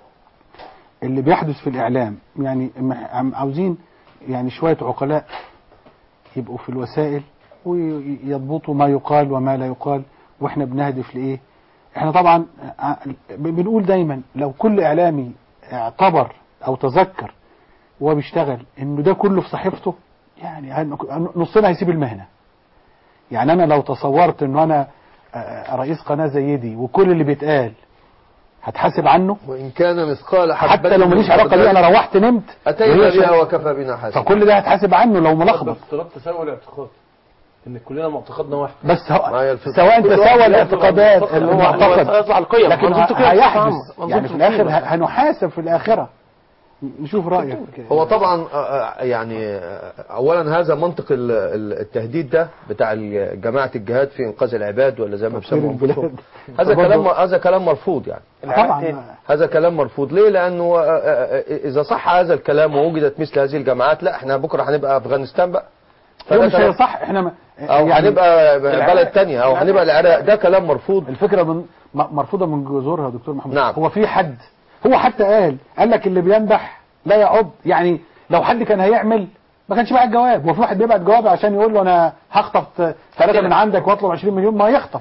اللي بيحدث في الاعلام. يعني عاوزين يعني شويه عقلاء يبقوا في الوسائل ويضبطوا ما يقال وما لا يقال، واحنا بنهدف لايه. احنا طبعا بنقول دايما لو كل اعلامي اعتبر او تذكر وهو بيشتغل انه ده كله في صحيفته، يعني نصنا هيسيب المهنه. يعني انا لو تصورت انه انا رئيس قناه زي دي وكل اللي بيتقال هتحاسب عنه، وان كان مثقال حتى لو ماليش علاقه بيه، انا روحت نمت اتينا بها وكفى بنا حاسب، فكل ده هتحاسب عنه لو ملخبط. افتراض تساوي الاعتقاد ان كلنا معتقدنا واحد، بس سواء تساوى الاعتقادات المعتقد، لكن هيحدث يعني في الاخر هنحاسب في الاخره. نشوف رأيك. هو طبعا يعني اولا هذا منطق التهديد ده بتاع جماعة الجهاد في انقاذ العباد ولا زي ما بيسموه انفسهم، هذا كلام هذا كلام مرفوض. يعني طبعا هذا كلام مرفوض. ليه؟ لانه اذا صح هذا الكلام ووجدت مثل هذه الجماعات، لا احنا بكره هنبقى افغانستان بقى، مش هي صح، احنا ما او يعني هنبقى بلد تانية او هنبقى العراق. ده كلام مرفوض. الفكرة من مرفوضة من جذورها يا دكتور محمد. نعم. هو في حد هو حتى قال قال لك اللي بينبح لا يعض. يعني لو حد كان هيعمل ما كانش بعت جواب. هو في واحد بيبعت جواب عشان يقول له انا هخطف ثلاثة من عندك واطلب عشرين مليون؟ ما يخطف.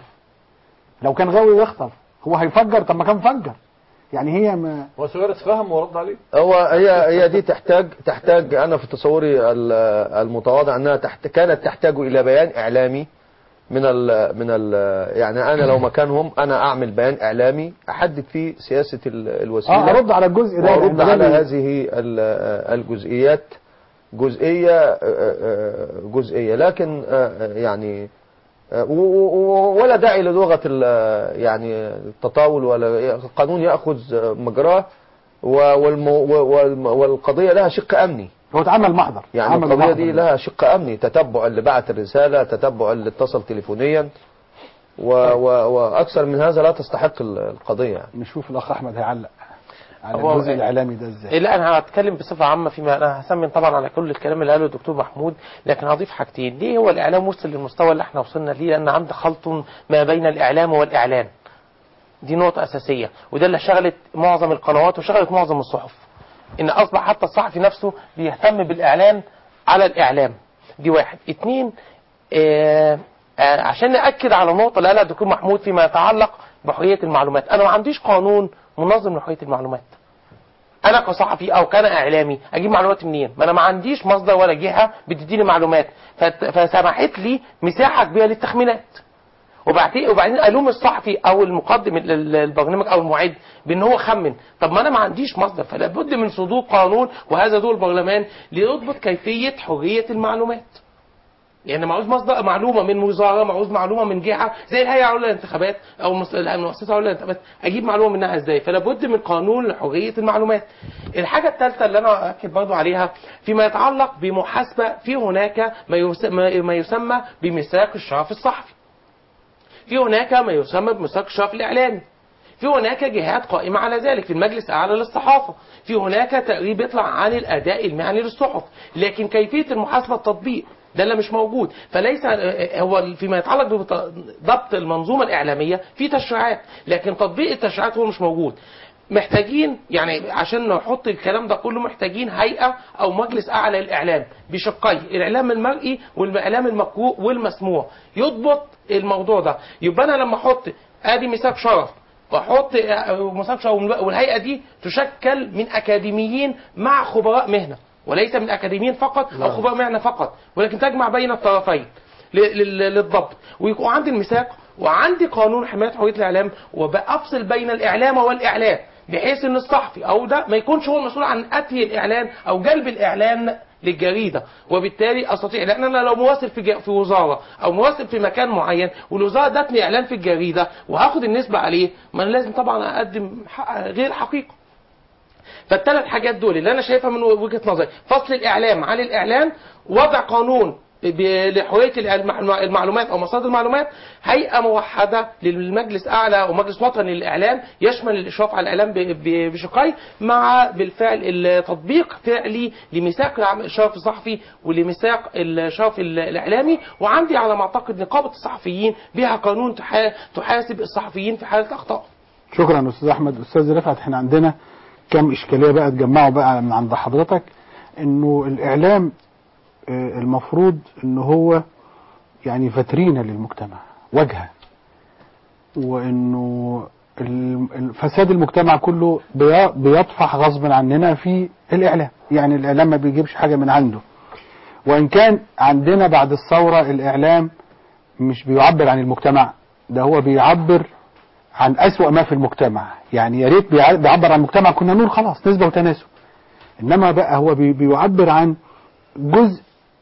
لو كان غاوي يخطف هو هيفجر؟ طب ما كان فجر. يعني هي ما هو سؤال اتفهم ورد عليه. هو هي هي دي تحتاج تحتاج انا في تصوري المتواضع انها تحت كانت تحتاج الى بيان اعلامي من ال من ال يعني انا لو مكانهم انا اعمل بيان اعلامي احدد فيه سياسه الوسيله. اه ارد على الجزء ده، وارد على هذه الجزئيات جزئيه جزئيه. لكن يعني ولا داعي للغه يعني التطاول، ولا القانون ياخذ مجراه، والقضيه لها شق امني. هو اتعمل محضر يعني القضيه دي لها شق امني، تتبع اللي بعت الرساله، تتبع اللي اتصل تليفونيا، و و واكثر من هذا لا تستحق القضيه. يعني نشوف الاخ احمد هيعلق على الجزء الاعلامي ده ازاي. لا انا هتكلم بصفه عامه، فيما انا هسمن طبعا على كل الكلام اللي قاله الدكتور محمود، لكن هضيف حاجتين. ليه هو الاعلام وصل للمستوى اللي احنا وصلنا ليه؟ لان عند خلط ما بين الاعلام والاعلان. دي نقطه اساسيه، وده اللي شغلت معظم القنوات وشغلت معظم الصحف، ان اصبح حتى الصحفي نفسه بيهتم بالاعلان على الاعلام. دي واحد. اتنين، آه آه عشان ناكد على النقطه اللي قالها الدكتور محمود فيما يتعلق بحريه المعلومات. انا ما عنديش قانون منظم لحريه المعلومات. انا كصحفي او كان اعلامي اجيب معلومات منين؟ ما انا ما عنديش مصدر ولا جهه بتديني معلومات، فسمحت لي مساحه كبيره للتخمينات. وبعدين وبعدين الوم الصحفي او المقدم البرنامج او المعد بان هو خمن. طب ما انا ما عنديش مصدر، فلا بد من صدور قانون، وهذا دور البرلمان ليضبط كيفيه حريه المعلومات. يعني معوز مصدر معلومه من وزاره، معوز معلومه من جهه زي الهيئه العليا للانتخابات او المؤسسه العليا للانتخابات، اجيب معلومه منها ازاي؟ فلا بد من قانون لحريه المعلومات. الحاجه الثالثه اللي انا اكد برضو عليها فيما يتعلق بمحاسبه، في هناك ما يسمى بميثاق الشرف الصحفي، في هناك ما يسمى بميثاق الشرف الاعلامي، في هناك جهات قائمه على ذلك، في المجلس الاعلى للصحافه، في هناك تقرير بيطلع عن الاداء المهني للصحف، لكن كيفيه المحاسبه التطبيق ده اللي مش موجود. فليس هو فيما يتعلق بضبط المنظومه الاعلاميه في تشريعات، لكن تطبيق التشريعات هو مش موجود. محتاجين يعني عشان نحط الكلام ده كله محتاجين هيئه او مجلس اعلى للاعلام بشقيه، الاعلام المرئي والاعلام المقروء والمسموع، يضبط الموضوع ده. يبقى انا لما احط ادي ميثاق شرف واحط ميثاق شرف، والهيئه دي تشكل من اكاديميين مع خبراء مهنه، وليس من اكاديميين فقط او خبراء مهنه فقط، ولكن تجمع بين الطرفين للضبط. ويكون عندي الميثاق وعندي قانون حمايه حريه الاعلام، وبافصل بين الاعلام والاعلام، بحيث ان الصحفي او ده ما يكونش هو المسؤول عن اتي الاعلان او جلب الاعلان للجريده، وبالتالي استطيع. لان انا لو مواسل في في وزاره او مواسل في مكان معين والوزاره ادتني اعلان في الجريده وهاخد النسبه عليه، ما انا لازم طبعا اقدم غير حقيقه. فالثلاث حاجات دول اللي انا شايفها من وجهه نظري: فصل الاعلام عن الاعلان، وضع قانون لحوية المعلومات أو مصادر المعلومات هيئة موحدة للمجلس أعلى أو مجلس وطني للإعلام يشمل الإشراف على الإعلام بشقين، مع بالفعل التطبيق فعلي لميثاق الإشراف الصحفي ولميثاق الإشراف الإعلامي. وعندي على ما أعتقد نقابة الصحفيين بها قانون تحاسب الصحفيين في حالة أخطاء. شكرا أستاذ أحمد. أستاذ رفعت، احنا عندنا كم إشكالية بقى تجمعوا بقى من عند حضرتك. إنه الإعلام المفروض إنه هو يعني فترينة للمجتمع، واجهة، وإنه الفساد المجتمع كله بيطفح غصب عننا في الإعلام. يعني الإعلام ما بيجيبش حاجة من عنده، وإن كان عندنا بعد الثورة الإعلام مش بيعبر عن المجتمع، ده هو بيعبر عن أسوأ ما في المجتمع. يعني يا ريت بيعبر عن المجتمع كنا نقول خلاص نسبة وتناسب، إنما بقى هو بيعبر عن جزء،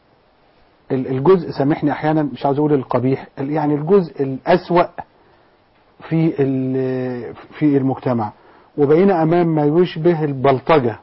الجزء سامحني أحيانا مش عاوز أقول القبيح، يعني الجزء الأسوأ في في المجتمع. وبقينا أمام ما يشبه البلطجة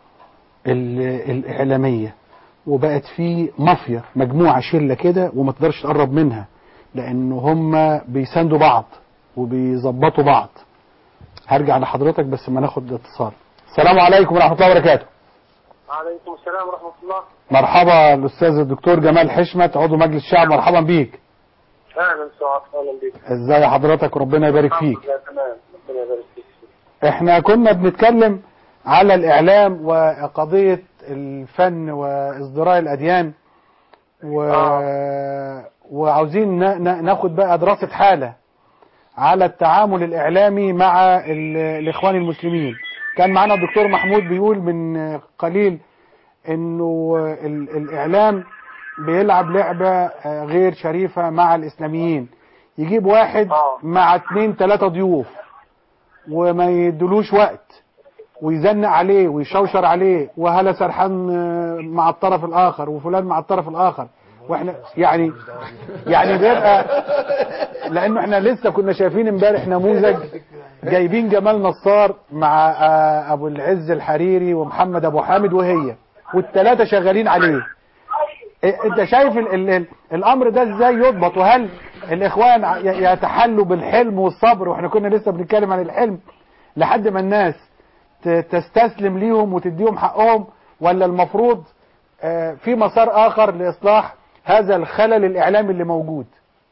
الإعلامية، وبقت في مافيا، مجموعة شلة كده وما تقدرش تقرب منها، لأنه هم بيساندوا بعض وبيظبطوا بعض. هرجع لحضرتك بس ما ناخد اتصال. السلام عليكم ورحمة الله وبركاته. وعليكم السلام ورحمة الله. مرحبا الأستاذ الدكتور جمال حشمت، عضو مجلس الشعب، مرحبا بيك. أهلا سعاد، أهلا بيك. ازاي حضرتك وربنا يبارك فيك. تمام، ربنا يبارك فيك. احنا كنا بنتكلم على الإعلام وقضية الفن وازدراء الأديان و... آه. وعاوزين ن... ناخد بقى دراسة حالة على التعامل الإعلامي مع ال... الإخوان المسلمين. كان معنا الدكتور محمود بيقول من قليل انه ال... الإعلام بيلعب لعبة غير شريفة مع الإسلاميين، يجيب واحد مع اتنين تلاتة ضيوف وما يدلوش وقت ويزنق عليه ويشوشر عليه، وهلا سرحان مع الطرف الآخر وفلان مع الطرف الآخر، واحنا يعني يعني بيبقى، لأنه احنا لسه كنا شايفين امبارح نموذج جايبين جمال نصار مع أبو العز الحريري ومحمد أبو حامد وهي والتلاتة شغالين عليه. انت شايف ال ال ال الامر ده ازاي يضبط؟ وهل الاخوان يتحلوا بالحلم والصبر، واحنا كنا لسه بنتكلم عن الحلم، لحد ما الناس تستسلم ليهم وتديهم حقهم، ولا المفروض في مسار اخر لاصلاح هذا الخلل الاعلامي اللي موجود؟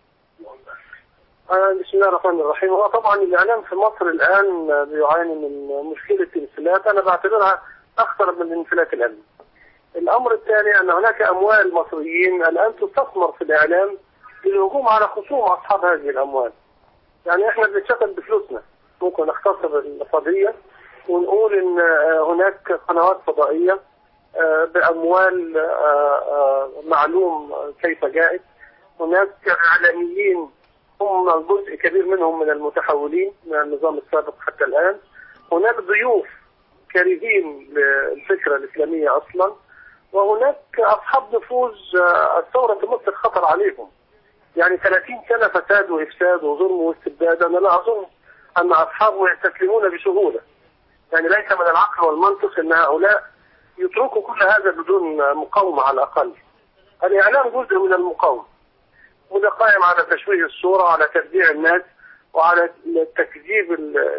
بسم الله الرحمن الرحيم. هو طبعا الاعلام في مصر الان بيعاني من مشكلة انفلات، انا بعتبرها اخطر من الانفلات الامني. الأمر الثاني أن هناك أموال مصريين الآن تستثمر في الإعلام للهجوم على خصوم أصحاب هذه الأموال. يعني إحنا بنشتغل بفلوسنا، ممكن نختصر القضية ونقول إن هناك قنوات فضائية بأموال معلوم كيف جاءت، هناك إعلاميين هم جزء كبير منهم من المتحولين من النظام السابق حتى الآن، هناك ضيوف كارهين للفكرة الإسلامية أصلا، وهناك أصحاب نفوذ الثورة في مصر خطر عليهم. يعني ثلاثين سنة فساد وإفساد وظلم واستبداد، أنا لا أظن أن أصحابه يستسلمون بسهولة. يعني ليس من العقل والمنطق أن هؤلاء يتركوا كل هذا بدون مقاومة على الأقل. الإعلام جزء من المقاومة، وده قائم على تشويه الصورة وعلى تبديع الناس وعلى تكذيب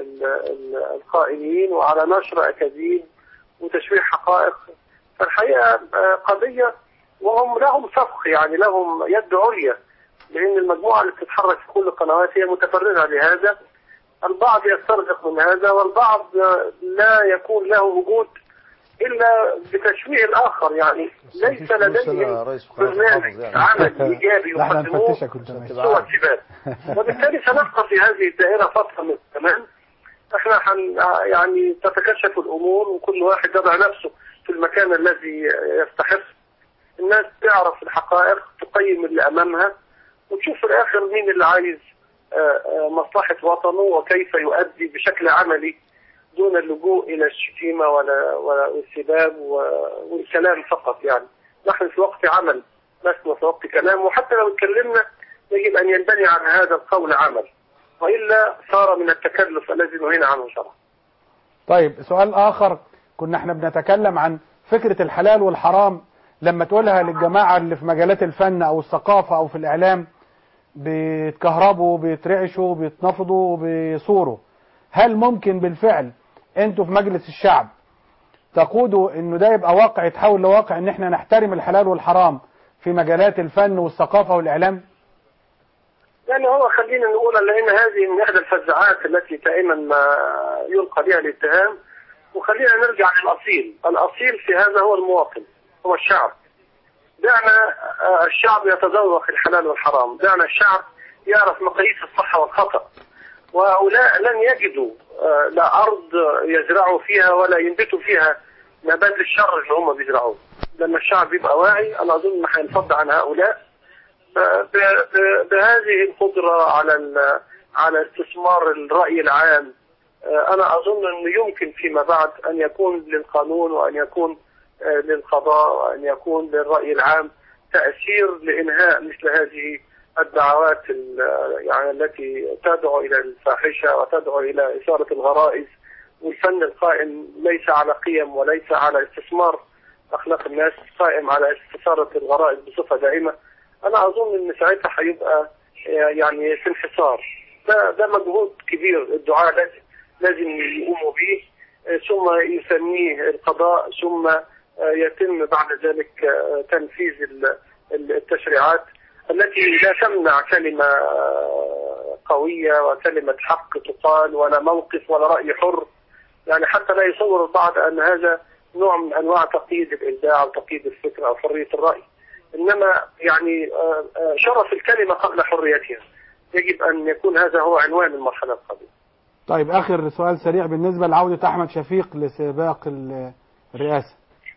القائلين وعلى نشر أكاذيب وتشويه حقائق. فالحقيقة قضية، وهم لهم سفق، يعني لهم يد عليا، لأن المجموعة اللي بتتحرك في كل القنوات هي متفرغة لهذا. البعض يسترزق من هذا، والبعض لا يكون له وجود إلا بتشويه الآخر. يعني ليس لديهم برنامج عمل إيجابي يقدموه سوى الشباب، وبالتالي سنبقى في هذه الدائرة فترة من الزمان. احنا حن يعني تتكشف الأمور وكل واحد يضع نفسه في المكان الذي يستحق. الناس تعرف الحقائق، تقيم اللي أمامها، وتشوف في الآخر مين اللي عايز مصلحة وطنه وكيف يؤدي بشكل عملي دون اللجوء إلى الشتيمة ولا والسباب والكلام فقط. يعني نحن في وقت عمل لسنا في وقت كلام، وحتى لو اتكلمنا يجب أن ينبني على هذا القول عمل، وإلا صار من التكلف الذي نهينا عنه شرعا. طيب سؤال آخر، كنا احنا بنتكلم عن فكرة الحلال والحرام لما تقولها للجماعة اللي في مجالات الفن أو الثقافة أو في الإعلام بيتكهربوا بيترعشوا بيتنفضوا بيصوروا، هل ممكن بالفعل أنتوا في مجلس الشعب تقودوا إنه ده يبقى واقع يتحول لواقع إن إحنا نحترم الحلال والحرام في مجالات الفن والثقافة والإعلام؟ يعني هو خلينا نقول لأن هذه من إحدى الفزعات التي دائما ما يلقى بها الاتهام، وخلينا نرجع للأصيل. الأصيل في هذا هو المواطن، هو الشعب. دعنا الشعب يتذوق الحلال والحرام، دعنا الشعب يعرف مقاييس الصح والخطأ. وهؤلاء لن يجدوا لا أرض يزرعوا فيها ولا ينبتوا فيها نبات الشر اللي هم بيزرعوه. لما الشعب يبقى واعي أنا أظن أنه هينفض عن هؤلاء بهذه القدرة على على استثمار الرأي العام. أنا أظن أنه يمكن فيما بعد أن يكون للقانون وأن يكون للقضاء وأن يكون للرأي العام تأثير لإنهاء مثل هذه الدعوات يعني التي تدعو إلى الفاحشة وتدعو إلى إثارة الغرائز. والفن القائم ليس على قيم وليس على استثمار أخلاق الناس، قائم على استثارة الغرائز بصفة دائمة. أنا أظن أن ساعتها هيبقى يعني في انحصار. ده ده مجهود كبير الدعاء لازم لازم يقوموا به، ثم يسميه القضاء، ثم يتم بعد ذلك تنفيذ التشريعات التي لا تمنع كلمة قوية وكلمة حق تقال ولا موقف ولا رأي حر. يعني حتى لا يصور البعض أن هذا نوع من أنواع تقييد الإبداع أو تقييد الفكر أو حرية الرأي، إنما يعني شرف الكلمة قبل حريتها. يجب أن يكون هذا هو عنوان المرحلة القادمة. طيب آخر سؤال سريع بالنسبة لعودة أحمد شفيق لسباق الرئاسة.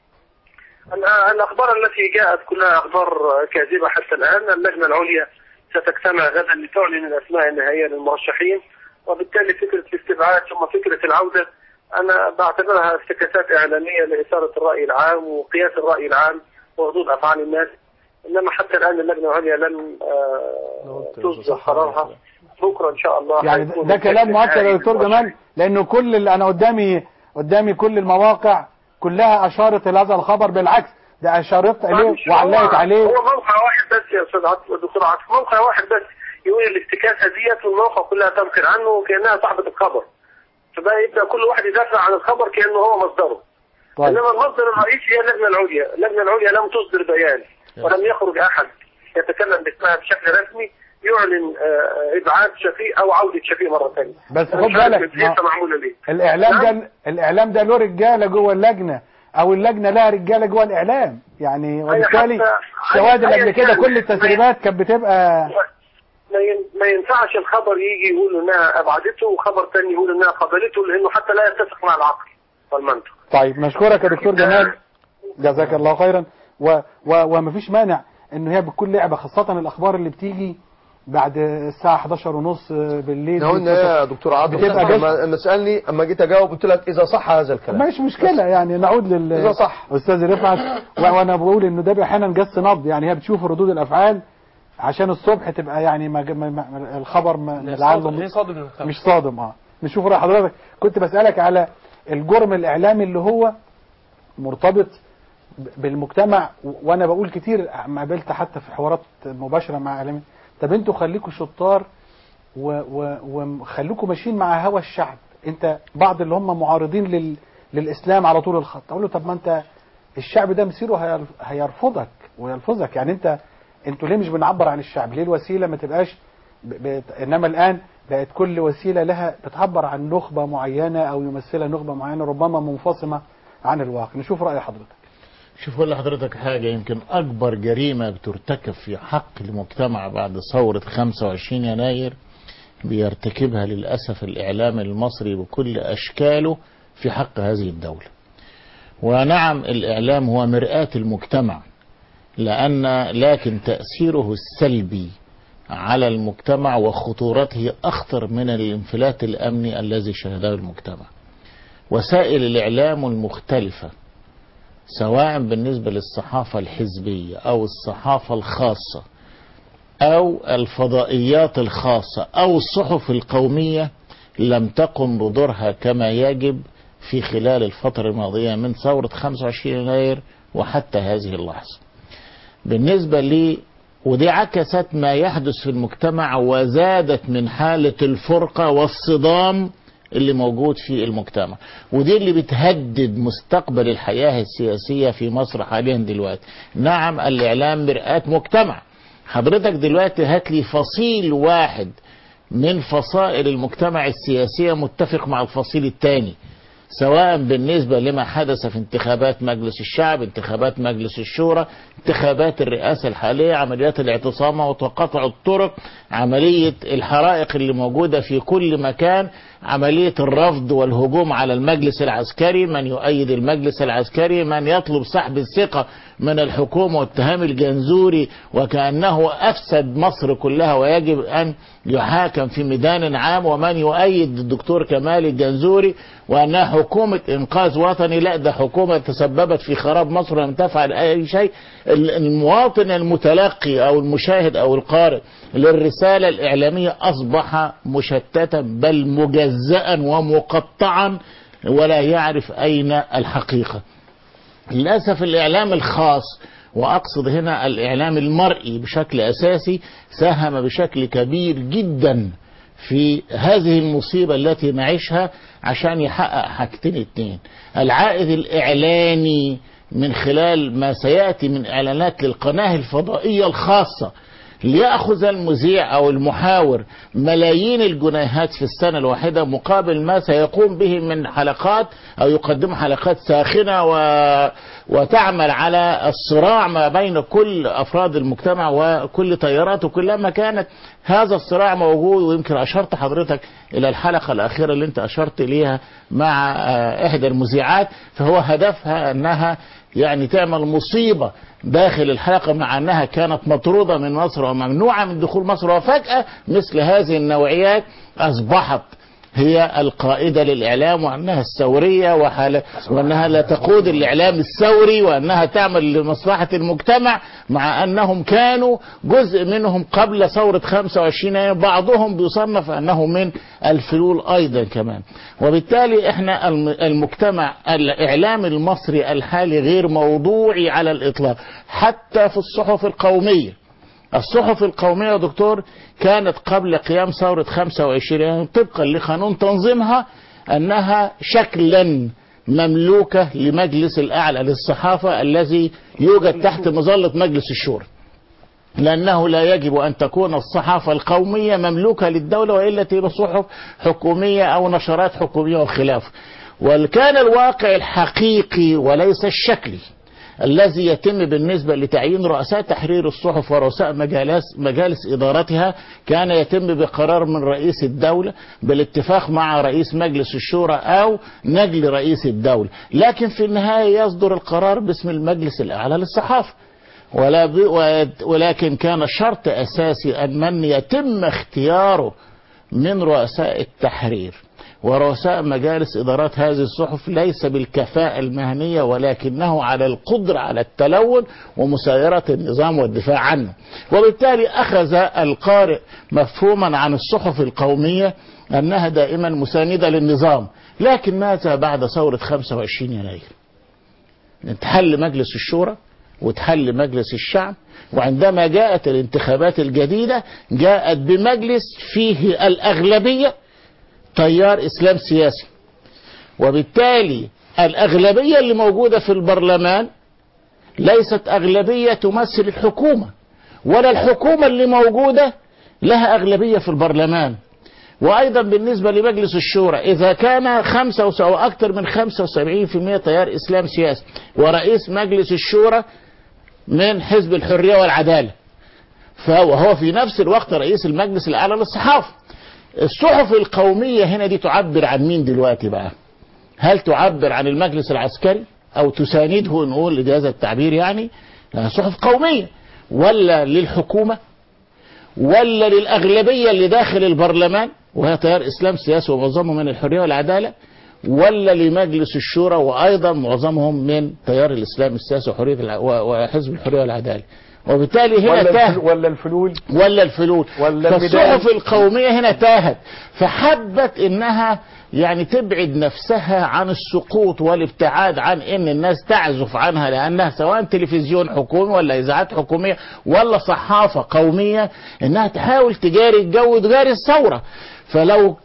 الأخبار التي جاءت كلها أخبار كاذبة حتى الآن. اللجنة العليا ستجتمع غدا لتعلن الأسماء النهائية للمرشحين، وبالتالي فكرة الاستبعاد ثم فكرة العودة أنا بعتبرها افتكاسات إعلامية لإثارة الرأي العام وقياس الرأي العام وردود أفعال الناس. إنما حتى الآن اللجنة العليا لن تصدر قرارها. بكرة إن شاء الله. يعني ده, ده كلام مؤكد يا دكتور جمال، لأنه كل اللي أنا قدامي قدامي كل المواقع كلها أشارت إلى هذا الخبر، بالعكس ده أشارت إليه وعلقت عليه. هو موقع واحد بس يا أستاذ دكتور عاطف، موقع واحد بس يقول الافتكاسة ديت والموقع كلها تنقل عنه وكأنها صاحبة الخبر، فبقى يبدأ كل واحد يدافع عن الخبر كأنه هو مصدره. طيب. إنما المصدر الرئيسي هي اللجنة العليا. اللجنة العليا لم تصدر بيان ولم يخرج أحد يتكلم باسمها بشكل رسمي يعلن ابعاد شفيق او عوده شفيق مره ثانيه. بس خد بالك الاعلام ده الاعلام ده له رجاله جوه اللجنه او اللجنه لها رجاله جوه الاعلام يعني، وبالتالي الشواهد اللي قبل كده كل التسريبات كانت بتبقى ما ينفعش الخبر يجي يقول انها ابعدته وخبر ثاني يقول انها قبلته، لانه حتى لا يتفق مع العقل والمنطق. طيب نشكرك يا دكتور جمال، جزاك الله خيرا. و... و... ومفيش مانع انه هي بتكون لعبه، خاصه الاخبار اللي بتيجي بعد الساعه حداشر ونص بالليل. قلنا يا دكتور عاطف لما سالني اما جيت اجاوب قلت لك اذا صح هذا الكلام مش مشكله يعني نعود لل اذا صح استاذ رفعت. وانا بقول انه ده احيانا جس نبض، يعني هي بتشوف ردود الافعال عشان الصبح تبقى يعني ما ما الخبر لعله مش صادم. اه نشوف رأي حضرتك. كنت بسالك على الجرم الاعلامي اللي هو مرتبط بالمجتمع، وانا بقول كتير ما قابلت حتى في حوارات مباشره مع اعلاميين، طب انتوا خليكوا شطار وخليكوا ماشيين مع هوى الشعب. انت بعض اللي هم معارضين لل... للاسلام على طول الخط، اقول له طب ما انت الشعب ده مصيره هيرفضك ويلفظك، يعني انت انتوا ليه مش بنعبر عن الشعب؟ ليه الوسيله ما تبقاش ب... ب... انما الان بقت كل وسيله لها بتعبر عن نخبه معينه او يمثلها نخبه معينه ربما منفصمه عن الواقع. نشوف راي حضرتك. شوف أقول لحضرتك حاجة، يمكن أكبر جريمة بترتكب في حق المجتمع بعد ثورة خمسة وعشرين يناير بيرتكبها للأسف الإعلام المصري بكل أشكاله في حق هذه الدولة. ونعم الإعلام هو مرآة المجتمع، لأن لكن تأثيره السلبي على المجتمع وخطورته أخطر من الانفلات الأمني الذي شهده المجتمع. وسائل الإعلام المختلفة سواء بالنسبة للصحافة الحزبية أو الصحافة الخاصة أو الفضائيات الخاصة أو الصحف القومية لم تقم بدورها كما يجب في خلال الفترة الماضية من ثورة خمسة وعشرين يناير وحتى هذه اللحظة. بالنسبة لي ودي عكست ما يحدث في المجتمع وزادت من حالة الفرقة والصدام اللي موجود في المجتمع، ودي اللي بتهدد مستقبل الحياة السياسية في مصر حاليا دلوقتي. نعم الإعلام مرآة مجتمع. حضرتك دلوقتي هات لي فصيل واحد من فصائل المجتمع السياسية متفق مع الفصيل الثاني، سواء بالنسبة لما حدث في انتخابات مجلس الشعب، انتخابات مجلس الشورى، انتخابات الرئاسة الحالية، عمليات الاعتصام وتقاطع الطرق، عملية الحرائق اللي موجودة في كل مكان، عملية الرفض والهجوم على المجلس العسكري، من يؤيد المجلس العسكري، من يطلب سحب الثقة من الحكومة واتهام الجنزوري وكأنه أفسد مصر كلها ويجب أن يحاكم في ميدان عام، ومن يؤيد الدكتور كمال الجنزوري وأنها حكومة إنقاذ وطني. لا، ده حكومة تسببت في خراب مصر ولم تفعل أي شيء. المواطن المتلقي أو المشاهد أو القارئ للرسالة الإعلامية أصبح مشتتا بل مجزأ ومقطعا ولا يعرف أين الحقيقة. للأسف الإعلام الخاص، وأقصد هنا الإعلام المرئي بشكل أساسي، ساهم بشكل كبير جدا في هذه المصيبة التي نعيشها عشان يحقق حاجتين اتنين: العائد الإعلاني من خلال ما سيأتي من إعلانات للقناة الفضائية الخاصة، ليأخذ المذيع أو المحاور ملايين الجنيهات في السنة الواحدة مقابل ما سيقوم به من حلقات أو يقدم حلقات ساخنة و... وتعمل على الصراع ما بين كل أفراد المجتمع وكل تياراته كلما كانت هذا الصراع موجود. ويمكن أشرت حضرتك إلى الحلقة الأخيرة اللي أنت أشرت إليها مع إحدى المذيعات، فهو هدفها أنها يعني تعمل مصيبة داخل الحلقة، مع أنها كانت مطرودة من مصر وممنوعة من دخول مصر، وفجأة مثل هذه النوعيات أصبحت هي القائدة للإعلام، وأنها الثورية وحال... وأنها لا تقود الإعلام الثوري، وأنها تعمل لمصلحة المجتمع، مع أنهم كانوا جزء منهم قبل ثورة خمسة وعشرين، بعضهم بيصنف أنه من الفلول أيضا كمان. وبالتالي احنا المجتمع الإعلام المصري الحالي غير موضوعي على الإطلاق، حتى في الصحف القومية. الصحف القومية يا دكتور كانت قبل قيام ثورة خمسة وعشرين طبقا لقانون تنظيمها أنها شكلا مملوكة لمجلس الأعلى للصحافة الذي يوجد تحت مظلة مجلس الشورى، لأنه لا يجب أن تكون الصحافة القومية مملوكة للدولة، وإلا تبقى صحف حكومية أو نشرات حكومية وخلافه. وكان الواقع الحقيقي وليس الشكلي الذي يتم بالنسبة لتعيين رؤساء تحرير الصحف ورؤساء مجالس, مجالس إدارتها كان يتم بقرار من رئيس الدولة بالاتفاق مع رئيس مجلس الشورى أو نجل رئيس الدولة، لكن في النهاية يصدر القرار باسم المجلس الأعلى للصحافة. ولا ولكن كان شرط أساسي أن من يتم اختياره من رؤساء التحرير ورؤساء مجالس إدارات هذه الصحف ليس بالكفاءة المهنية، ولكنه على القدرة على التلون ومسايرة النظام والدفاع عنه. وبالتالي أخذ القارئ مفهوما عن الصحف القومية أنها دائما مساندة للنظام. لكن ماذا بعد ثورة خمسة وعشرين يناير؟ تحل مجلس الشورى وتحل مجلس الشعب، وعندما جاءت الانتخابات الجديدة جاءت بمجلس فيه الأغلبية تيار إسلام سياسي، وبالتالي الأغلبية اللي موجودة في البرلمان ليست أغلبية تمثل الحكومة، ولا الحكومة اللي موجودة لها أغلبية في البرلمان. وأيضا بالنسبة لمجلس الشورى إذا كان خمسة أو أكثر من خمسة وسبعين بالمئة تيار إسلام سياسي، ورئيس مجلس الشورى من حزب الحرية والعدالة، فهو في نفس الوقت رئيس المجلس الأعلى للصحافة. الصحف القومية هنا دي تعبر عن مين دلوقتي بقى؟ هل تعبر عن المجلس العسكري أو تسانده نقول لهذا التعبير يعني صحف قومية، ولا للحكومة، ولا للأغلبية اللي داخل البرلمان وهي تيار إسلام سياسي ومعظمه من الحرية والعدالة، ولا لمجلس الشورى وأيضا معظمهم من تيار الإسلام السياسي وحرية وحزب الحرية والعدالة؟ وبالتالي هنا ولا تاه الفل- ولا الفلول ولا الفلول ولا فالصحف الميدان. القومية هنا تاهت، فحبت انها يعني تبعد نفسها عن السقوط والابتعاد عن ان الناس تعزف عنها، لانها سواء تلفزيون حكومي ولا اذاعات حكومية ولا صحافة قومية، انها تحاول تجاري الجو وتجاري الثورة. فلو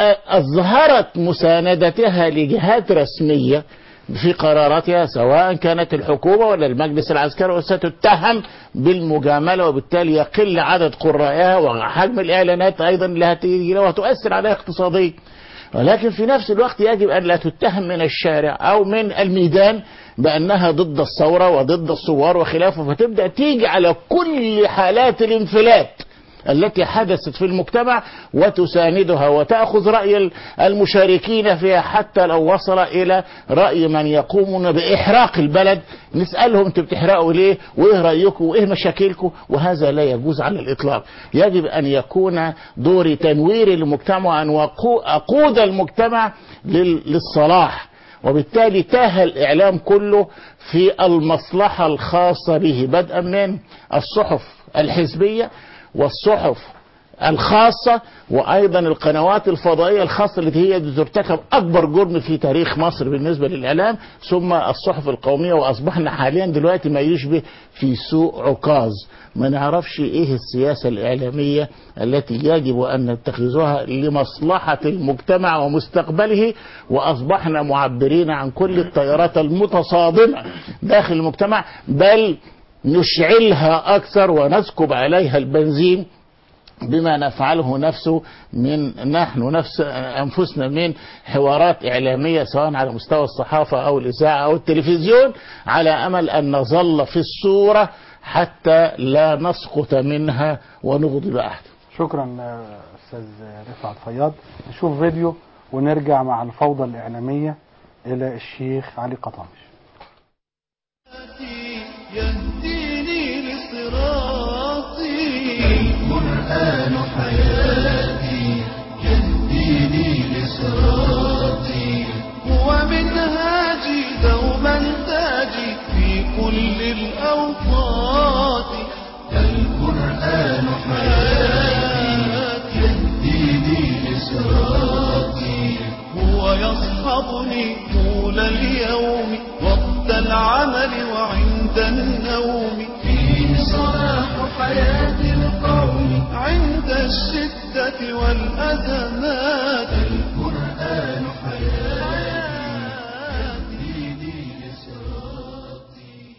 اظهرت مساندتها لجهات رسمية في قراراتها سواء كانت الحكومة ولا المجلس العسكري، ستتهم بالمجاملة، وبالتالي يقل عدد قرائها وحجم الإعلانات أيضا اللي هتيجي لها وتؤثر عليها اقتصاديا. ولكن في نفس الوقت يجب أن لا تتهم من الشارع أو من الميدان بأنها ضد الثورة وضد الثوار وخلافه، فتبدأ تيجي على كل حالات الانفلات التي حدثت في المجتمع وتساندها وتأخذ رأي المشاركين فيها، حتى لو وصل إلى رأي من يقومون بإحراق البلد. نسألهم انتوا بتحرقوا ليه، وإيه رأيكم وإيه مشاكلكم، وهذا لا يجوز على الإطلاق. يجب أن يكون دوري تنوير المجتمع وأن أقود المجتمع للصلاح، وبالتالي تاه الإعلام كله في المصلحة الخاصة به، بدءا من الصحف الحزبية والصحف الخاصة وأيضا القنوات الفضائية الخاصة التي هي ترتكب أكبر جرم في تاريخ مصر بالنسبة للإعلام، ثم الصحف القومية. وأصبحنا حاليا دلوقتي ما يشبه في سوق عكاظ، ما نعرفش إيه السياسة الإعلامية التي يجب أن نتخذها لمصلحة المجتمع ومستقبله، وأصبحنا معبرين عن كل التيارات المتصادمة داخل المجتمع، بل نشعلها أكثر ونسكب عليها البنزين بما نفعله نفسه من نحن نفس أنفسنا من حوارات إعلامية سواء على مستوى الصحافة أو الإذاعة أو التلفزيون، على أمل أن نظل في الصورة حتى لا نسقط منها ونغضب أحد. شكرا أستاذ رفعت فياض. نشوف فيديو ونرجع مع الفوضى الإعلامية إلى الشيخ علي قطامش. يهديني لصراطي القرآن حياتي، يهديني لصراطي هو منهاجي دوما تاجي في كل الأوقات. القرآن حياتي يهديني لصراطي هو يصحبني طول اليوم وقت العمل وعند النوم. فيه صلاح حياة القوم عند الشدة والأزمات. القرآن حياتي يهديني لصراطي.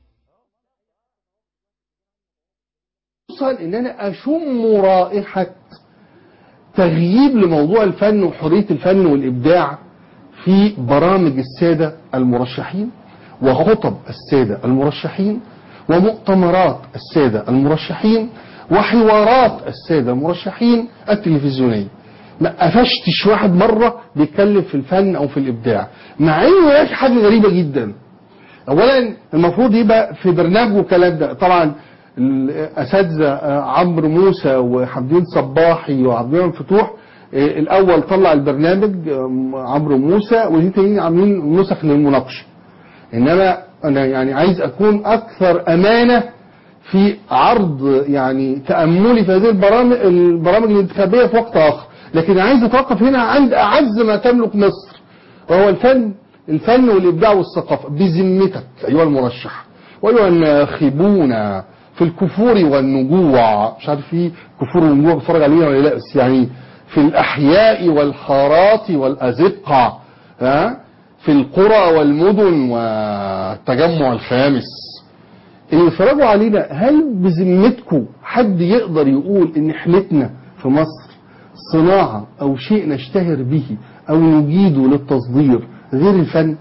خصوصا ان انا اشم رائحة تغييب لموضوع الفن وحرية الفن والإبداع في برامج السادة المرشحين وخطب السادة المرشحين ومؤتمرات السادة المرشحين وحوارات السادة المرشحين التلفزيونية. ما قفشتش واحد مرة بيتكلم في الفن أو في الإبداع، مع إنه يا أخي حاجة غريبة جدا. أولا المفروض يبقى في برنامجه الكلام ده. طبعا الأساتذة عمرو موسى وحمدين صباحي وعبد المنعم فتوح الأول طلع البرنامج عمرو موسى، والاثنين عاملين نسخ للمناقشة. إنما أنا يعني عايز أكون أكثر أمانة في عرض يعني تأملي في هذه البرامج البرامج الانتخابية في وقت آخر، لكن عايز أتوقف هنا عند أعز ما تملك مصر، وهو الفن الفن والإبداع والثقافة. بذمتك أيها المرشح وأيها الناخبون في الكفور والنجوع، مش عارف في كفور والنجوع بتفرج عليها ولا لا، بس يعني في الأحياء والحارات والأزقة، ها، في القرى والمدن والتجمع الخامس اللي يتفرجوا علينا، هل بذمتكم حد يقدر يقول ان حلتنا في مصر صناعة او شيء نشتهر به او نجيده للتصدير غير الفن؟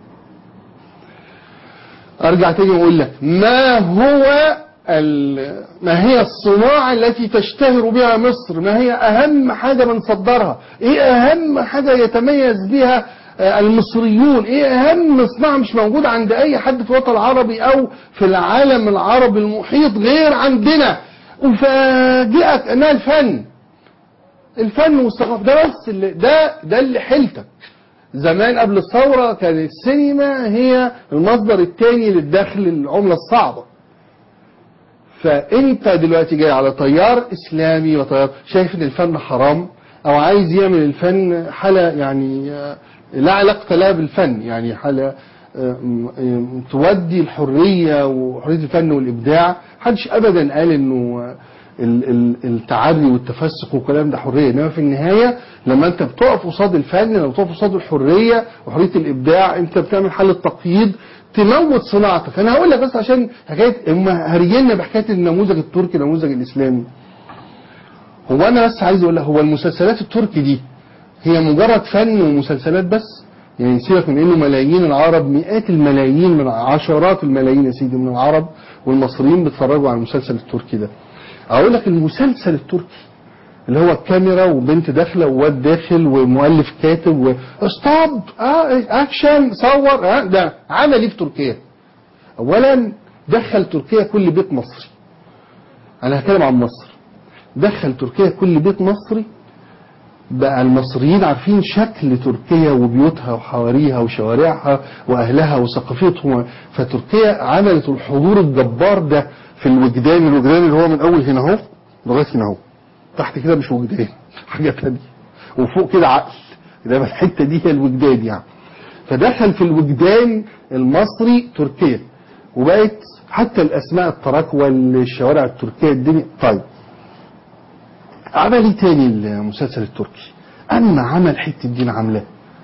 ارجع تاني واقول لك، ما هو ما هي الصناعة التي تشتهر بها مصر؟ ما هي اهم حاجة بنصدرها؟ ايه اهم حاجة يتميز بها المصريون؟ ايه اهم صناعة مش موجودة عند اي حد في الوطن العربي او في العالم العربي المحيط غير عندنا؟ وفاجئك انها الفن الفن والثقافة. ده بس اللي ده ده اللي حيلتك. زمان قبل الثورة كانت السينما هي المصدر الثاني للدخل العملة الصعبة. فانت دلوقتي جاي على تيار اسلامي وتيار شايف ان الفن حرام، او عايز يعمل الفن حالة يعني لا علاقة لها بالفن، يعني حالة تودي الحرية وحرية الفن والابداع. محدش ابدا قال انه التعري والتفسق والكلام ده حرية، انما في النهاية لما انت بتقف قصاد الفن، لما بتقف قصاد الحرية وحرية الابداع، انت بتعمل حالة تقييد تموت صناعتك. انا هقول لك بس عشان حكايه هم هرينا بحكايه النموذج التركي النموذج الاسلامي. هو انا بس عايز اقول لك، هو المسلسلات التركي دي هي مجرد فن ومسلسلات بس؟ يعني سيبك من انه ملايين العرب، مئات الملايين، من عشرات الملايين يا سيدي من العرب والمصريين بيتفرجوا على المسلسل التركي ده. اقول لك المسلسل التركي اللي هو الكاميرا وبنت داخله وواد داخل ومؤلف كاتب وستوب اه اكشن صور، اه ده عمل ايه في تركيا؟ اولا دخل تركيا كل بيت مصري. انا هتكلم عن مصر. دخل تركيا كل بيت مصري، بقى المصريين عارفين شكل تركيا وبيوتها وحواريها وشوارعها واهلها وثقافتهم. فتركيا عملت الحضور الجبار ده في الوجدان، الوجدان اللي هو من اول هنا اهو لغايه هنا اهو، تحت كده مش وجدان حاجه ثانيه، وفوق كده عقل، ده الحته دي هي الوجدان يعني. فدخل في الوجدان المصري تركيا، وبقت حتى الاسماء التراكوة الشوارع التركيه الدنيا. طيب عمل ايه تاني المسلسل التركي؟ اما عمل حته دين عامله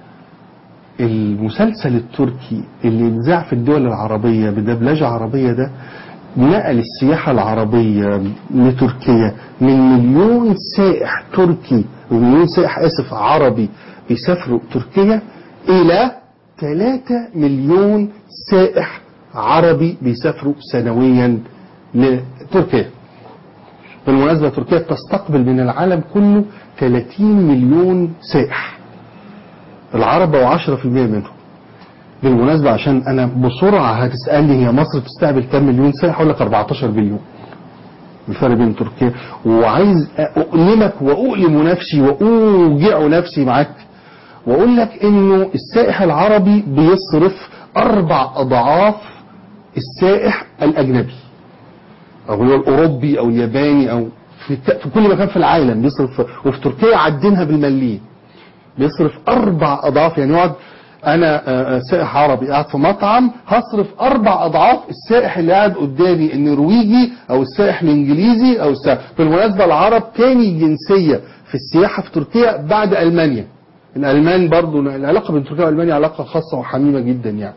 المسلسل التركي اللي اتذاع في الدول العربيه بدبلجه عربيه ده، نقل السياحة العربية لتركيا من مليون سائح تركي ومليون سائح اسف عربي بيسافروا تركيا إلى ثلاثة مليون سائح عربي بيسافروا سنويا لتركيا. بالمناسبة تركيا تستقبل من العالم كله ثلاثين مليون سائح، العرب وعشرة في المئة منهم. بالمناسبة عشان انا بسرعة هتسألني هي مصر تستقبل كام مليون سائح، اقول لك أربعتاشر مليون. الفرق بين تركيا، وعايز اؤلمك واؤلم نفسي واوجع نفسي معاك واقول لك انه السائح العربي بيصرف اربع اضعاف السائح الاجنبي او اللي هو الاوروبي او الياباني او في, في كل مكان في العالم بيصرف. وفي تركيا عدينها بالمليين، بيصرف اربع اضعاف. يعني يقعد انا سائح عربي قاعد في مطعم هصرف اربع اضعاف السائح اللي قاعد قدامي النرويجي او السائح الانجليزي او السائح. بالمناسبة العرب تاني جنسية في السياحة في تركيا بعد المانيا. الالمان برضو العلاقة بين تركيا والمانيا علاقة خاصة وحميمة جدا يعني.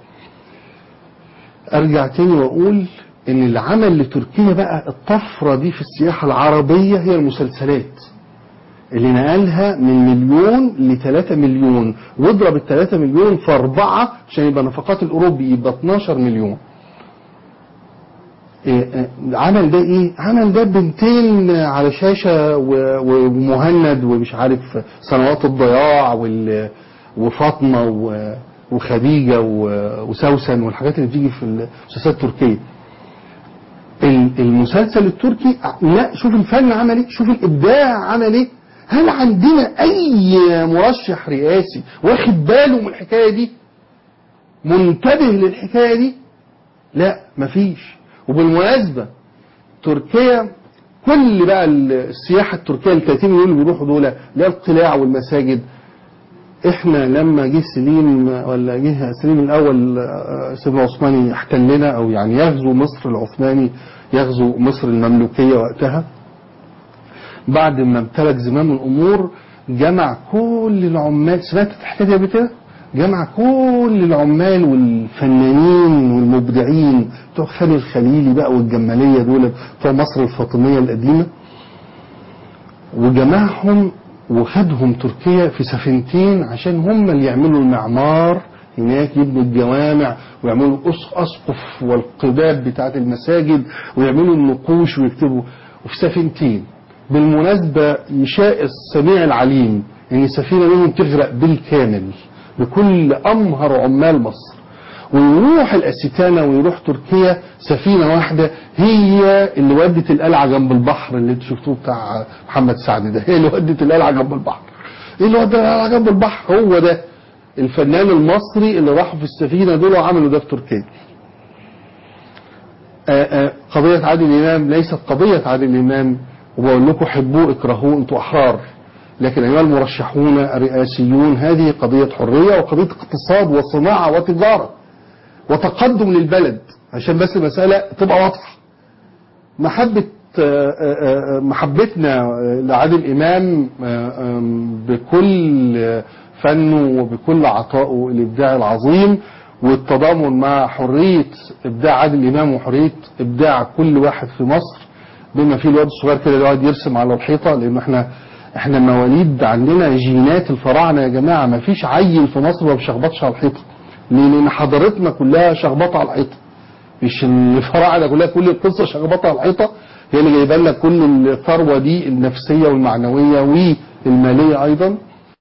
ارجع تاني واقول ان اللي عمل لتركيا بقى الطفرة دي في السياحة العربية هي المسلسلات اللي نقلها من مليون لثلاثة مليون، واضرب الثلاثة مليون في أربعة عشان يبقى نفقات الأوروبي يبقى اتناشر مليون. إيه عمل ده ايه؟ عمل ده بنتين على شاشة ومهند ومش عارف سنوات الضياع وفاطمة وخديجة وسوسن والحاجات اللي بتيجي في المسلسلات التركية. المسلسل التركي لا، شوف الفن عمل ايه، شوف الابداع عمل ايه. هل عندنا اي مرشح رئاسي واخد باله من الحكاية دي، منتبه للحكاية دي؟ لا مفيش. وبالمناسبة تركيا كل بقى السياحة التركية ال ثلاثين مليون اللي بيروحوا دول لا القلاع والمساجد. احنا لما جه سليم ولا جه سليم الاول سيدنا عثماني احتلنا او يعني يغزو مصر العثماني، يغزو مصر المملوكية وقتها، بعد ما امتلك زمام الامور جمع كل العمال. سمعت الحكايه دي قبل كده؟ جمع كل العمال والفنانين والمبدعين بتوع خالد الخليلي بقى والجماليه دول بتوع مصر الفاطميه القديمه، وجمعهم وخدهم تركيا في سفينتين عشان هم اللي يعملوا المعمار هناك، يبنوا الجوامع ويعملوا اسقف والقباب بتاعت المساجد ويعملوا النقوش ويكتبوا، وفي سفينتين. بالمناسبة يشاء السميع العليم ان سفينة منهم تغرق بالكامل بكل امهر عمال مصر، ويروح الاستانة ويروح تركيا سفينة واحدة هي اللي ودت القلعة جنب البحر اللي انتوا شفتوه بتاع محمد سعد ده، هي اللي ودت القلعة جنب البحر. ايه اللي ودت القلعة جنب البحر؟ هو ده الفنان المصري اللي راحوا في السفينة دول وعملوا ده في تركيا. آآ آآ قضية عادل إمام ليست قضية عادل إمام، وبقول لكم حبوه اكرهوه انتوا أحرار، لكن أيها المرشحون الرئاسيون هذه قضية حرية وقضية اقتصاد وصناعة وتجارة وتقدم للبلد، عشان بس المسألة تبقى واضحة. محبة محبتنا لعادل إمام بكل فنه وبكل عطائه الإبداعي العظيم، والتضامن مع حرية إبداع عادل إمام وحرية إبداع كل واحد في مصر، بما فيه الواد الصغير كده اللي يقعد يرسم على الحيطة، لأنه احنا احنا مواليد عندنا جينات الفراعنة يا جماعة. ما فيش عيل في مصر ما بيشخبطش على الحيطة، لأن حضارتنا كلها شخبطة على الحيطة، مش الفراعنة كلها كل القصة شخبطة على الحيطة، هي اللي جايبه لنا كل الثروة دي النفسية والمعنوية والمالية أيضا.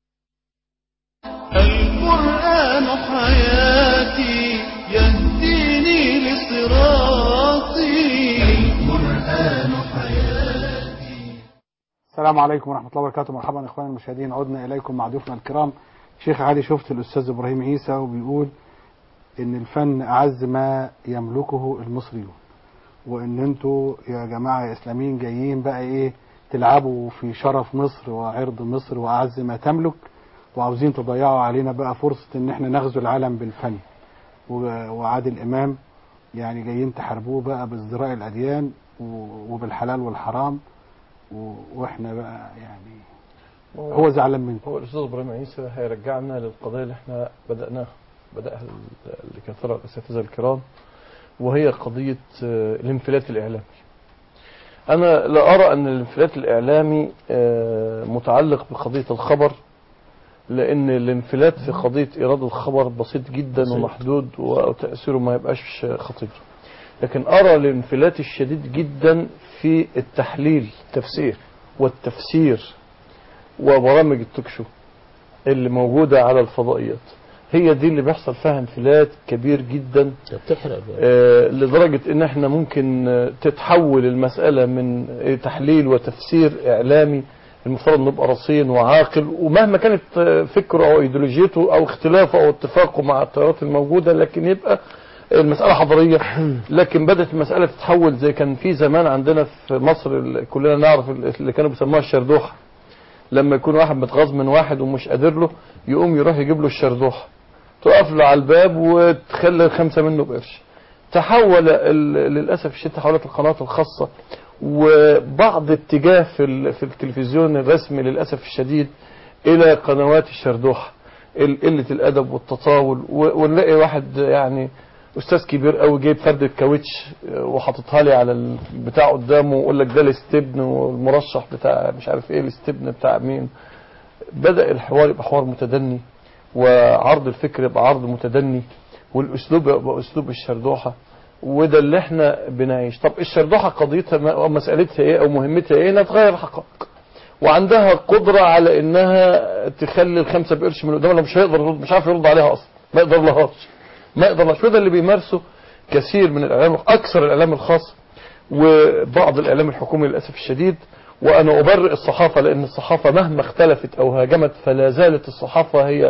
القرآن حياتي يهديني لصراطي، القرآن حياتي. السلام عليكم ورحمة الله وبركاته. مرحبا إخواني المشاهدين، عدنا إليكم مع ضيوفنا الكرام. شيخ عادي، شفت الأستاذ إبراهيم عيسى وبيقول إن الفن أعز ما يملكه المصريون، وإن أنتوا يا جماعة يا إسلاميين جايين بقى إيه تلعبوا في شرف مصر وعرض مصر وأعز ما تملك، وعاوزين تضيعوا علينا بقى فرصة إن إحنا نغزو العالم بالفن. وعادل إمام يعني جايين تحاربوه بقى بازدراء الأديان وبالحلال والحرام، وإحنا بقى يعني هو زعلان منكم. هو الأستاذ إبراهيم عيسى هيرجعنا للقضايا اللي إحنا بدأناها بدأها لكثرة الأساتذة الكرام، وهي قضية الانفلات الإعلامي. أنا لا أرى أن الانفلات الإعلامي متعلق بقضية الخبر، لأن الانفلات في قضية إيراد الخبر بسيط جدا ومحدود وتأثيره ما يبقاش خطير، لكن أرى الانفلات الشديد جدا في التحليل التفسير والتفسير وبرامج التوكشو اللي موجودة على الفضائيات. هي دي اللي بيحصل فيها انفلات كبير جدا، آه لدرجة ان احنا ممكن تتحول المسألة من تحليل وتفسير اعلامي المفترض نبقى رصين وعاقل، ومهما كانت فكره او ايديولوجيته او اختلافه او اتفاقه مع التيارات الموجودة، لكن يبقى المسألة حضارية. لكن بدأت المسألة تتحول زي كان في زمان عندنا في مصر كلنا نعرف اللي كانوا بيسموها الشردوحة، لما يكون واحد متغاظ من واحد ومش قادر له يقوم يروح يجيب له الشردوحة، تقف له على الباب وتخلي خمسة منه بقرش. تحول للأسف الشديد تحولت القنوات الخاصة وبعض اتجاه في في التلفزيون الرسمي للأسف الشديد إلى قنوات الشردوحة، قلة الأدب والتطاول، ونلاقي واحد يعني أستاذ كبير قوي جايب فردة كاوتش وحاططها لي على البتاع قدامه ويقول لك ده الاستبن والمرشح بتاع مش عارف ايه الاستبن بتاع مين. بدأ الحوار يبقى حوار متدني، وعرض الفكر يبقى عرض متدني، والاسلوب يبقى اسلوب الشردوحة، وده اللي احنا بنعيش. طب الشردوحة قضيتها او مسألتها ايه او مهمتها ايه؟ انها تغير الحقائق، وعندها قدرة على انها تخلي الخمسة بقرش من قدامها مش هيقدر يرد، مش عارف يرد عليها اصلا، ما يقدر لهاش ما يقدر لهاش. وده اللي بيمارسه كثير من الاعلام، اكثر الاعلام الخاص وبعض الاعلام الحكومي للاسف الشديد. وانا ابرئ الصحافة، لان الصحافة مهما اختلفت او هاجمت فلا زالت الصحافة هي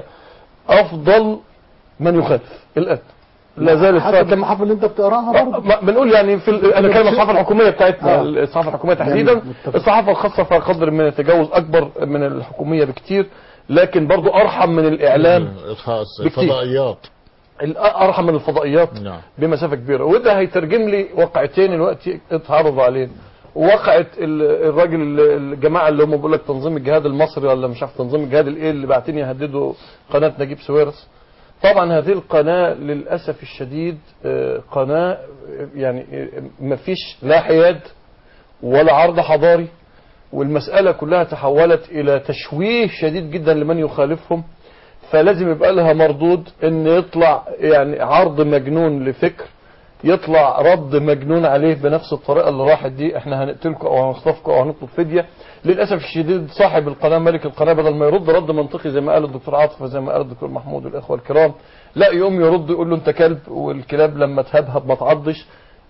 افضل من يخالف الان، لا زالت حتى المحافل اللي انت بتقراها برضه بنقول يعني في ال... انا كلمه الصحافه الحكوميه بتاعتنا، الصحافه الحكوميه تحديدا. الصحافه الخاصه فيها قدر من التجاوز اكبر من الحكوميه بكتير، لكن برضه ارحم من الاعلام الفضائيات، ارحم من الفضائيات نعم. بمسافه كبيره. وده هيترجم لي واقعتين الوقت اتعرضوا علينا. وقعت الراجل الجماعه اللي هم بيقول لك تنظيم الجهاد المصري ولا مش عارف تنظيم الجهاد الايه اللي باعتين يهددوا قناه نجيب ساويرس. طبعا هذه القناة للأسف الشديد قناة يعني ما فيش لا حياد ولا عرض حضاري، والمسألة كلها تحولت إلى تشويه شديد جدا لمن يخالفهم. فلازم يبقى لها مردود ان يطلع يعني عرض مجنون لفكر، يطلع رد مجنون عليه بنفس الطريقة اللي راحت دي، احنا هنقتلكم او هنخطفكم او هنطلب فدية. للأسف الشديد صاحب القناة ملك القناة بدل ما يرد رد منطقي زي ما قال الدكتور عاطف وزي ما قال الدكتور محمود والإخوة الكرام، لا يقوم يرد يقول له انت كلب، والكلاب لما تهبهب ما تعضش.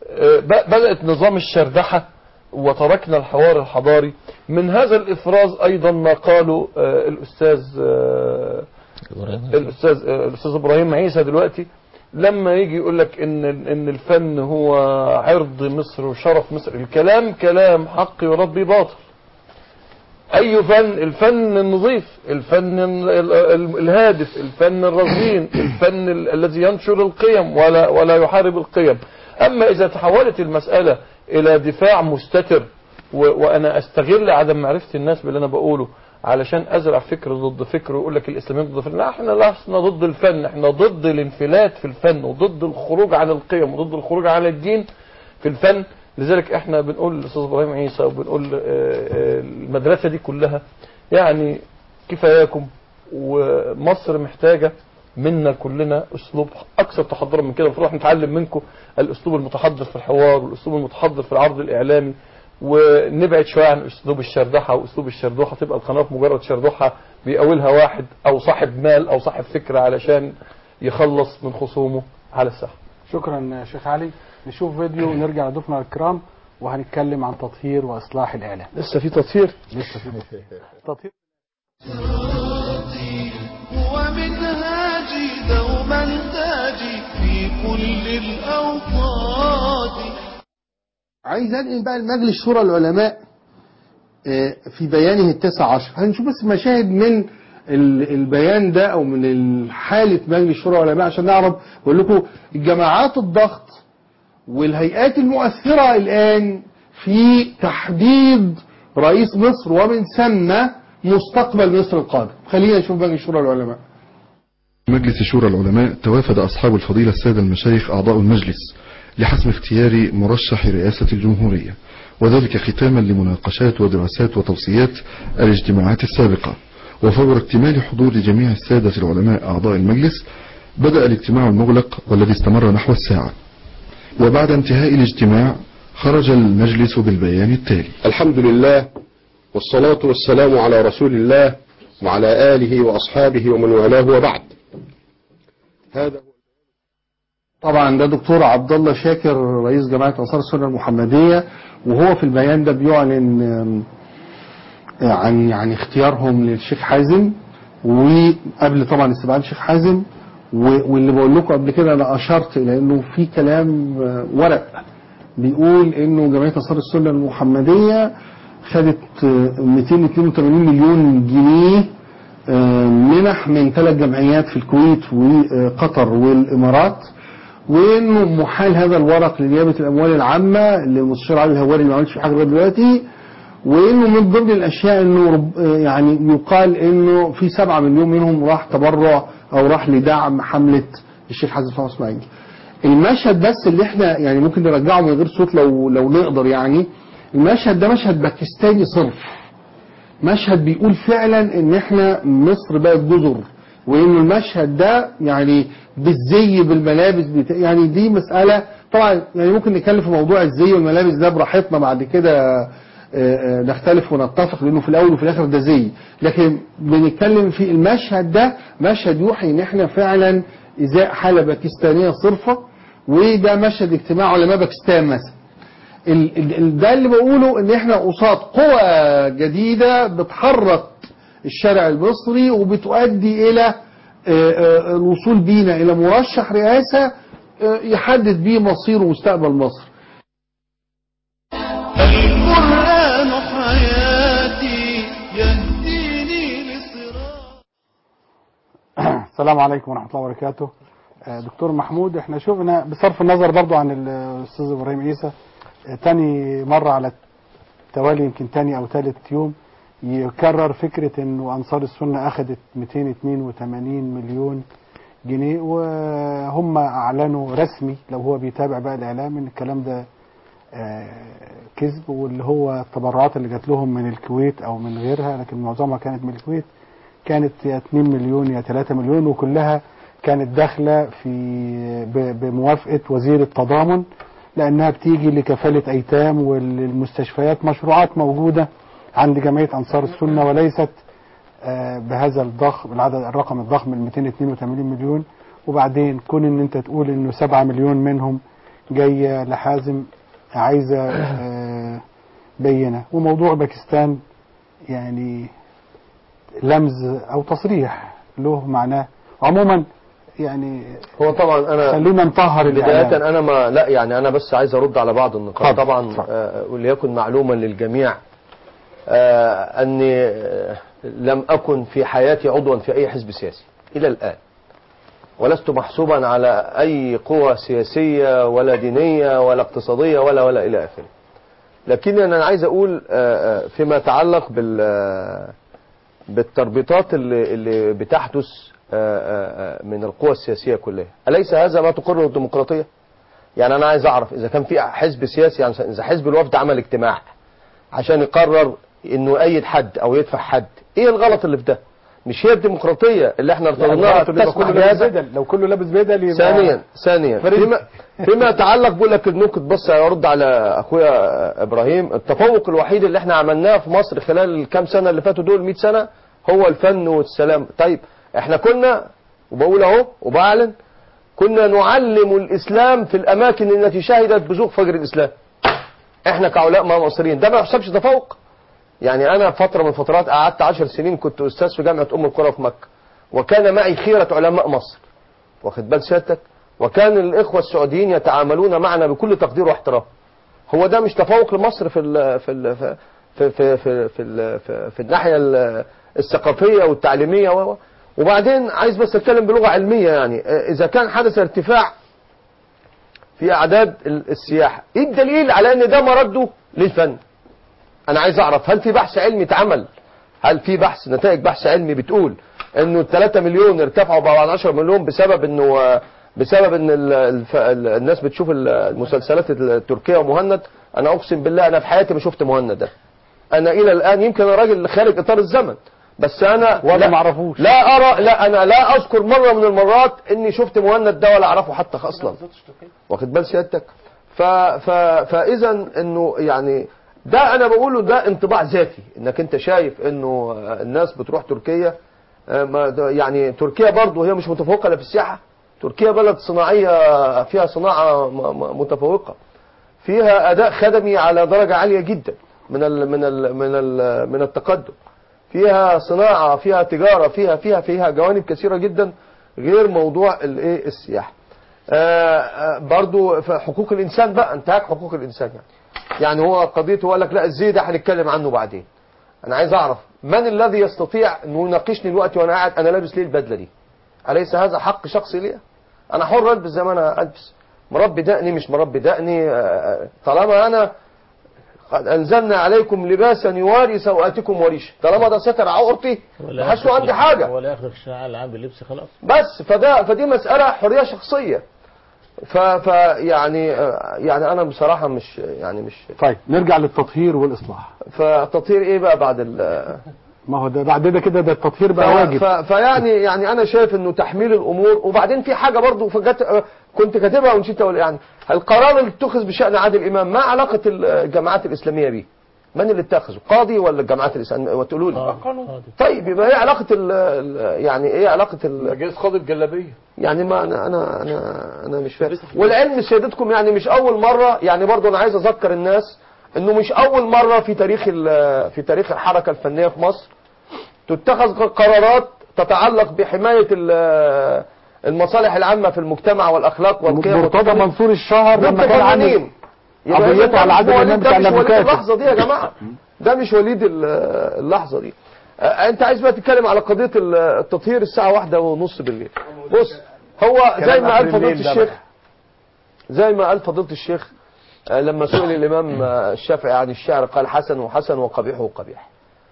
بدأت نظام الشردحة وتركنا الحوار الحضاري. من هذا الإفراز أيضا ما قاله الأستاذ الأستاذ الأستاذ إبراهيم عيسى دلوقتي، لما يجي يقول لك ان ان الفن هو عرض مصر وشرف مصر، الكلام كلام حق يراد به باطل. اي فن؟ الفن النظيف، الفن الهادف، الفن الرزين، الفن الذي ينشر القيم ولا ولا يحارب القيم. اما اذا تحولت المسألة الى دفاع مستتر وانا استغل عدم معرفة الناس باللي انا بقوله علشان ازرع فكر ضد فكر ويقول لك الاسلاميين ضد فكر، لا احنا لسنا ضد الفن، احنا ضد الانفلات في الفن وضد الخروج عن القيم وضد الخروج عن الدين في الفن. لذلك احنا بنقول للاستاذ ابراهيم عيسى وبنقول المدرسة دي كلها يعني كفاياكم، ومصر محتاجة منا كلنا اسلوب اكثر تحضرا من كده. المفروض نتعلم منكم الاسلوب المتحضر في الحوار والاسلوب المتحضر في العرض الاعلامي، ونبعد شويه عن اسلوب الشردحه واسلوب الشردوحه، تبقى القناه مجرد شردوحه بيقاولها واحد او صاحب مال او صاحب فكره علشان يخلص من خصومه على الساحه. شكرا شيخ علي. نشوف فيديو ونرجع لضيوفنا الكرام وهنتكلم عن تطهير واصلاح الاعلام. لسه في تطهير؟ لسه في تطهير. ومنهاجي دوما تاجي في كل الأوقات. عايز انقل بقى المجلس شورى العلماء في بيانه التاسع عشر. هنشوف بس مشاهد من البيان ده او من حالة مجلس شورى العلماء عشان نعرف. بقول لكم الجماعات الضغط والهيئات المؤثرة الآن في تحديد رئيس مصر ومن ثم مستقبل مصر القادم. خلينا نشوف مجلس شورى العلماء. مجلس شورى العلماء توافد أصحاب الفضيلة السادة المشايخ أعضاء المجلس لحسم اختيار مرشح رئاسة الجمهورية، وذلك ختاما لمناقشات ودراسات وتوصيات الاجتماعات السابقة. وفور اكتمال حضور جميع السادة العلماء أعضاء المجلس بدأ الاجتماع المغلق والذي استمر نحو الساعة. وبعد انتهاء الاجتماع خرج المجلس بالبيان التالي: الحمد لله والصلاة والسلام على رسول الله وعلى آله وأصحابه ومن والاه، وبعد. هذا طبعا ده دكتور عبد الله شاكر رئيس جماعة أنصار السنة المحمدية، وهو في البيان ده بيعلن عن يعني اختيارهم للشيخ حازم، وقبل طبعا استبعاد الشيخ حازم. واللي بقول لكم قبل كده انا اشرت الى انه في كلام ورق بيقول انه جمعية انصار السنة المحمدية خدت مئتين واثنين وثمانين مليون جنيه منح من ثلاث جمعيات في الكويت وقطر والامارات، وانه محال هذا الورق لنيابة الاموال العامة للمستشار علي الهواري اللي ما عملش حاجة لغايه دلوقتي، وانه من ضمن الاشياء انه يعني يقال انه في سبعة مليون منهم راح تبرع او راح لدعم حملة الشيخ حازم صلاح اسماعيل. المشهد بس اللي احنا يعني ممكن نرجعه من غير صوت لو لو نقدر، يعني المشهد ده مشهد باكستاني صرف، مشهد بيقول فعلا ان احنا مصر بقت جزر، وانه المشهد ده يعني بالزي بالملابس بتا... يعني دي مسألة طبعا يعني ممكن نتكلم في موضوع الزي والملابس ده براحتنا بعد كده نختلف ونتفق، لانه في الاول وفي الاخر ده زي، لكن بنتكلم في المشهد ده مشهد يوحي ان احنا فعلا ازاء حالة باكستانية صرفة، وده مشهد اجتماع علماء باكستان مثلا. ده اللي بقوله ان احنا قصاد قوى جديدة بتحرك الشارع المصري وبتؤدي الى الوصول بينا الى مرشح رئاسة يحدد بيه مصير ومستقبل مصر. القرآن حياتي يهديني للصراط. السلام عليكم ورحمة الله وبركاته. دكتور محمود، احنا شفنا بصرف النظر برضو عن الاستاذ ابراهيم عيسى تاني مرة على التوالي، يمكن تاني او ثالث يوم يكرر فكرة انه انصار السنة اخذت مئتين واثنين وثمانين مليون جنيه، وهم اعلنوا رسمي لو هو بيتابع بقى الاعلام ان الكلام ده كذب، واللي هو التبرعات اللي جات لهم من الكويت او من غيرها، لكن معظمها كانت من الكويت، كانت يا اثنين مليون يا ثلاثة مليون، وكلها كانت داخله في بموافقه وزير التضامن، لانها بتيجي لكفاله ايتام والمستشفيات، مشروعات موجوده عند جمعيه انصار السنه، وليست بهذا الضخم العدد الرقم الضخم ال مئتين واثنين وثمانين مليون. وبعدين كون ان انت تقول انه سبعة مليون منهم جايه لحازم عايزه بينه، وموضوع باكستان يعني لمز او تصريح له معناه. عموما يعني هو طبعا انا خلينا نطهر الإعلام. بداية انا ما لا يعني انا بس عايز ارد على بعض النقاط طبعا آه وليكن معلوما للجميع آه اني آه لم اكن في حياتي عضوا في اي حزب سياسي الى الان، ولست محسوبا على اي قوة سياسية ولا دينية ولا اقتصادية ولا ولا الى اخره. لكن انا عايز اقول آه فيما يتعلق بال بالتربيطات اللي, اللي بتحدث من القوى السياسية كلها، أليس هذا ما تقره الديمقراطية؟ يعني أنا عايز أعرف إذا كان في حزب سياسي، يعني إذا حزب الوفد عمل اجتماع عشان يقرر إنه يؤيد حد أو يدفع حد، إيه الغلط اللي في ده؟ مش هي الديمقراطية اللي احنا ارتضيناها تسمح بهذا؟ لو كله لابس بدل يبقى ثانيا ثانيا فيما فيما يتعلق بقول لك ممكن بص ارد على اخويا ابراهيم، التفوق الوحيد اللي احنا عملناه في مصر خلال الكام سنة اللي فاتوا دول مئة سنة هو الفن والسلام. طيب احنا كنا وبقول اهو وبعلن كنا نعلم الاسلام في الاماكن التي شهدت بزوغ فجر الاسلام، احنا كعلماء مصريين. ده ما يحسبش تفوق؟ يعني انا فترة من فترات قعدت عشر سنين كنت استاذ في جامعة ام القرى في مكة، وكان معي خيرة علماء مصر، واخد بال سيادتك، وكان الاخوة السعوديين يتعاملون معنا بكل تقدير واحترام. هو ده مش تفوق لمصر في ال في ال في في في في, في, ال في, في الناحية الثقافية والتعليمية و وبعدين عايز بس اتكلم بلغة علمية، يعني اذا كان حدث ارتفاع في اعداد السياحة، ايه الدليل على ان ده مرده للفن؟ انا عايز اعرف هل في بحث علمي اتعمل، هل في بحث نتائج بحث علمي بتقول انه ثلاثة مليون ارتفعوا بقى عشرة مليون بسبب انه بسبب ان ال ال الناس بتشوف المسلسلات التركية ومهند؟ انا اقسم بالله انا في حياتي ما شفت مهند ده، انا الى الان يمكن انا راجل خارج اطار الزمن، بس انا ولا ما اعرفوش، لا ارى لا انا لا اذكر مرة من المرات اني شفت مهند ده ولا اعرفه حتى اصلا، واخد بال سيادتك. ف ف فاذا انه يعني ده انا بقوله ده انطباع ذاتي، انك انت شايف انه الناس بتروح تركيا، يعني تركيا برضه هي مش متفوقة لا في السياحة، تركيا بلد صناعية فيها صناعة متفوقة، فيها اداء خدمي على درجة عالية جدا من ال من ال من ال من التقدم، فيها صناعة، فيها تجارة، فيها فيها فيها جوانب كثيرة جدا غير موضوع الايه السياحة. برضو في حقوق الانسان بقى، انتهاك حقوق الانسان، يعني يعني هو قضيته قال لك لا الزي ده هنتكلم عنه بعدين. انا عايز اعرف من الذي يستطيع انه يناقشني دلوقتي وانا قاعد انا لابس ليه البدله دي؟ اليس هذا حق شخصي ليا؟ انا حر البس زي ما انا البس، مربي دقني مش مربي دقني، طالما انا قد انزلنا عليكم لباسا يواري سوءاتكم وريشه، طالما ده ستر عورتي ما حدش عندي حاجه ولا ياخد الشعار العام باللبس خلاص. بس فده فدي مساله حريه شخصيه. ف ف يعني يعني انا بصراحه مش يعني مش طيب نرجع للتطهير والاصلاح. فالتطهير ايه بقى بعد ال ما هو ده بعد ده كده ده التطهير بقى واجب. فيعني يعني انا شايف انه تحميل الامور. وبعدين في حاجه برضو فجت كنت كاتبها ونسيت اقول، يعني القرار اللي اتخذ بشان عادل امام ما علاقه الجماعات الاسلاميه بيه؟ من اللي اتخذه؟ قاضي ولا الجماعات الاسلاميه؟ وتقولوا لي طيب يبقى ايه علاقه ال يعني ايه علاقه مجلس قاضي الجلابيه؟ يعني ما انا انا انا انا مش فاهم. والعلم سيادتكم يعني مش اول مره، يعني برضو انا عايز اذكر الناس انه مش اول مره في تاريخ في تاريخ الحركه الفنيه في مصر تتخذ قرارات تتعلق بحمايه المصالح العامه في المجتمع والاخلاق والقيم. مرتضى منصور الشهر لما كان عامل قضيته على عادل امام بتاع الافوكات، اللحظه دي يا جماعه ده مش وليد اللحظه دي. انت عايز بقى تتكلم على قضيه التطهير الساعه واحدة ونص بالليل. بص هو زي ما قال فضيله الشيخ زي ما قال فضيله الشيخ لما سئل الامام الشافعي عن الشعر قال حسن وحسن وقبيح وقبيح،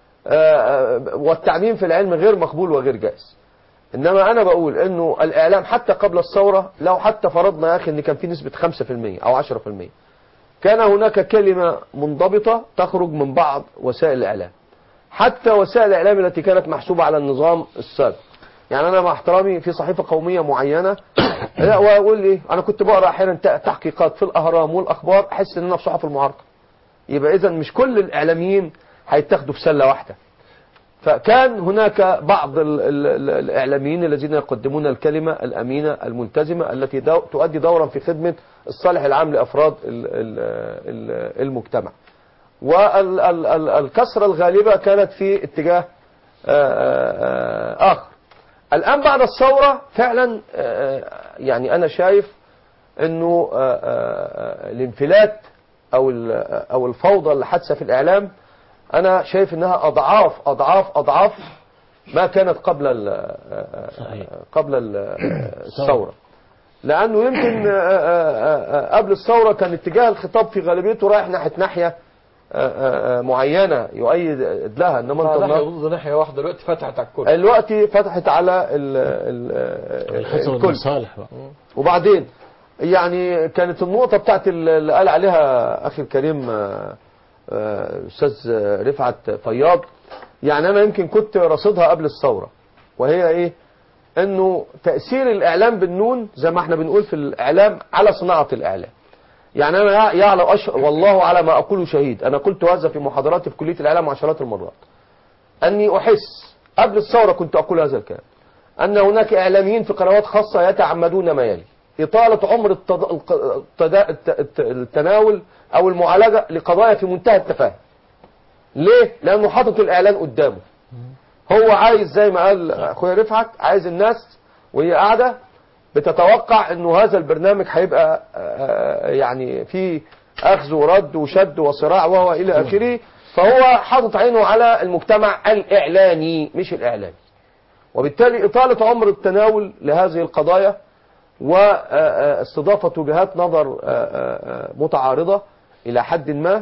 والتعميم في العلم غير مقبول وغير جائز. انما انا بقول انه الاعلام حتى قبل الثوره، لو حتى فرضنا يا اخي ان كان في نسبه خمسة في المية او عشرة في المية، كان هناك كلمه منضبطه تخرج من بعض وسائل الاعلام، حتى وسائل الاعلام التي كانت محسوبه على النظام السابق. يعني انا مع احترامي في صحيفه قوميه معينه واقول ايه، انا كنت بقرا احيانا تحقيقات في الاهرام والاخبار احس ان انا في صحف المعارضه. يبقى اذا مش كل الاعلاميين هيتاخدوا في سله واحده. فكان هناك بعض ال ال ال الإعلاميين الذين يقدمون الكلمة الأمينة الملتزمة التي دو تؤدي دورا في خدمة الصالح العام لأفراد ال ال ال المجتمع. والكسرة الغالبة كانت في اتجاه آخر. الآن بعد الثورة فعلا يعني أنا شايف أنه الانفلات أو أو الفوضى اللي حادثة في الإعلام، أنا شايف أنها أضعاف أضعاف أضعاف ما كانت قبل ال قبل ال الثورة. لأنه يمكن قبل الثورة كان اتجاه الخطاب في غالبيته رايح ناحية ناحية معينة يؤيد لها، انما انت ناحية ضد ناحية واحدة دلوقتي فتحت على الكل. دلوقتي فتحت على ال ال الكل. وبعدين يعني كانت النقطة بتاعت اللي قال عليها أخي الكريم أستاذ رفعت فياض، يعني أنا يمكن كنت رصدها قبل الثورة، وهي إيه؟ إنه تأثير الإعلام بالنون زي ما إحنا بنقول في الإعلام على صناعة الإعلام. يعني أنا يعلم أش... والله على ما أقول شهيد، أنا قلت هذا في محاضراتي في كلية الإعلام عشرات المرات، أني أحس قبل الثورة كنت أقول هذا الكلام، أن هناك إعلاميين في قنوات خاصة يتعمدون ما يلي: إطالة عمر التض... الت... التناول أو المعالجة لقضايا في منتهى التفاهة. ليه؟ لأنه حاطط الإعلان قدامه، هو عايز زي ما قال أخويا رفعت، عايز الناس وهي قاعدة بتتوقع انه هذا البرنامج هيبقى يعني في اخذ ورد وشد وصراع وهو الى اخره، فهو حاطط عينه على المجتمع الاعلاني مش الاعلامي، وبالتالي اطالة عمر التناول لهذه القضايا واستضافة وجهات نظر متعارضة الى حد ما،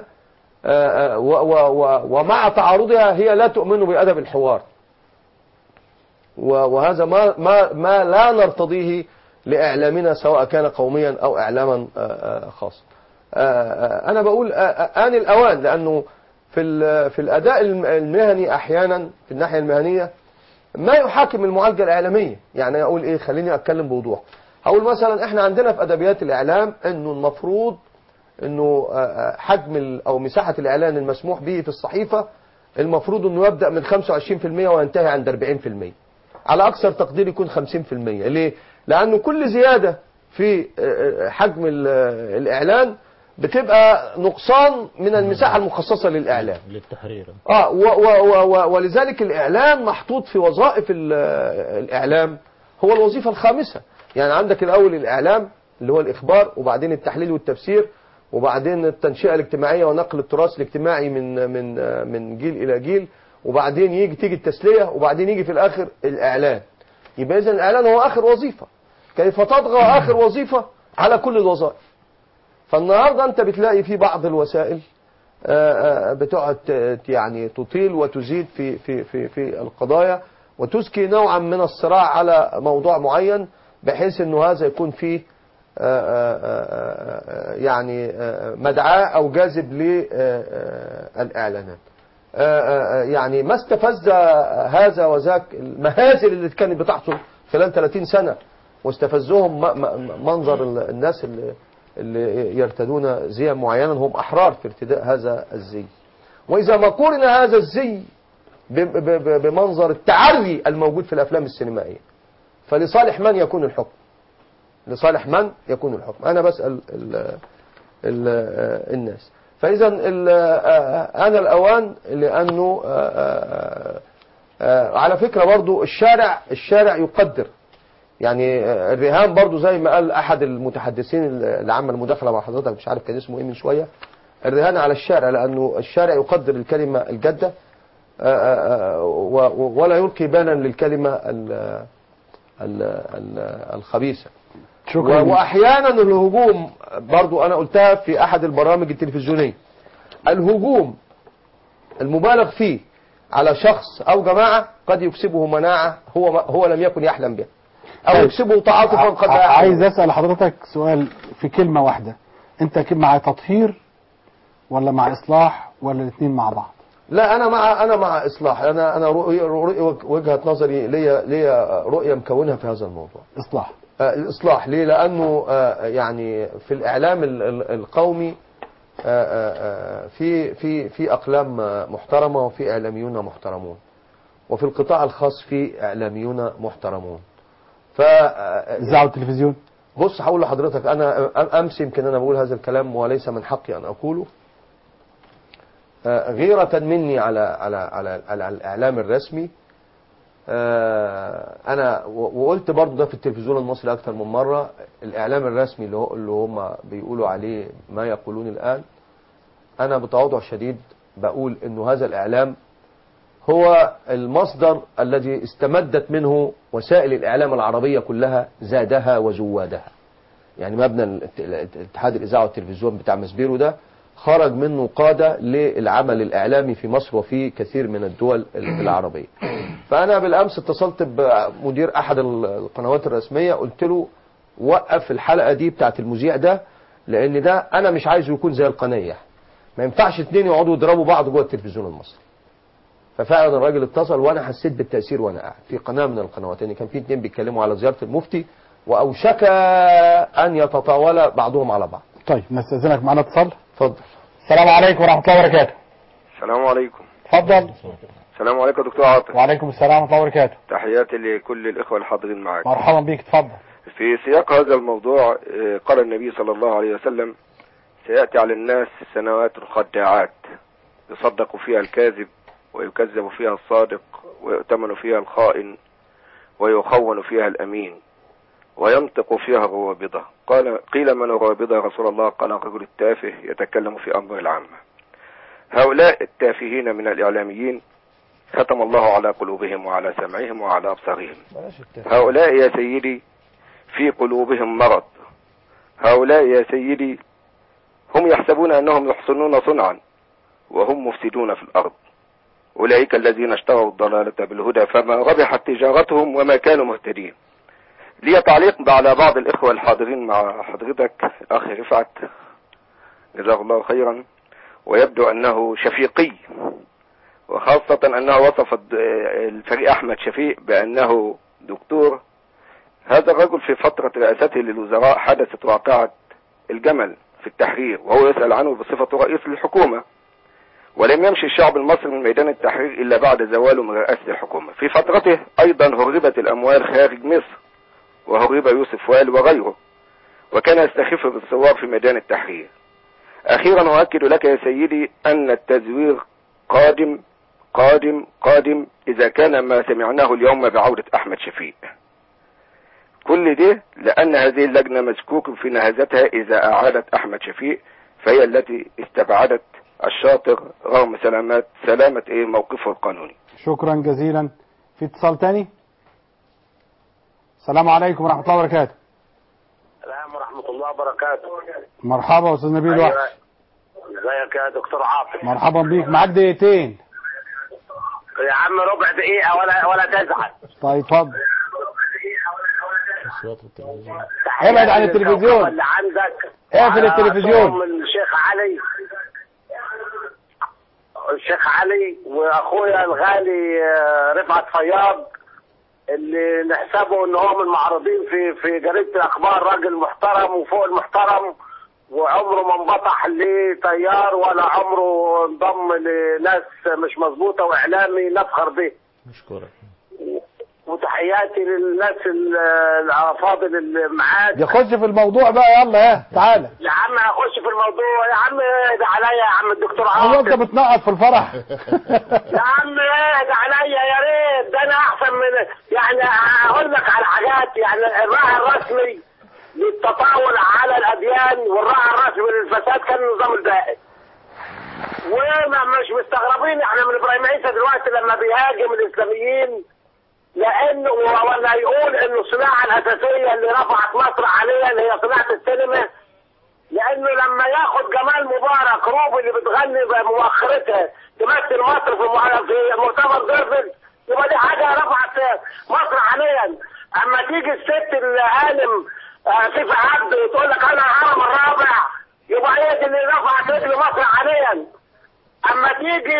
ومع تعارضها هي لا تؤمن بأدب الحوار، وهذا ما ما ما لا نرتضيه لإعلامنا سواء كان قوميا أو إعلاما خاصا. أنا بقول آن الأوان، لأنه في في الأداء المهني أحيانا في الناحية المهنية ما يحاكم المعالجة الإعلامية. يعني أقول إيه، خليني أتكلم بوضوح. هقول مثلا إحنا عندنا في أدبيات الإعلام إنه المفروض إنه حجم أو مساحة الإعلان المسموح به في الصحيفة المفروض إنه يبدأ من خمسة وعشرين بالمئة وينتهي عند أربعين بالمئة، على أكثر تقدير يكون خمسين بالمئة. ليه؟ لأنه كل زيادة في حجم الإعلان بتبقى نقصان من المساحة المخصصة للإعلان للتحرير. آه و و و ولذلك الإعلان محطوط في وظائف الإعلام، هو الوظيفة الخامسة. يعني عندك الأول الإعلام اللي هو الإخبار، وبعدين التحليل والتفسير، وبعدين التنشئة الاجتماعية ونقل التراث الاجتماعي من من من جيل إلى جيل، وبعدين يجي تيجي التسلية، وبعدين يجي في الآخر الإعلان. يبقى إذن الإعلان هو آخر وظيفة، كيف تطغى آخر وظيفة على كل الوظائف. فالنهاردة أنت بتلاقي في بعض الوسائل بتقعد يعني تطيل وتزيد في في في في القضايا، وتزكي نوعا من الصراع على موضوع معين، بحيث إنه هذا يكون فيه يعني مدعاة أو جاذب للإعلانات. يعني ما استفز هذا وذاك المهازل اللي كانت بتحصل خلال ثلاثين سنة، واستفزهم منظر الناس اللي, اللي يرتدون زي معينا، هم أحرار في ارتداء هذا الزي. وإذا ما قورن هذا الزي بمنظر التعري الموجود في الأفلام السينمائية، فلصالح من يكون الحكم؟ لصالح من يكون الحكم؟ أنا بسأل ال ال الناس. فإذا أنا الأوان، لأنه على فكرة برضو الشارع الشارع يقدر، يعني الرهان برضو زي ما قال أحد المتحدثين اللي عمل مداخلة مع حضرتك، مش عارف كان اسمه إيه من شوية، الرهان على الشارع، لأنه الشارع يقدر الكلمة الجادة ولا يلقي بالا للكلمة الخبيثة. شكرا. وأحيانا الهجوم برضو أنا قلتها في أحد البرامج التلفزيونية، الهجوم المبالغ فيه على شخص أو جماعة قد يكسبه مناعة هو هو لم يكن يحلم بها، أو طيب. يكسبه تعاطفا قد لا يحلم. عايز أسأل حضرتك سؤال في كلمة واحدة، أنت مع تطهير ولا مع إصلاح ولا الاثنين مع بعض؟ لا، أنا مع أنا مع إصلاح. أنا أنا رؤية وجهة نظري ليا ليا رؤية مكونها في هذا الموضوع. إصلاح. آه الإصلاح ليه؟ لأنه آه يعني في الإعلام القومي آه آه في في في أقلام محترمة، وفي إعلاميون محترمون، وفي القطاع الخاص في إعلاميون محترمون. ف إذاعة التلفزيون. بص هقول لحضرتك، أنا أمس يمكن أنا بقول هذا الكلام وليس من حقي أن أقوله، غيرة مني على على على, على الإعلام الرسمي، آه انا وقلت برضو ده في التلفزيون المصري اكتر من مرة، الاعلام الرسمي اللي هو اللي هم بيقولوا عليه ما يقولون الان، انا بتواضع شديد بقول انه هذا الاعلام هو المصدر الذي استمدت منه وسائل الاعلام العربية كلها زادها وزوادها. يعني مبنى الاتحاد الاذاعه والتلفزيون بتاع مسبيرو ده خرج منه قادة للعمل الإعلامي في مصر وفي كثير من الدول العربية. فأنا بالأمس اتصلت بمدير أحد القنوات الرسمية، قلت له وقف الحلقة دي بتاعت المذيع ده، لأن ده أنا مش عايزه يكون زي القنية، ما ينفعش اتنين يقعدوا يضربوا بعض جوه التلفزيون المصري. ففعلا الراجل اتصل وأنا حسيت بالتأثير وأنا قاعد في قناة من القنوات، يعني كان في اتنين بيتكلموا على زيارة المفتي وأوشك أن يتطاول بعضهم على بعض. طيب نستأذنك معنا اتصال. اتفضل. السلام عليكم ورحمة الله وبركاته. السلام عليكم. اتفضل. السلام عليكم يا دكتور عاطف. وعليكم السلام ورحمة الله وبركاته. تحياتي لكل الإخوة الحاضرين معك. مرحبا بك، اتفضل. في سياق هذا الموضوع قال النبي صلى الله عليه وسلم: سيأتي على الناس سنوات خداعات يصدق فيها الكاذب ويكذب فيها الصادق ويؤتمن فيها الخائن ويخون فيها الأمين وينطق فيها الروابضة. قال: قيل من الروابضة يا رسول الله؟ قال: الرجل التافه يتكلم في أمر العامة. هؤلاء التافهين من الإعلاميين ختم الله على قلوبهم وعلى سمعهم وعلى أبصارهم. هؤلاء يا سيدي في قلوبهم مرض. هؤلاء يا سيدي هم يحسبون أنهم يحسنون صنعا وهم مفسدون في الأرض. أولئك الذين اشتروا الضلالة بالهدى فما ربحت تجارتهم وما كانوا مهتدين. لي تعليق على بعض الإخوة الحاضرين مع حضرتك أخي رفعت جزاه الله خيرا، ويبدو أنه شفيقي، وخاصة أنه وصف الفريق أحمد شفيق بأنه دكتور. هذا الرجل في فترة رئاسته للوزراء حدثت واقعة الجمل في التحرير وهو يسأل عنه بصفة رئيس للحكومة، ولم يمشي الشعب المصري من ميدان التحرير إلا بعد زواله من رئاسة الحكومة. في فترته أيضا هربت الأموال خارج مصر وهرب يوسف وائل وغيره، وكان يستخف بالثوار في ميدان التحرير. أخيرا أؤكد لك يا سيدي أن التزوير قادم قادم قادم إذا كان ما سمعناه اليوم بعودة أحمد شفيق. كل ده لأن هذه اللجنة مشكوك في نهزتها إذا أعادت أحمد شفيق، فهي التي استبعدت الشاطر رغم سلامات سلامة إيه موقفه القانوني. شكرا جزيلا. في اتصال تاني. السلام عليكم ورحمة الله وبركاته. السلام ورحمة الله وبركاته. مرحبا أستاذ نبيل أيوة. وحش. ازيك يا دكتور عاطف؟ مرحبا بيك، معاك دقيقتين. يا عم ربع دقيقة ولا ولا تزعل. طيب اتفضل. ابعد عن التلفزيون. اللي عندك اقفل التلفزيون. من الشيخ علي الشيخ علي واخويا الغالي رفعت فياض، اللي نحسبه ان هو من معارضين في في جريدة الاخبار، راجل محترم وفوق المحترم، وعمره ما انبطح لتيار ولا عمره انضم لناس مش مظبوطه، واعلامي نفخر به. مشكورك. وتحياتي للناس الافاضل اللي معاك. يخش في الموضوع بقى، يلا ها تعالى. يا عم هخش في الموضوع يا عم، اهدى عليا يا عم الدكتور عاطف. هو انت بتنقط في الفرح؟ يا عم اهدى عليا يا ريت، ده انا احسن من يعني هقول لك على حاجات. يعني الراعي الرسمي للتطاول على الاديان والراعي الرسمي للفساد كان النظام البائد، وما مش مستغربين احنا من ابراهيم عيسى دلوقتي لما بيهاجم الاسلاميين، لانه ولا يقول انه الصناعه الاساسيه اللي رفعت مصر حاليا هي صناعه السينما، لانه لما ياخد جمال مبارك روبي اللي بتغني بمؤخرتها تمثل مصر في في مؤتمر ديربن، يبقى دي حاجه رفعت مصر حاليا. اما تيجي الست العالم فيفا عبد وتقول لك انا العالم الرابع، يبقى هي دي اللي رفعت رجل مصر حاليا. اما تيجي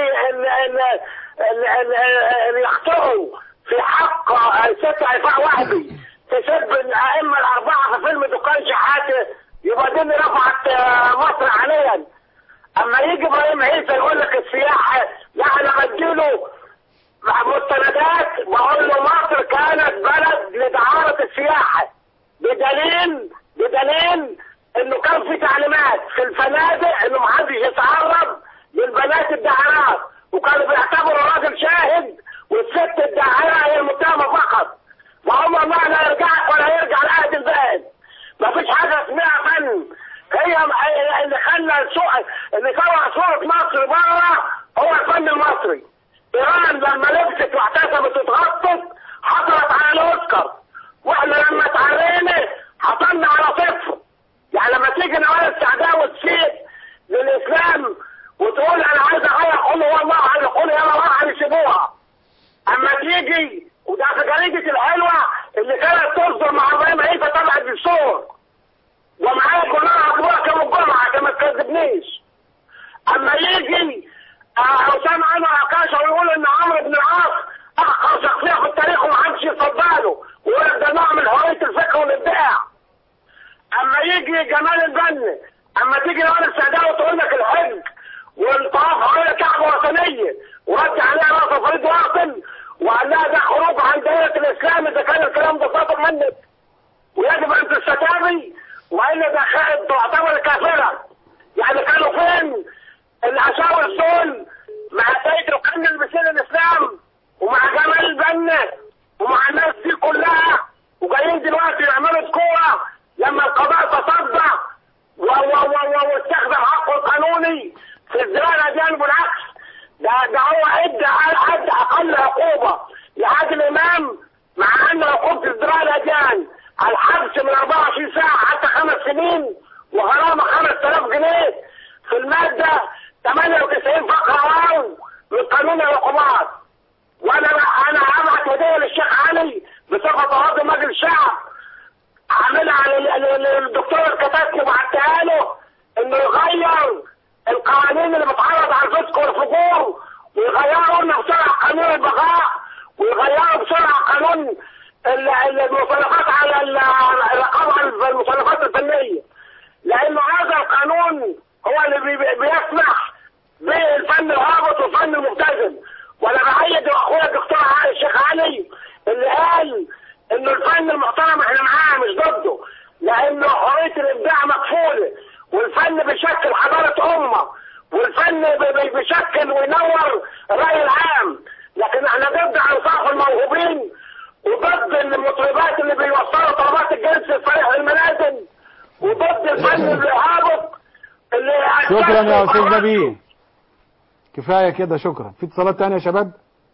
اللي يخطئوا في حق الست عفاء وهبي تسب الائمه الاربعه في فيلم دكان شحاته، يبقى دي اللي رفعت مصر حاليا. اما يجي ابراهيم عيسى يقول لك السياحه، لا انا بديله مستندات بقول له مصر كانت بلد لدعاره السياحه، بدليل بدليل انه كان في تعليمات في الفنادق انه محدش يتعرض للبنات الدعارات، وكانوا بيعتبروا راجل شاهد والست الداعية هي المتهمة فقط، وعمر الله لا يرجعك ولا يرجع لأهل البلد. مفيش حاجة اسمها فن. هي اللي خلى السوق اللي طلع صورة مصر بره هو الفن المصري. ايران لما لبست واعتزمت واتغطت حصلت على الاوسكار، واحنا لما اتعرينا حصلنا على صفر. يعني لما تيجي نوال السعداء وتسيب للاسلام وتقول انا عايز اغير قول هو الله عايز قول يلا الله عايز يسيبوها. اما تيجي وده في جريدة الحلوة اللي كانت تصدر مع ابراهيم عيسى طلعت بالصور ومعايا كلها ابوها كم الجمعة عشان ما تكذبنيش. اما يجي حسام انور عكاشة ويقول ان عمرو بن العاص اخر شخصية في التاريخ ومحدش يصدقله ويقول ده نوع من حرية الفكر والابداع. اما يجي جمال البن، اما تيجي نوال السعداء وتقول لك الحج والطواف حوالين كعبة وثنية ورد عليها راس فريد واصل وقال لها ده خروج عن دائرة الاسلام اذا كان الكلام ده صادر منك ويجب ان تستتابي والا ده تعتبر كافرة. يعني كانوا فين العشاوس دول مع سيد ركن المسير الاسلام ومع جمال البنا ومع الناس دي كلها وجايين دلوقتي يعملوا تكوره لما القضاء تصدى واستخدم حقه القانوني في ازدراء الاديان. بالعكس ده ده هو ادى ادى اقل عقوبه لعادل امام مع ان عقوبه ازدراء الاديان الحبس من أربعة وعشرين ساعه حتى خمس سنين وغرامه خمسة آلاف جنيه في الماده ثمانية وتسعين فقره واو من قانون العقوبات. وانا انا هبعت هديه للشيخ علي بصفه عضو مجلس الشعب عاملها للدكتور الكتاتني وبعتها له انه يغير القوانين اللي بتعرض على الفسق والفجور ويغيروا لنا بسرعه قانون البغاء ويغيروا بسرعه قانون المصنفات على الرقابه على المصنفات الفنيه، لانه هذا القانون هو اللي بيسمح بالفن الهابط والفن المبتذل. وانا بعيد اخويا الدكتور الشيخ علي اللي قال انه الفن المحترم احنا معاه مش ضده، لانه حريه الابداع مقفوله والفن بيشكل حضاره امه والفن بيشكل وينور الراي العام. لكن احنا ضد انصاف الموهوبين وضد المطربات اللي بيوصلوا طلبات الجنس الصريح للمنازل وضد الفن الهابط اللي شكرا يا استاذ نبيل، كفايه كده شكرا. في اتصالات تانية يا شباب؟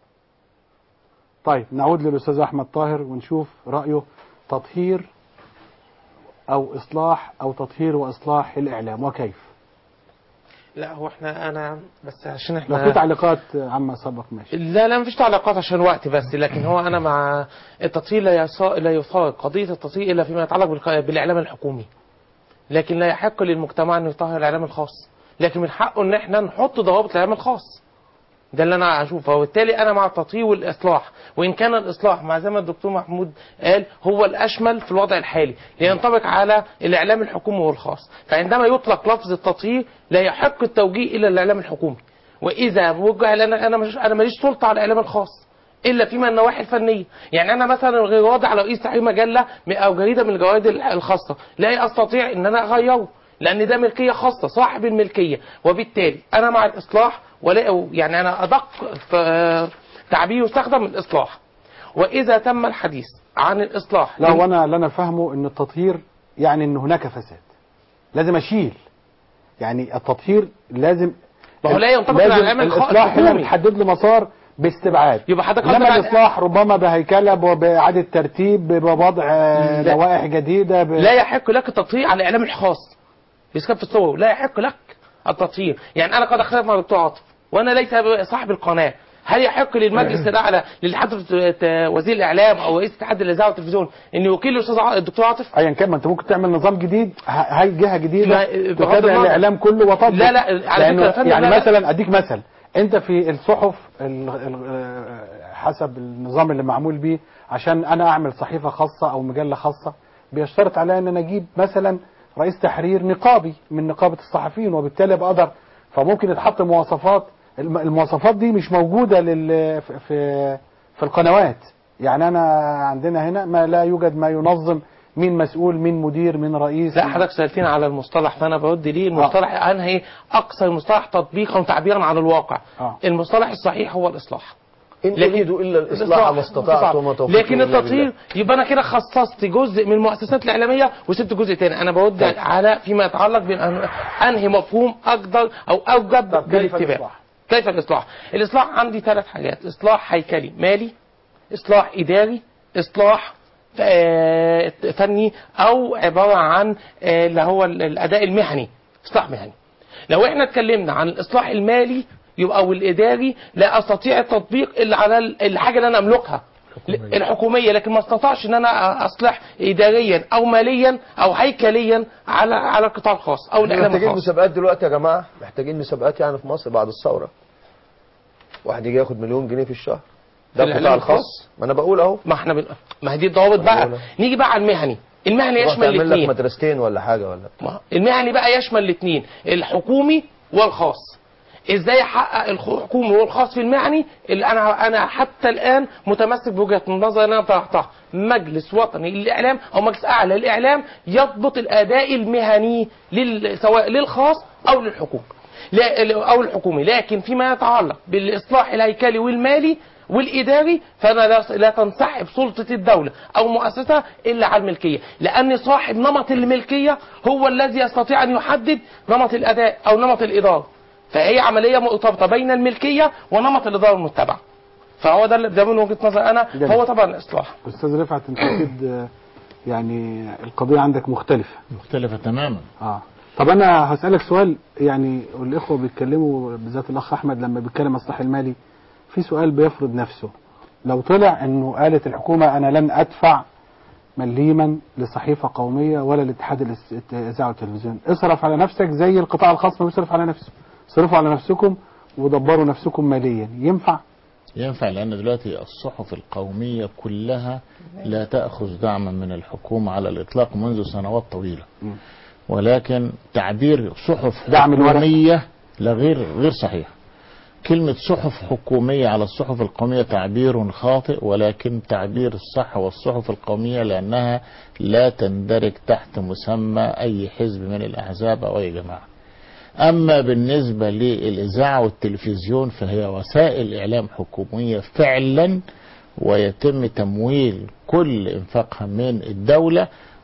طيب نعود للاستاذ احمد طاهر ونشوف رايه تطهير او اصلاح او تطهير واصلاح الاعلام وكيف. لا هو احنا انا بس عشان احنا لو في تعليقات عما سبق ماشي. لا لا مفيش تعليقات عشان وقت بس، لكن هو انا مع التطهير لا يصا... لا يصاب قضيه التطهير الا فيما يتعلق بالق... بالاعلام الحكومي، لكن لا يحق للمجتمع انه يطهر الاعلام الخاص، لكن من حقه ان احنا نحط ضوابط الاعلام الخاص. ده اللي انا اشوفه، وبالتالي انا مع التطهير والاصلاح، وان كان الاصلاح مع زي ما الدكتور محمود قال هو الاشمل في الوضع الحالي لينطبق على الاعلام الحكومي والخاص. فعندما يطلق لفظ التطهير لا يحق التوجيه الى الاعلام الحكومي، واذا وجه لنا انا مش انا ماليش سلطه على الاعلام الخاص الا فيما النواحي الفنيه. يعني انا مثلا غير واضع على رئيس تحرير مجله او جريده من الجوائد الخاصه لا استطيع ان انا اغيره لان ده ملكيه خاصه صاحب الملكيه، وبالتالي انا مع الاصلاح ولا يعني انا ادق تعبير يستخدم الاصلاح. واذا تم الحديث عن الاصلاح لا وانا اللي انا فاهمه ان التطهير يعني ان هناك فساد لازم اشيل، يعني التطهير لازم ما هو لا ينطبق على الاعلام الاصلاح هنا بتحدد له مسار باستبعاد، يبقى حضرتك انما الاصلاح ربما بهيكله باعاده ترتيب بوضع لوائح جديده ب... لا يحق لك التطهير على الاعلام الخاص بيسكب في الصور، لا يحق لك التطهير. يعني انا قد اختلف مع الدكتور عاطف وانا ليس صاحب القناه، هل يحق للمجلس الاعلى لحضره وزير الاعلام او رئيس اتحاد الاذاعه والتلفزيون ان يوكيل الاستاذ الدكتور عاطف؟ ايا كان، ما انت ممكن تعمل نظام جديد، هاي جهه جديده تتابع الاعلام كله وتطبق. لا لا على فكره يعني لا مثلا لا. اديك مثل، انت في الصحف حسب النظام اللي معمول بيه عشان انا اعمل صحيفه خاصه او مجله خاصه بيشترط عليا ان انا اجيب مثلا رئيس تحرير نقابي من نقابه الصحفيين، وبالتالي بقدر فممكن يتحط مواصفات، المواصفات دي مش موجوده لل في في القنوات. يعني انا عندنا هنا ما لا يوجد ما ينظم مين مسؤول مين مدير مين رئيس. لا حضرتك سالتين على المصطلح فانا برد ليه المصطلح آه. انهي اقصى المصطلح تطبيقا وتعبيرا عن الواقع. آه. المصطلح الصحيح هو الاصلاح إن أريدوا إلا الإصلاح ما استطعت وما توفيقي لكن إلا التطهير بالله. يبقى أنا كده خصصت جزء من المؤسسات الإعلامية وسبت جزء تاني. أنا بود على فيما يتعلق بأن أنهي مفهوم أقدر أو أوجب بالاتباع. كيف الإصلاح؟ الإصلاح عندي ثلاث حاجات: إصلاح هيكلي مالي، إصلاح إداري، إصلاح فني، أو عبارة عن اللي هو الأداء المهني، إصلاح مهني. لو احنا اتكلمنا عن الإصلاح المالي يبقى او الاداري، لا استطيع التطبيق الا على الحاجه اللي انا املكها الحكومية. الحكوميه، لكن ما استطاعش ان انا اصلح اداريا او ماليا او هيكليا على على القطاع الخاص او الاعلام الخاص. محتاجين مسابقات دلوقتي يا جماعه، محتاجين مسابقات يعني في مصر بعد الثوره. واحد يجي ياخد مليون جنيه في الشهر، ده القطاع الخاص. ما انا بقول اهو، ما احنا بن... ما هي دي الضوابط بقى. نيجي بقى على المهني. المهني يشمل الاثنين. تعمل لك مدرستين ولا حاجه ولا بتاع. المهني بقى يشمل الاثنين، الحكومي والخاص. ازاي احقق الحكومي والخاص في المعني اللي انا انا حتى الان متمسك بوجهه النظر ان انا طرحتها: مجلس وطني للاعلام او مجلس اعلى للاعلام يضبط الاداء المهني لل... سواء للخاص او للحكومي لا او الحكومي. لكن فيما يتعلق بالاصلاح الهيكلي والمالي والاداري فانا لا, لا تنسحب سلطه الدوله او مؤسسه الا على الملكيه، لان صاحب نمط الملكيه هو الذي يستطيع ان يحدد نمط الاداء او نمط الاداره. فهي عمليه مرتبطه بين الملكيه ونمط الاداره المتبع. فهو ده ده من وجهه نظر انا جميل. هو طبعا الاصلاح. استاذ رفعت، انت اكيد يعني القضيه عندك مختلفه مختلفه تماما. اه طب انا هسالك سؤال، يعني الاخوه بيتكلموا بالذات الاخ احمد لما بيتكلم عن الاصلاح المالي، في سؤال بيفرض نفسه: لو طلع انه قالت الحكومه انا لن ادفع مليما لصحيفه قوميه ولا لاتحاد الاذاعه والتلفزيون، اصرف على نفسك زي القطاع الخاص ما بيصرف على نفسه، صرفوا على نفسكم ودبروا نفسكم ماليا، ينفع؟ ينفع، لأن دلوقتي الصحف القومية كلها لا تأخذ دعما من الحكومة على الإطلاق منذ سنوات طويلة. م. ولكن تعبير صحف حكومية لا غير غير صحيح. كلمة صحف حكومية على الصحف القومية تعبير خاطئ، ولكن تعبير الصح والصحف القومية لأنها لا تندرج تحت مسمى أي حزب من الأحزاب أو أي جماعة. أما بالنسبة للإذاعة والتلفزيون فهي وسائل إعلام حكومية فعلا، ويتم تمويل كل إنفاقها من الدولة،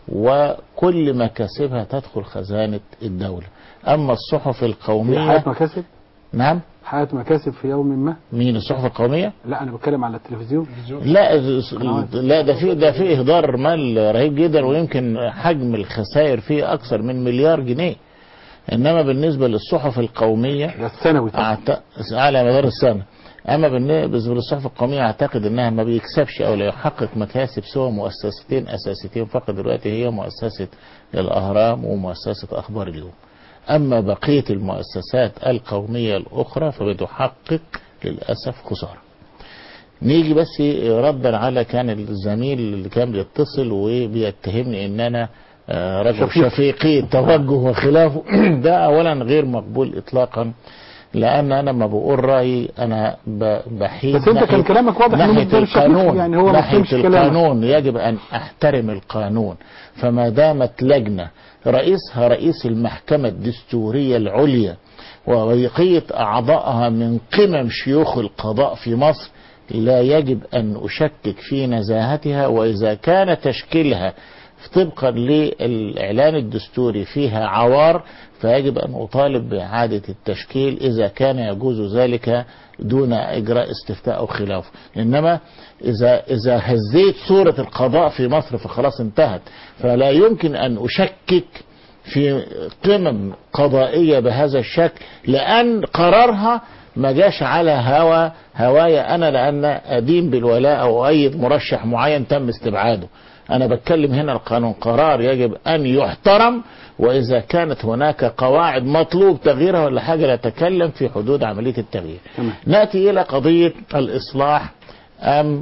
وكل مكاسبها تدخل خزانة الدولة. أما الصحف القومية حققت مكاسب؟ نعم حققت مكاسب في يوم ما. مين الصحف القومية؟ لا أنا بتكلم على التلفزيون. لا لا ده في ده في إهدار مال رهيب جدا، ويمكن حجم الخسائر فيه أكثر من مليار جنيه. إنما بالنسبة للصحف القومية السنوي أعت... على مدار السنة. أما بالنسبة للصحف القومية أعتقد أنها ما بيكسبش أو لا يحقق مكاسب سوى مؤسستين أساسيتين فقط دلوقتي، هي مؤسسة الأهرام ومؤسسة أخبار اليوم. أما بقية المؤسسات القومية الأخرى فبتحقق للأسف خسارة. نيجي بس ردا على كان الزميل اللي كان بيتصل وبيتهمني ان انا رجل شفيقي التوجه وخلافه. ده اولا غير مقبول اطلاقا، لان انا ما بقول رايي انا بحيد. بس انت كان كلامك واضح انه ناحيه القانون، يعني هو ناحيه القانون يجب ان احترم القانون. فما دامت لجنه رئيسها رئيس المحكمه الدستوريه العليا وبقيه اعضائها من قمم شيوخ القضاء في مصر، لا يجب أن أشكك في نزاهتها. وإذا كان تشكيلها طبقا للإعلان الدستوري فيها عوار فيجب أن أطالب بإعادة التشكيل إذا كان يجوز ذلك دون إجراء استفتاء أو خلافه. إنما إذا إذا هزيت صورة القضاء في مصر فخلاص انتهت. فلا يمكن أن أشكك في قمم قضائية بهذا الشكل، لأن قرارها ما جاش على هوا هوايا أنا لأن أدين بالولاء أو أيد مرشح معين تم استبعاده. أنا بتكلم هنا القانون قرار يجب أن يحترم، وإذا كانت هناك قواعد مطلوب تغييرها ولا حاجة نتكلم في حدود عملية التغيير. نأتي إلى قضية الإصلاح أم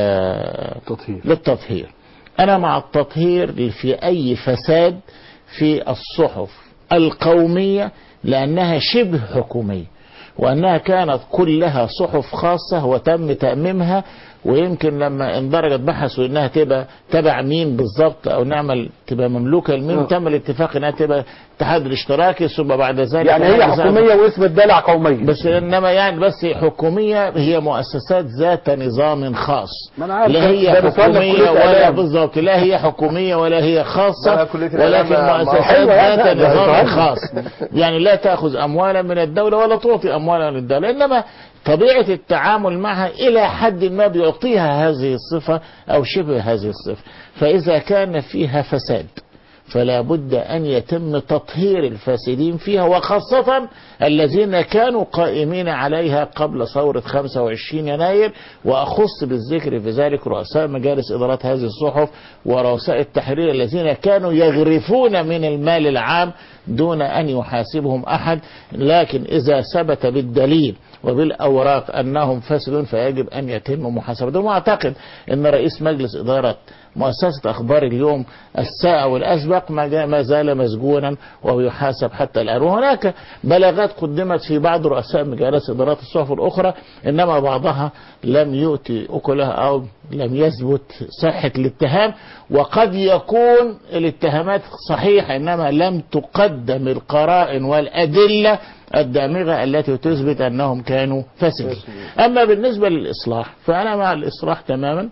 آه للتطهير. أنا مع التطهير في أي فساد في الصحف القومية، لأنها شبه حكومية، وأنها كانت كلها صحف خاصة وتم تأميمها. ويمكن لما اندرجت بحثوا انها تبقى تبع مين بالظبط او نعمل تبقى مملوكه لمين، تم الاتفاق انها تبقى الاتحاد الاشتراكي ثم بعد ذلك يعني هي حكومية واسم الدلع قومية. بس انما يعني بس حكومية هي مؤسسات ذات نظام خاص، لا هي حكومية ولا بالضبط لا هي حكومية ولا هي خاصة، ولكن مؤسسات ذات نظام خاص، يعني لا تأخذ أموالا من الدولة ولا تعطي أموالا للدولة، إنما طبيعة التعامل معها إلى حد ما بيعطيها هذه الصفة أو شبه هذه الصفة. فإذا كان فيها فساد فلا بد أن يتم تطهير الفاسدين فيها، وخاصة الذين كانوا قائمين عليها قبل ثورة خمسة وعشرين يناير، وأخص بالذكر في ذلك رؤساء مجالس إدارات هذه الصحف ورؤساء التحرير الذين كانوا يغرفون من المال العام دون أن يحاسبهم أحد. لكن إذا ثبت بالدليل وبالأوراق أنهم فاسدون فيجب أن يتم محاسبتهم. وأعتقد أن رئيس مجلس إدارة مؤسسة أخبار اليوم الساعة والأسبق ما زال مسجونا ويحاسب حتى الآن. وهناك بلاغات قدمت في بعض رؤساء مجالس إدارات الصحف الأخرى، إنما بعضها لم يؤتي أكلها أو لم يثبت صحة الاتهام، وقد يكون الاتهامات صحيحة إنما لم تصدم القرائن والأدلة الدامغة التي تثبت أنهم كانوا فاسدين. أما بالنسبة للإصلاح فأنا مع الإصلاح تماما،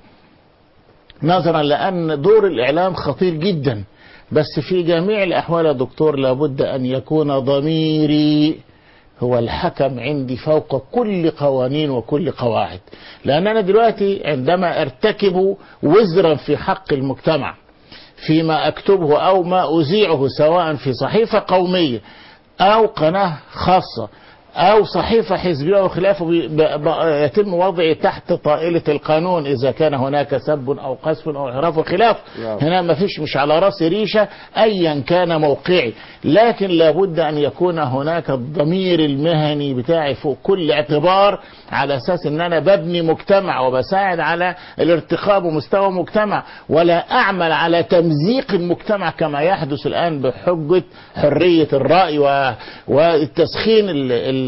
نظرا لأن دور الإعلام خطير جدا، بس في جميع الأحوال يا دكتور لابد أن يكون ضميري هو الحكم عندي فوق كل قوانين وكل قواعد. لأن أنا دلوقتي عندما أرتكب وزرا في حق المجتمع فيما أكتبه أو ما أذيعه سواء في صحيفة قومية أو قناة خاصة أو صحيفة حزبية وخلافه، يتم وضعي تحت طائلة القانون إذا كان هناك سب أو قذف أو إعراف وخلاف. هنا ما فيش، مش على رأس ريشة أيا كان موقعي، لكن لابد أن يكون هناك الضمير المهني بتاعي فوق كل اعتبار، على أساس أن أنا ببني مجتمع وبساعد على الارتقاء بمستوى مجتمع، ولا أعمل على تمزيق المجتمع كما يحدث الآن بحجة حرية الرأي والتسخين ال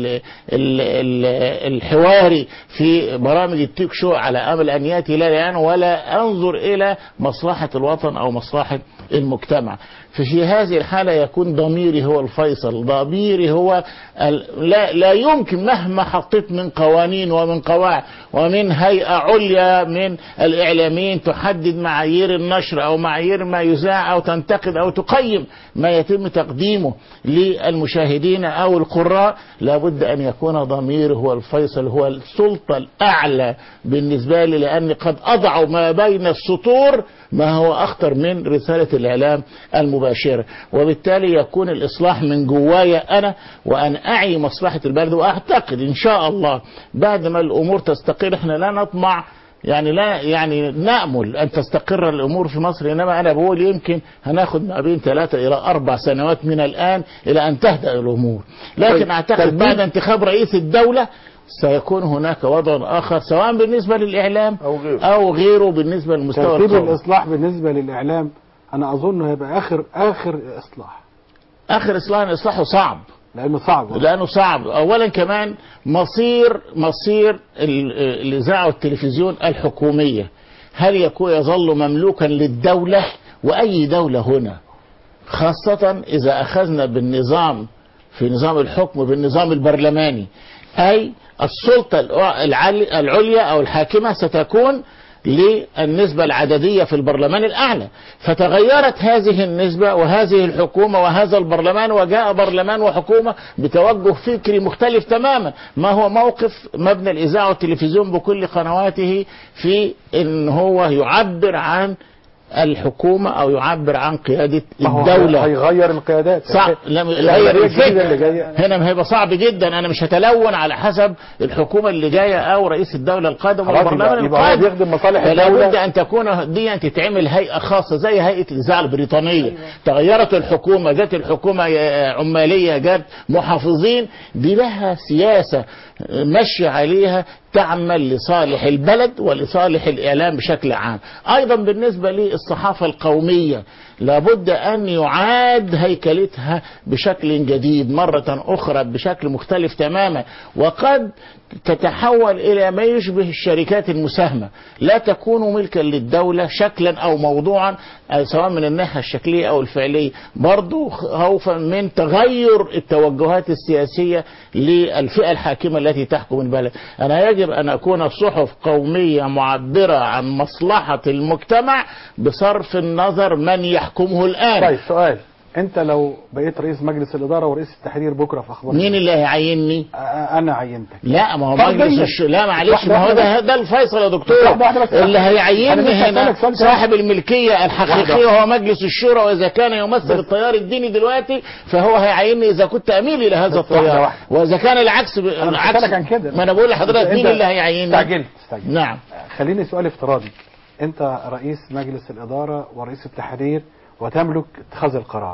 الحواري في برامج التيك شو على أمل أن يأتي لا الآن ولا أنظر إلى مصلحة الوطن أو مصلحة المجتمع. ففي هذه الحالة يكون ضميري هو الفيصل، ضميري هو لا, لا يمكن مهما حطيت من قوانين ومن قواعد ومن هيئة عليا من الإعلاميين تحدد معايير النشر أو معايير ما يذاع أو تنتقد أو تقيم ما يتم تقديمه للمشاهدين أو القراء، لابد أن يكون ضميري هو الفيصل، هو السلطة الأعلى بالنسبة لي، لأني قد أضع ما بين السطور ما هو أخطر من رسالة الإعلام المباشرة. وبالتالي يكون الإصلاح من جوايا أنا، وأن أعي مصلحة البلد. وأعتقد إن شاء الله بعد ما الأمور تستقر، إحنا لا نطمع يعني لا يعني نأمل أن تستقر الأمور في مصر، إنما أنا بقول يمكن هناخد ما بين ثلاثة إلى أربع سنوات من الآن إلى أن تهدأ الأمور. لكن أعتقد بعد انتخاب رئيس الدولة سيكون هناك وضع آخر، سواء بالنسبة للإعلام أو غيره, أو غيره بالنسبة للمستوى ترتيب الإصلاح بالنسبة للإعلام أنا أظن هيبقى آخر آخر إصلاح آخر إصلاح إصلاحه صعب، لأنه صعب لأنه صعب أولا كمان مصير مصير الإذاعة والتلفزيون الحكومية، هل يكون يظل مملوكا للدولة؟ وأي دولة هنا، خاصة إذا أخذنا بالنظام في نظام الحكم بالنظام البرلماني، أي السلطة العليا أو الحاكمة ستكون للنسبة العددية في البرلمان الأعلى، فتغيرت هذه النسبة وهذه الحكومة وهذا البرلمان، وجاء برلمان وحكومة بتوجه فكري مختلف تماما. ما هو موقف مبنى الإذاعة والتلفزيون بكل قنواته في إن هو يعبر عن الحكومة أو يعبر عن قيادة الدولة؟ هيغير القيادات صعب، يغير الفكر هنا هيبقى صعب جدا. أنا مش هتلون على حسب الحكومة اللي جاية أو رئيس الدولة القادم والبرلمان القادم، يخدم مصالح فلا الدولة. بد أن تكون دي أن تتعمل هيئة خاصة زي هيئة الإذاعة البريطانية. تغيرت الحكومة، جت الحكومة عمالية، جت محافظين، دي لها سياسة مشي عليها تعمل لصالح البلد ولصالح الإعلام بشكل عام. أيضا بالنسبة للصحافة القومية لابد أن يعاد هيكلتها بشكل جديد مرة أخرى بشكل مختلف تماما، وقد تتحول إلى ما يشبه الشركات المساهمة، لا تكون ملكا للدولة شكلا أو موضوعا سواء من الناحية الشكلية أو الفعلية، برضو خوفا من تغير التوجهات السياسية للفئة الحاكمة التي تحكم البلد. أنا يجب أن أكون صحف قومية معبرة عن مصلحة المجتمع بصرف النظر من يحكمه الآن. طيب سؤال، انت لو بقيت رئيس مجلس الاداره ورئيس التحرير بكره في اخبار مين اللي هيعيني؟ انا عينتك. لا ما هو مجلس الش... لا معلش ما هو ده ده الفيصل يا دكتور. اللي هيعيني هنا صاحب الملكيه الحقيقيه هو مجلس الشورى، واذا كان يمثل التيار الديني دلوقتي فهو هيعيني اذا كنت اميل الى هذا التيار، واذا كان العكس ب... العكس عن كده. ما انا بقول لحضرتك مين اللي هيعيني؟ استعجلت استعجلت. نعم. خليني سؤال افتراضي، انت رئيس مجلس الاداره ورئيس التحرير وتملك اتخاذ القرار،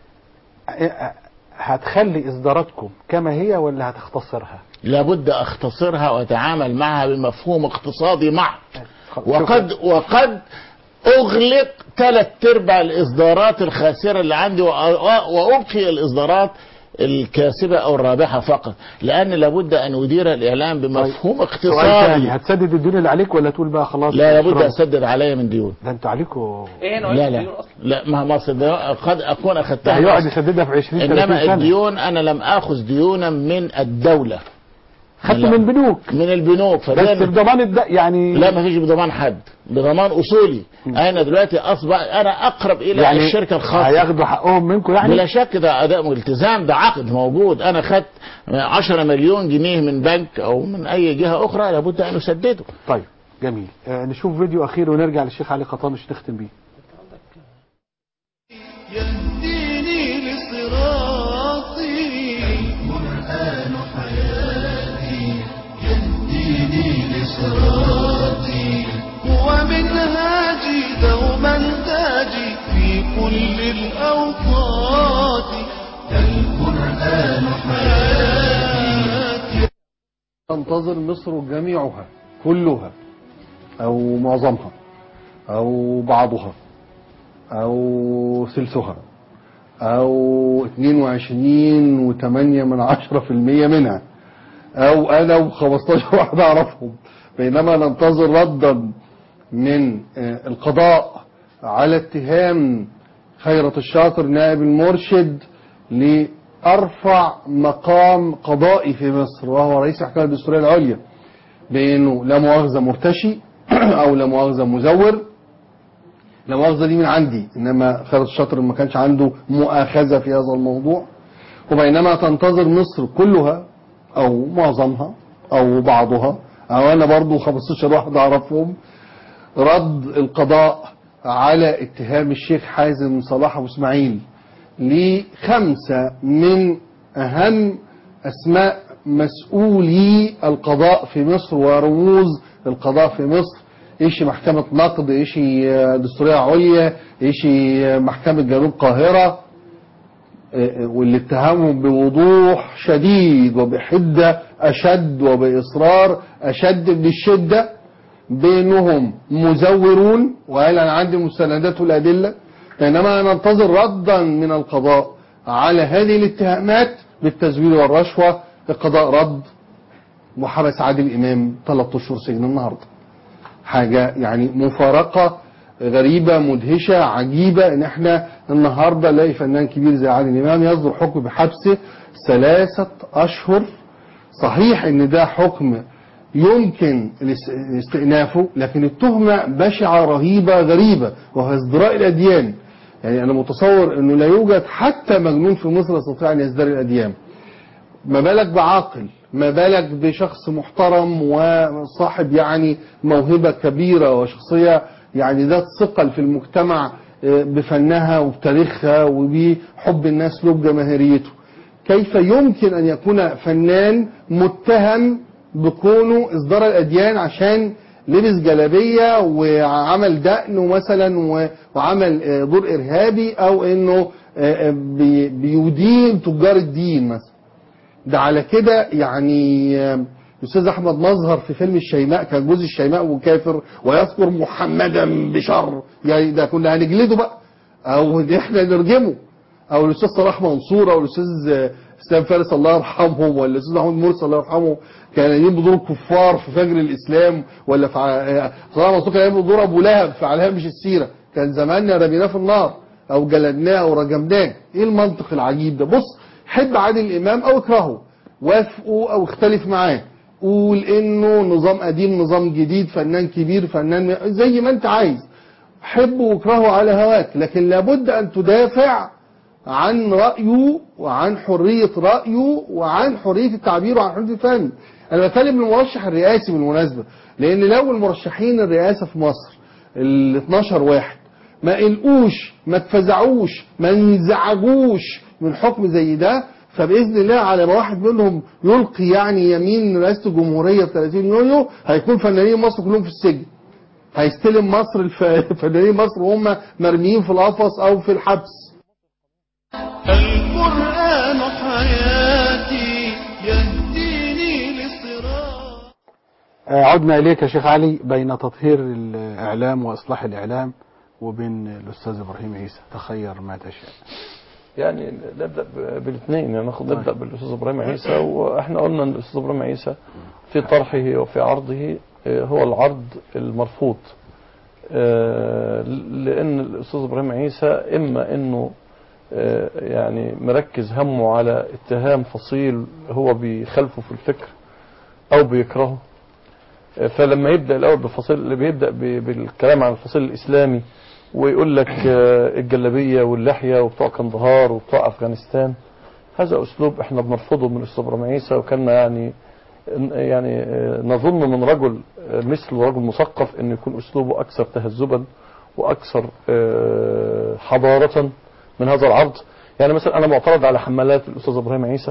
هتخلي اصداراتكم كما هي ولا هتختصرها؟ لابد اختصرها واتعامل معها بمفهوم اقتصادي معه، وقد وقد اغلق ثلاث ارباع الاصدارات الخاسره اللي عندي وابقي الاصدارات الكاسبة أو الرابحة فقط، لأن لابد أن أدير الإعلام بمفهوم اقتصادي. هتسدد الديون اللي عليك ولا تقول بقى خلاص؟ لا لابد أسدد عليا من ديون. ده أنتوا عليكم إيه نوعية لا لا لا ما مصر قد أكون أخذتها، هيقعد يسددها في عشرين ثلاثين سنة. إنما الديون أنا لم آخذ ديونا من الدولة، خدته من بنوك من البنوك بس بضمان الد... يعني لا ما فيش بضمان حد، بضمان اصولي. م. انا دلوقتي اصبح انا اقرب الى يعني الشركه الخاصه، هياخدوا حقهم منكم يعني بلا شك. ده اداء والتزام، ده عقد موجود. انا خدت عشرة مليون جنيه من بنك او من اي جهه اخرى لابد ان اسدده. طيب جميل. آه نشوف فيديو اخير ونرجع للشيخ علي قطامش نختم بيه. يهديني لصراطي القرآن حياتي، يهديني لصراطي هو منهاجي دوما تاجي في كل الأوقات، القرآن حياتي. تنتظر مصر جميعها كلها أو معظمها أو بعضها أو ثلثها أو اثنين وعشرين وثمانية من عشرة في المية منها أو أنا وخمستاشر واحد أعرفهم، بينما ننتظر ردا من القضاء على اتهام خيرت الشاطر نائب المرشد لأرفع مقام قضائي في مصر وهو رئيس الحكومة الدستورية العليا، بأنه لا مؤاخذة مرتشي أو لا مؤاخذة مزور. لا مؤاخذة دي من عندي، إنما خيرت الشاطر ما كانش عنده مؤاخذة في هذا الموضوع. وبينما تنتظر مصر كلها أو معظمها أو بعضها أو أنا برضو خمستاشر واحد أعرفهم رد القضاء على اتهام الشيخ حازم صلاح أبو إسماعيل لخمسة من أهم أسماء مسؤولي القضاء في مصر ورموز القضاء في مصر، إيش محكمة نقد، إيش دستورية عليا، إيش محكمة جنوب القاهرة، واللي اتهمهم بوضوح شديد وبحدة أشد وبإصرار أشد من الشدة بأنهم مزورون، وقال أنا عندي مستندات والأدلة. بينما ننتظر ردا من القضاء على هذه الاتهامات بالتزوير والرشوة. القضاء رد وحبس عادل إمام ثلاثة أشهر سجن النهارده. حاجة يعني مفارقة غريبة مدهشة عجيبة ان احنا النهاردة نلاقي فنان كبير زي عادل امام يصدر حكم بحبسه ثلاثة اشهر. صحيح ان ده حكم يمكن استئنافه، لكن التهمة بشعة رهيبة غريبة وهو ازدراء الاديان. يعني انا متصور انه لا يوجد حتى مجنون في مصر يستطيع ان يزدري الاديان، ما بالك بعاقل، ما بالك بشخص محترم وصاحب يعني موهبة كبيرة وشخصية يعني ذات ثقل في المجتمع بفنها وبتاريخها وبحب الناس له بجماهيريته. كيف يمكن أن يكون فنان متهم بكونه إصدار الأديان عشان لبس جلابية وعمل دقن مثلا وعمل دور إرهابي أو أنه بيدين تجار الدين مثلا؟ ده على كده يعني الأستاذ أحمد مظهر في فيلم الشيماء كان جوز الشيماء وكافر ويذكر محمدا بشر، يعني ده كنا هنجلده بقى. او ان احنا نرجمه، او الاستاذ صلاح منصور او الاستاذ اسلام فارس الله يرحمهم، ولا الاستاذ محمود مرسي الله يرحمه كان يقوم بدور كفار في فجر الاسلام، ولا في صلاح منصور كان يقوم بدور ابو لهب في على هامش السيره، كان زماننا رميناه في النار او جلدناه او رجمناه. ايه المنطق العجيب ده؟ بص، حب عادل امام او اكرهه، وافقه او اختلف معاه، قول انه نظام قديم نظام جديد، فنان كبير فنان زي ما انت عايز، حبه واكرهه على هواك، لكن لابد ان تدافع عن رأيه وعن حرية رأيه وعن حرية التعبير وعن حرية الفن. انا بتكلم المرشح الرئاسي بالمناسبة، لان لو المرشحين الرئاسة في مصر ال اتناشر واحد ما قلقوش ما اتفزعوش ما انزعجوش من حكم زي ده، فبإذن الله على ما واحد منهم يلقي يعني يمين رئاسة الجمهورية في ثلاثين يوليو هيكون فنانين مصر كلهم في السجن، هيستلم مصر الف... فنانين مصر وهم مرميين في القفص او في الحبس. القرآن حياتي يهديني للصراط. عدنا إليك يا شيخ علي، بين تطهير الإعلام وإصلاح الإعلام وبين الأستاذ إبراهيم عيسى، تخير ما تشاء. يعني نبدأ بالاثنين، يعني ناخد نبدأ بالأستاذ إبراهيم عيسى. وإحنا قلنا أن الأستاذ إبراهيم عيسى في طرحه وفي عرضه هو العرض المرفوض، لأن الأستاذ إبراهيم عيسى إما أنه يعني مركز همه على اتهام فصيل هو بيخالفه في الفكر أو بيكرهه، فلما يبدأ الأول بفصيل اللي بيبدأ بالكلام عن الفصيل الإسلامي ويقول لك الجلابية واللحية وبتوع كندهار وبتوع أفغانستان، هذا أسلوب احنا بنرفضه من الأستاذ إبراهيم عيسى. وكان يعني يعني نظن من رجل مثل رجل مثقف أن يكون أسلوبه أكثر تهذبا وأكثر حضارة من هذا العرض. يعني مثلا أنا معترض على حملات الأستاذ إبراهيم عيسى،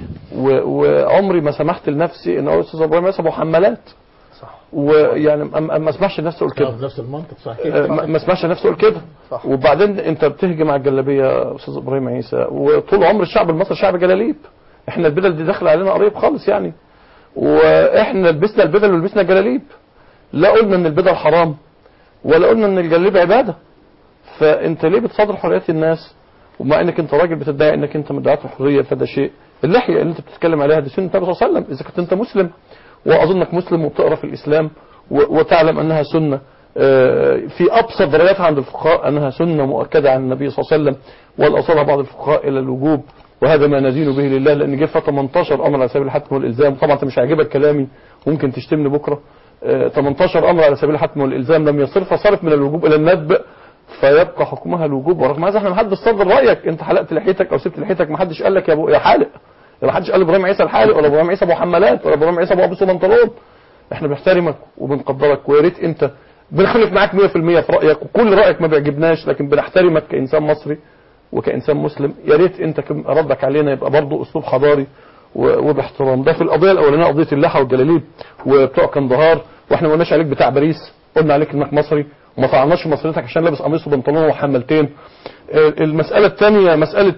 وعمري ما سمحت لنفسي أن أقول الأستاذ إبراهيم عيسى أبو حملات، ويعني ما اسمحش لنفسي اقول كده، نفس المنطق صح، ما اسمحش لنفسي اقول كده. وبعدين انت بتهجم على الجلابيه يا استاذ ابراهيم عيسى، وطول عمر الشعب المصري شعب جلاليب، احنا البدل دي داخله علينا قريب خالص يعني، واحنا لبسنا البدل ولبسنا جلاليب، لا قلنا ان البدل حرام ولا قلنا ان الجلاليب عباده. فانت ليه بتصادر حريات الناس ومع انك انت راجل بتدعي انك انت مدعي الحريه؟ فده شيء. اللحيه اللي انت بتتكلم عليها دي سنه النبي صلى الله عليه وسلم، اذا كنت انت مسلم واظنك مسلم وبتقرا في الاسلام وتعلم انها سنه في ابسط درجاتها عند الفقهاء انها سنه مؤكده عن النبي صلى الله عليه وسلم، والاصلها بعض الفقهاء الى الوجوب، وهذا ما ندين به لله، لان جه في تمنتاشر امر على سبيل الحتم والالزام. طبعا انت مش هيعجبك كلامي ممكن تشتمني بكره. تمنتاشر امر على سبيل الحتم والالزام لم يصرف صرف من الوجوب الى الندب فيبقى حكمها الوجوب. ورغم هذا احنا ما حدش صدر رايك، انت حلقت لحيتك او سبت لحيتك ما حدش قال لك يا ابو يا حالق، ما حدش قال ابراهيم عيسى الحالق ولا ابراهيم عيسى ابو حمالات ولا ابراهيم عيسى ابو ابو بنطلون. احنا بنحترمك وبنقدرك، ويا ريت انت بنختلف معاك مية في المية في رايك، وكل رايك ما بيعجبناش، لكن بنحترمك كانسان مصري وكانسان مسلم. يا ريت انت ردك علينا يبقى برضه اسلوب حضاري وباحترام. ده في القضيه الاولانيه قضيه اللحى والجلاليب وبتوع كندهار، واحنا ما قلناش عليك بتاع باريس، قلنا عليك انك مصري وما طعناش مصريتك عشان لابس قميص وبنطلون وحملتين. المساله الثانيه مساله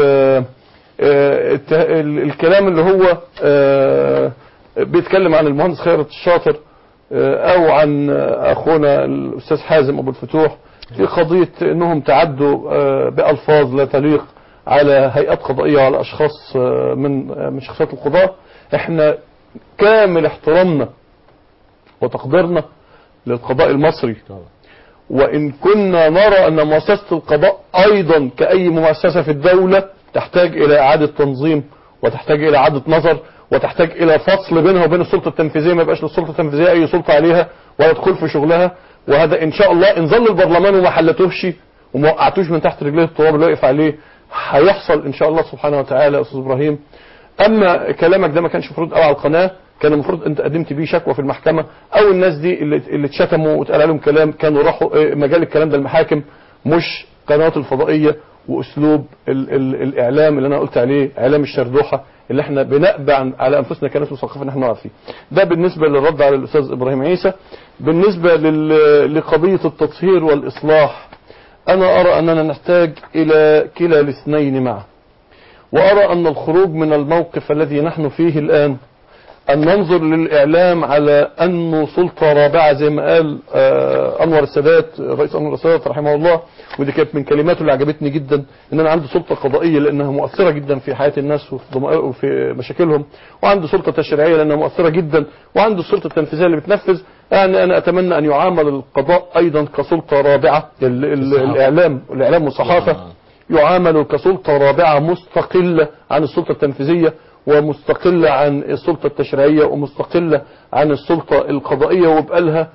الكلام اللي هو بيتكلم عن المهندس خيرت الشاطر او عن اخونا الاستاذ حازم ابو الفتوح في قضيه انهم تعدوا بالفاظ لا تليق على هيئات قضائيه وعلى اشخاص من من شخصيات القضاه. احنا كامل احترامنا وتقديرنا للقضاء المصري، وان كنا نرى ان مؤسسه القضاء ايضا كاي مؤسسه في الدوله تحتاج الى اعاده تنظيم وتحتاج الى اعاده نظر وتحتاج الى فصل بينها وبين السلطه التنفيذيه، ما يبقاش للسلطه التنفيذيه اي سلطه عليها ولا تدخل في شغلها. وهذا ان شاء الله ان ظل البرلمان وما حلتوش وما وقعتوش من تحت رجليه التراب اللي واقف عليه هيحصل ان شاء الله سبحانه وتعالى يا استاذ ابراهيم. اما كلامك ده ما كانش المفروض قوي على القناه، كان المفروض انت قدمت بيه شكوى في المحكمه، او الناس دي اللي اللي اتشتموا واتقال عليهم كلام كانوا راحوا مجال الكلام ده المحاكم، مش قنوات الفضائيه واسلوب ال ال الاعلام اللي انا قلت عليه اعلام الشردوحه اللي احنا بنأبى على انفسنا كناس مثقفه ان احنا نقع فيه. ده بالنسبه للرد على الاستاذ ابراهيم عيسى. بالنسبه لقضيه التطهير والاصلاح، انا ارى اننا نحتاج الى كلا الاثنين معا، وارى ان الخروج من الموقف الذي نحن فيه الان أن ننظر للإعلام على أنه سلطة رابعة زي ما قال آه أنور السادات، رئيس أنور السادات رحمه الله، ودي كانت من كلماته اللي عجبتني جدا، إن أنا عنده سلطة قضائية لأنها مؤثرة جدا في حياة الناس وفي مشاكلهم، وعنده سلطة تشريعية لأنها مؤثرة جدا، وعنده السلطة التنفيذية اللي بتنفذ. يعني أنا أتمنى أن يعامل القضاء أيضا كسلطة رابعة، ال ال الإعلام الإعلام والصحافة يعاملوا كسلطة رابعة مستقلة عن السلطة التنفيذية، ومستقلة عن السلطة التشريعية، ومستقلة عن السلطة القضائية، ويبقى لها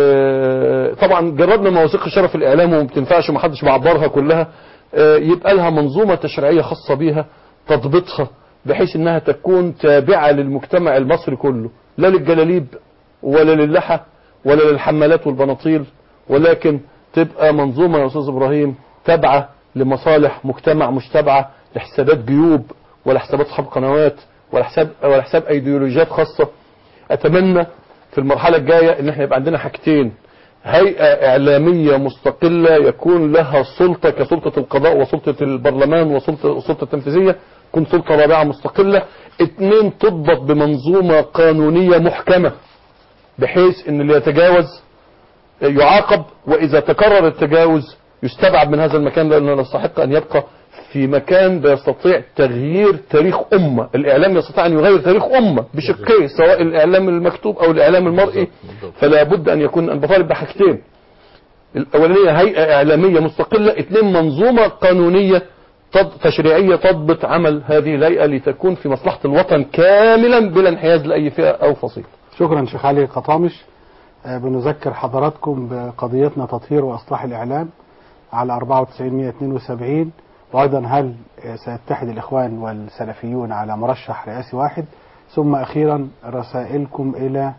اه طبعا جربنا مواثيق الشرف الإعلام وما بتنفعش ومحدش معبرها كلها، اه يبقى لها منظومة تشريعية خاصة بيها تضبطها بحيث انها تكون تابعة للمجتمع المصري كله، لا للجلاليب ولا للحى ولا للحمالات والبناطيل، ولكن تبقى منظومة يا أستاذ إبراهيم تابعة لمصالح مجتمع، مش تابعة لحسابات جيوب ولا حسابات أصحاب قنوات ولا حساب ولا حساب ايديولوجيات خاصة. أتمنى في المرحلة الجاية إن احنا يبقى عندنا حاجتين: هيئة إعلامية مستقلة يكون لها سلطة كسلطة القضاء وسلطة البرلمان وسلطة السلطة التنفيذية، تكون سلطة رابعة مستقلة. اتنين، تضبط بمنظومة قانونية محكمة بحيث إن اللي يتجاوز يعاقب، وإذا تكرر التجاوز يستبعد من هذا المكان، لأنه لا يستحق أن يبقى في مكان بيستطيع تغيير تاريخ أمة. الإعلام يستطيع أن يغير تاريخ أمة بشقيه، سواء الإعلام المكتوب أو الإعلام المرئي. فلا بد أن يكون أن بطالب بحاجتين: الأولانية هيئة إعلامية مستقلة، اثنين منظومة قانونية تشريعية تضبط عمل هذه الهيئة لتكون في مصلحة الوطن كاملا بلا انحياز لأي فئة أو فصيل. شكرا شيخ علي قطامش. بنذكر حضراتكم بقضيتنا تطهير وإصلاح الإعلام على أربعة وتسعين مئة واثنين وسبعين، وأيضا هل سيتحد الإخوان والسلفيون على مرشح رئاسي واحد، ثم أخيرا رسائلكم إلى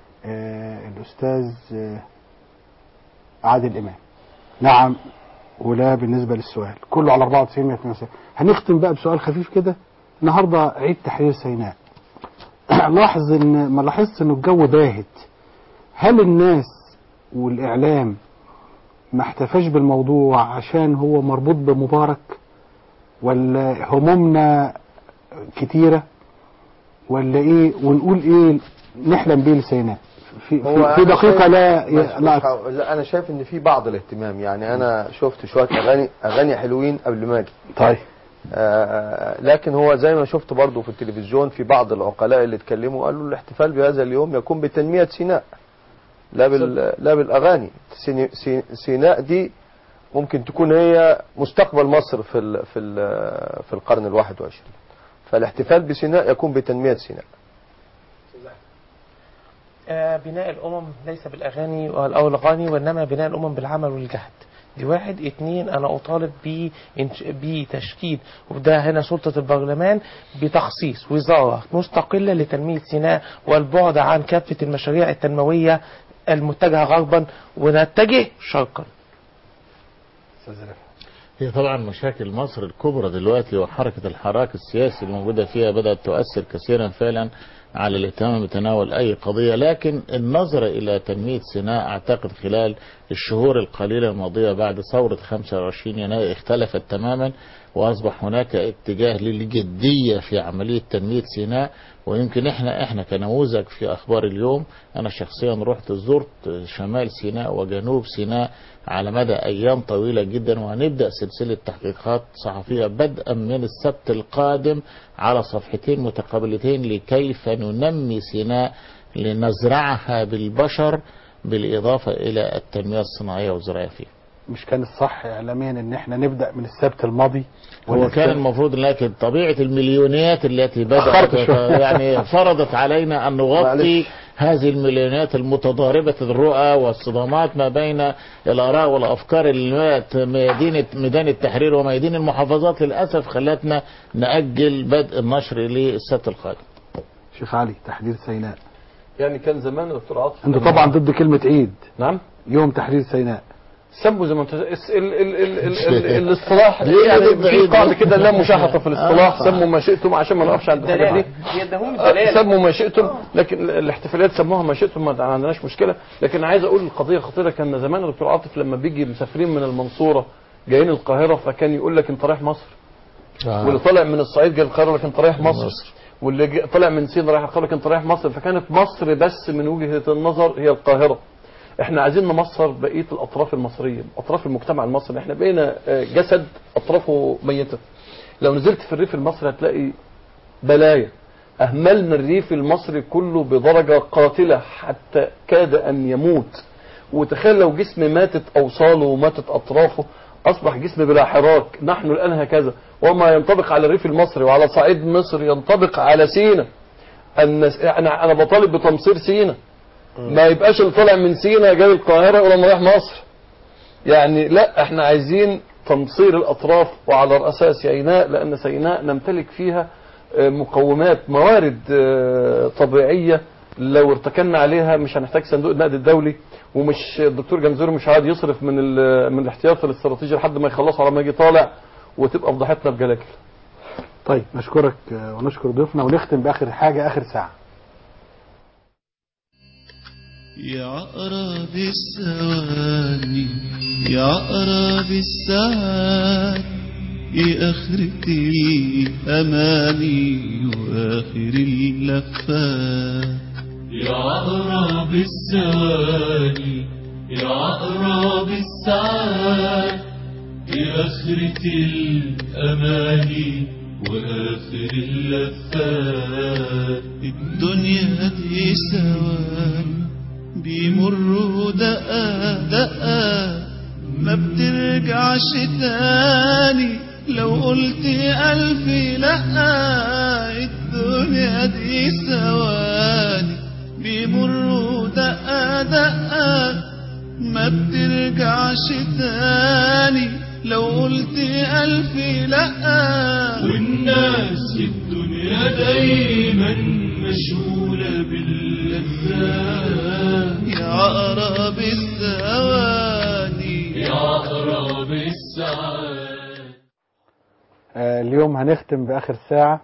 الأستاذ عادل إمام. نعم ولا بالنسبة للسؤال كله على أربعة وتسعين مئة واثنين وسبعين. هنختم بقى بسؤال خفيف كده. النهاردة عيد تحرير سيناء. لاحظ ان ما لاحظت انه الجو باهت. هل الناس والإعلام ما احتفاش بالموضوع عشان هو مربوط بمبارك، ولا همومنا كتيرة، ولا ايه؟ ونقول ايه نحلم بيه لسيناء في, في, في دقيقة لا, لا, لا انا شايف ان في بعض الاهتمام. يعني انا شفت شوية اغاني اغاني حلوين قبل ما اجي. طيب آه لكن هو زي ما شفت برضو في التلفزيون في بعض العقلاء اللي اتكلموا قالوا الاحتفال بهذا اليوم يكون بتنمية سيناء، لا بال لا بالاغاني. سيناء دي ممكن تكون هي مستقبل مصر في ال في ال في القرن الواحد وعشرين، فالاحتفال بسيناء يكون بتنمية سيناء. آه بناء الأمم ليس بالأغاني أو الأغاني، وإنما بناء الأمم بالعمل والجهد. دي واحد. اتنين، أنا أطالب بتشكيل، وده هنا سلطة البرلمان، بتخصيص وزارة مستقلة لتنمية سيناء والبعد عن كافة المشاريع التنموية المتجهة غربا ونتجه شرقا. هي طبعا مشاكل مصر الكبرى دلوقتي وحركة الحراك السياسي الموجودة فيها بدأت تؤثر كثيرا فعلا على الاهتمام بتناول أي قضية، لكن النظر إلى تنمية سيناء أعتقد خلال الشهور القليلة الماضية بعد ثورة خمسة وعشرين يناير اختلفت تماما، وأصبح هناك اتجاه للجدية في عملية تنمية سيناء. ويمكن احنا احنا كنموذج في أخبار اليوم، أنا شخصيا رحت زرت شمال سيناء وجنوب سيناء على مدى أيام طويلة جدا، وهنبدأ سلسلة تحقيقات صحفية بدءا من السبت القادم على صفحتين متقابلتين لكيف ننمي سيناء لنزرعها بالبشر بالإضافة إلى التنمية الصناعية والزراعية فيها. مش كان الصح إعلاميا ان احنا نبدأ من السبت الماضي؟ هو كان المفروض، لكن طبيعة المليونيات التي بدأت يعني فرضت علينا أن نغطي هذه المليونات المتضاربة الرؤى والصدامات ما بين الآراء والأفكار اللي ميادين ميدان التحرير وميادين المحافظات، للأسف خلتنا نأجل بدء النشر للسبت القادم. شيخ علي، تحرير سيناء يعني كان زمان يا دكتور عاطف انتوا طبعا ضد كلمة عيد. نعم، يوم تحرير سيناء سموا زي ما انت ال ال ال ال الاصطلاح يعني في قاعده كده لا مشاحطه في الاصطلاح. سموا ما شئتم عشان ما نقفش عند الحاجات دي. سموا ما شئتم، لكن الاحتفالات سموها ما شئتم، ما عندناش مشكله. لكن عايز اقول القضيه خطيره. كان زمان يا دكتور عاطف لما بيجي مسافرين من المنصوره جايين القاهره، فكان يقول لك انت رايح مصر، واللي طالع من الصعيد جاي القاهره لكن انت رايح مصر. واللي جي- طلع من سينا رايح القاهره كان رايح مصر، فكانت مصر بس من وجهه النظر هي القاهره. احنا عايزين نمصر بقيه الاطراف المصريه، اطراف المجتمع المصري. احنا بقينا آه، جسد اطرافه ميته. لو نزلت في الريف المصري هتلاقي بلايا. اهملنا الريف المصري كله بدرجه قاتله حتى كاد ان يموت. وتخيل لو جسم ماتت اوصاله وماتت اطرافه اصبح جسم بلا حراك. نحن الان هكذا، وما ينطبق على الريف المصري وعلى صعيد مصر ينطبق على سينا. انا انا بطالب بتمصير سينا. ما يبقاش اللي طالع من سينا جاي القاهره يقول انا رايح مصر. يعني لا، احنا عايزين تمصير الاطراف، وعلى راسها سيناء، لان سيناء نمتلك فيها مقومات موارد طبيعيه لو ارتكلنا عليها مش هنحتاج صندوق النقد الدولي، ومش الدكتور جمزوري مش عاد يصرف من من الاحتياط الاستراتيجي لحد ما يخلصوا على ما يجي طالع، وتبقى فضحتنا بجلاجل. طيب نشكرك ونشكر ضيوفنا، ونختم باخر حاجه اخر ساعه. يا عقرب الثواني يا عقرب الساعات، ايه اخرة الاماني واخر اللفات. يا عقرب الثواني يا عقرب الساعات، ايه اخرة الاماني واخر اللفات. الدنيا دي ثواني بيمروا دقة دقة، ما بترجعش تاني لو قلت ألف لأ. الدنيا دي ثواني بيمروا دقة دقة، ما بترجعش تاني لو قلت ألف لأ. والناس في الدنيا دايما مشغولة باللذات. يا عقرب الثواني يا عقرب الساعات. آه اليوم هنختم بآخر ساعة،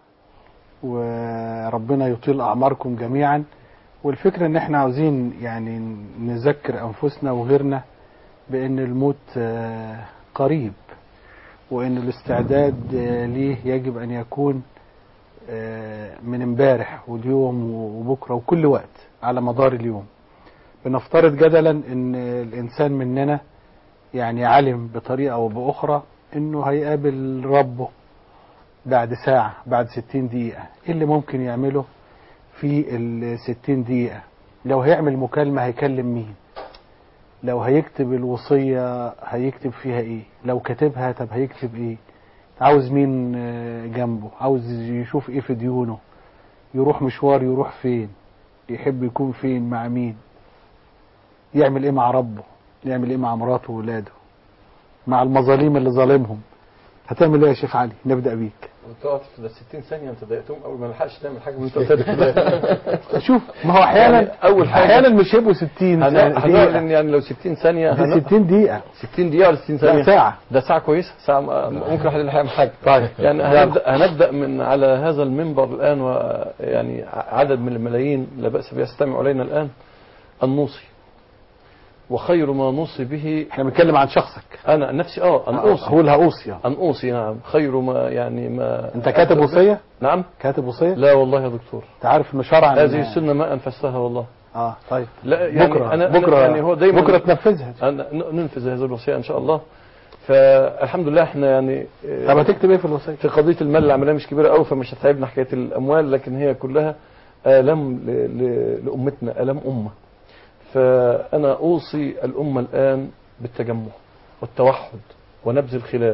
وربنا يطيل أعماركم جميعا. والفكرة ان احنا عاوزين يعني نذكر أنفسنا وغيرنا بأن الموت آه قريب، وأن الاستعداد آه ليه يجب أن يكون آه من امبارح واليوم وبكرة وكل وقت على مدار اليوم. بنفترض جدلا ان الانسان مننا يعني علم بطريقة او باخرى انه هيقابل ربه بعد ساعة، بعد ستين دقيقة. ايه اللي ممكن يعمله في الستين دقيقة؟ لو هيعمل مكالمة هيكلم مين؟ لو هيكتب الوصية هيكتب فيها ايه؟ لو كتبها طب هيكتب ايه؟ عاوز مين جنبه؟ عاوز يشوف ايه في ديونه؟ يروح مشوار يروح فين؟ يحب يكون فين مع مين؟ يعمل ايه مع ربه؟ يعمل ايه مع مراته وولاده؟ مع المظالم اللي ظالمهم؟ هتعمل ايه يا شيخ علي؟ نبدأ بيك. وتقعد في ستين ثانية انت ضايقتهم قوي، ما لحقش تعمل حاجة من انت قلت. شوف، ما هو احيانا يعني اول حاجة احيانا مش هيبقوا ستين هنعلن يعني لو ستين ثانية دي ستين دقيقة ستين دقيقة ولا ستين ثانية؟ لا ساعة. ده ساعة كويسة، ساعة ممكن واحد اللي هيعمل حاجة. طيب يعني هنبدأ هنبدأ من على هذا المنبر الآن، ويعني عدد من الملايين لا بأس بيستمع إلينا الآن، النوصي. وخير ما نوصي به، احنا بنتكلم عن شخصك. انا نفسي اه ان اوصي، هقول هوصي ان اوصي. نعم، خير ما يعني ما انت كاتب وصيه؟ نعم كاتب وصيه؟ لا والله يا دكتور، انت عارف ان شرعا هذه السنه ما انفذتها والله. اه طيب لا يعني بكره أنا بكره يعني هو دايما بكره تنفذها. أنا ننفذ هذه الوصيه ان شاء الله. فالحمد لله احنا يعني طب هتكتب ايه في الوصيه؟ في قضيه المال العمليه مش كبيره قوي، فمش هتعبنا حكايه الاموال، لكن هي كلها الام لامتنا، الام امه. فأنا أوصي الأمة الآن بالتجمع والتوحد ونبذ الخلاف.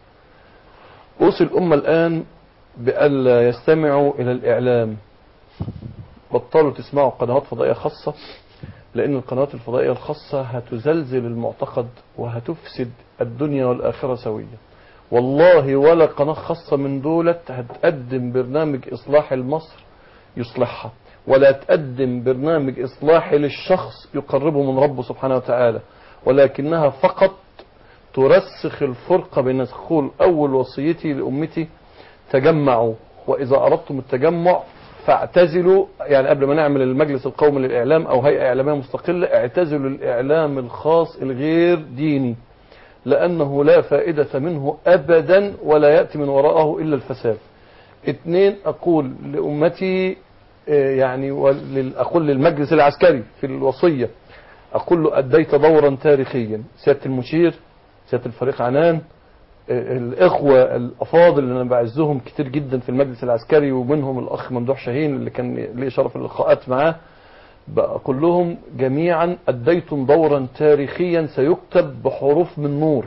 أوصي الأمة الآن بألا يستمعوا إلى الإعلام. بطلوا تسمعوا قنوات فضائية خاصة، لأن القنوات الفضائية الخاصة هتزلزل المعتقد وهتفسد الدنيا والآخرة سويا. والله ولا قناة خاصة من دولت هتقدم برنامج إصلاح لمصر يصلحها، ولا تقدم برنامج إصلاحي للشخص يقربه من ربه سبحانه وتعالى، ولكنها فقط ترسخ الفرقة بين الناس. قول أول وصيتي لأمتي تجمعوا، وإذا أردتم التجمع فاعتزلوا، يعني قبل ما نعمل المجلس القومي للإعلام أو هيئة إعلامية مستقلة، اعتزلوا الإعلام الخاص الغير ديني، لأنه لا فائدة منه أبدا ولا يأتي من وراءه إلا الفساد. اثنين، أقول لأمتي يعني ولل- أقول للمجلس العسكري في الوصية، أقول له أديت دورا تاريخيا. سيادة المشير، سيادة الفريق عنان، الإخوة الأفاضل اللي أنا بعزهم كتير جدا في المجلس العسكري، ومنهم الأخ ممدوح شاهين اللي كان لي شرف اللقاءات معاه، بقول لهم جميعا أديتم دورا تاريخيا سيكتب بحروف من نور،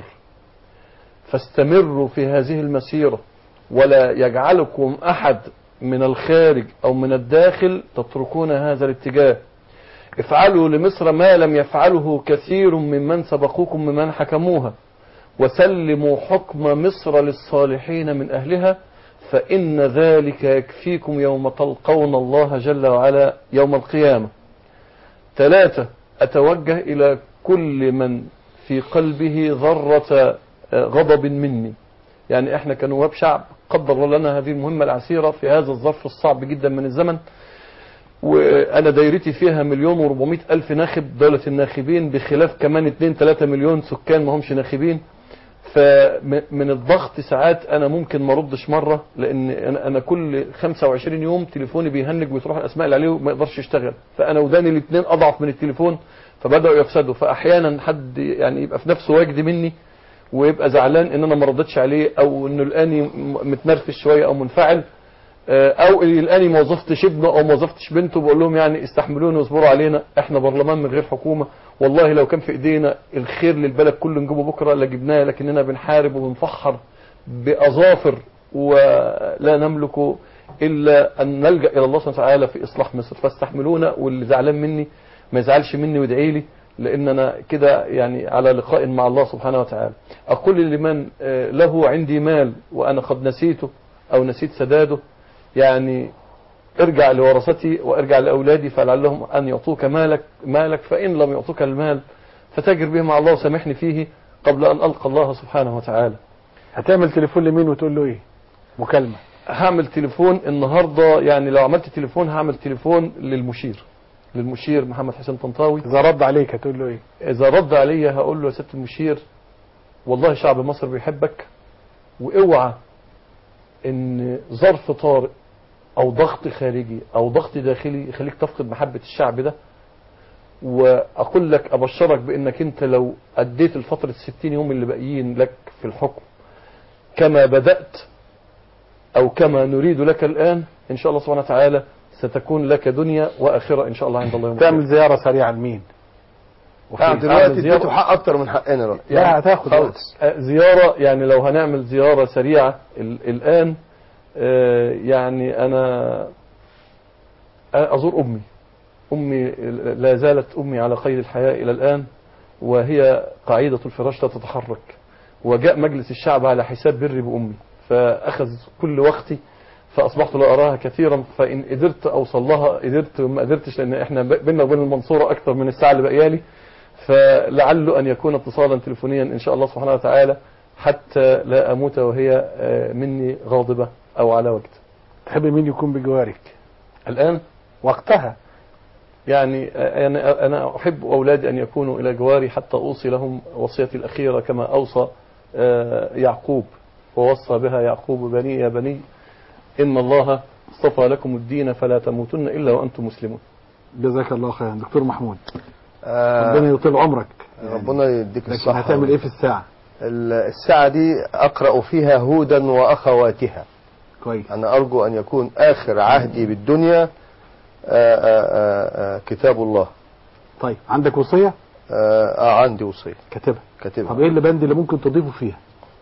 فاستمروا في هذه المسيرة، ولا يجعلكم أحد من الخارج أو من الداخل تتركون هذا الاتجاه. افعلوا لمصر ما لم يفعله كثير ممن سبقوكم ممن حكموها، وسلموا حكم مصر للصالحين من أهلها، فإن ذلك يكفيكم يوم تلقون الله جل وعلا يوم القيامة. ثلاثة، أتوجه إلى كل من في قلبه ذرة غضب مني، يعني احنا كنواب شعب قدر لنا هذه المهمة العسيرة في هذا الظرف الصعب جدا من الزمن، وانا دايرتي فيها مليون وربعمائة الف ناخب دولة الناخبين، بخلاف كمان اتنين ثلاثة مليون سكان ما همش ناخبين. فمن الضغط ساعات انا ممكن ما ردش مرة، لان انا أنا كل خمسة وعشرين يوم تليفوني بيهنج وتروح الاسماء اللي عليه وما يقدرش يشتغل، فانا وداني الاثنين اضعف من التليفون، فبدأوا يفسدوا. فاحيانا حد يعني يبقى في نفسه واجد مني ويبقى زعلان ان انا ما ردتش عليه، او انه الاني متنرفز شويه او منفعل، او الاني ما وظفتش ابنه او ما وظفتش بنته، بقول لهم يعني استحملوني واصبروا علينا، احنا برلمان من غير حكومه، والله لو كان في ايدينا الخير للبلد كله نجيبه بكره لجبناه، لكننا بنحارب وبنفحر باظافر ولا نملك الا ان نلجا الى الله سبحانه وتعالى في اصلاح مصر. فاستحملونا، واللي زعلان مني ما يزعلش مني ويدعي لي، لأننا كده يعني على لقاء مع الله سبحانه وتعالى. أقول لمن له عندي مال وأنا قد نسيته أو نسيت سداده، يعني ارجع لورثتي وارجع لأولادي فلعلهم أن يعطوك مالك مالك فإن لم يعطوك المال فتجر به مع الله وسامحني فيه قبل أن ألقى الله سبحانه وتعالى. هتعمل تليفون لمين وتقول له إيه؟ مكالمة. هعمل تليفون النهاردة، يعني لو عملت تليفون هعمل تليفون للمشير للمشير محمد حسين طنطاوي. إذا رد عليك هتقول له إيه؟ إذا رد علي هقول له يا سيادة المشير، والله شعب مصر بيحبك، واوعى إن ظرف طارئ أو ضغط خارجي أو ضغط داخلي يخليك تفقد محبة الشعب ده. وأقول لك أبشرك بأنك أنت لو أديت الفترة الستين يوم اللي باقيين لك في الحكم كما بدأت أو كما نريد لك الآن، إن شاء الله سبحانه وتعالى ستكون لك دنيا وآخرة إن شاء الله عند الله يوم تعمل زيارة سريعة لمين؟ دلوقتي اديته حق أكتر من حقنا دلوقتي. لا هتاخد خالص زيارة، يعني لو هنعمل زيارة سريعة الآن، يعني أنا أزور أمي. أمي لا زالت أمي على قيد الحياة إلى الآن، وهي قاعدة الفراش لا تتحرك، وجاء مجلس الشعب على حساب بري بأمي فأخذ كل وقتي، فأصبحت لا أراها كثيرا، فإن قدرت أوصل لها قدرت، وما قدرتش لأن إحنا بيننا وبين المنصورة أكثر من الساعة اللي بقيالي، فلعله أن يكون اتصالا تليفونيا إن شاء الله سبحانه وتعالى حتى لا أموت وهي مني غاضبة أو على وقت. تحب مين يكون بجوارك الآن؟ وقتها يعني أنا أنا أحب أولادي أن يكونوا إلى جواري حتى أوصي لهم وصيتي الأخيرة كما أوصى يعقوب ووصى بها يعقوب بني يا بني إن الله اصطفى لكم الدين فلا تموتن إلا وأنتم مسلمون. جزاك الله خيرا دكتور محمود. آه ربنا يطيل عمرك. ربنا يديك الصحة. هتعمل إيه في الساعة؟ الساعة دي أقرأ فيها هودا وأخواتها. كويس. أنا أرجو أن يكون آخر عهدي بالدنيا آآ آآ كتاب الله. طيب عندك وصية؟ آه عندي وصية. كاتبها. كاتبها. طب إيه اللي بند اللي ممكن تضيفه فيها؟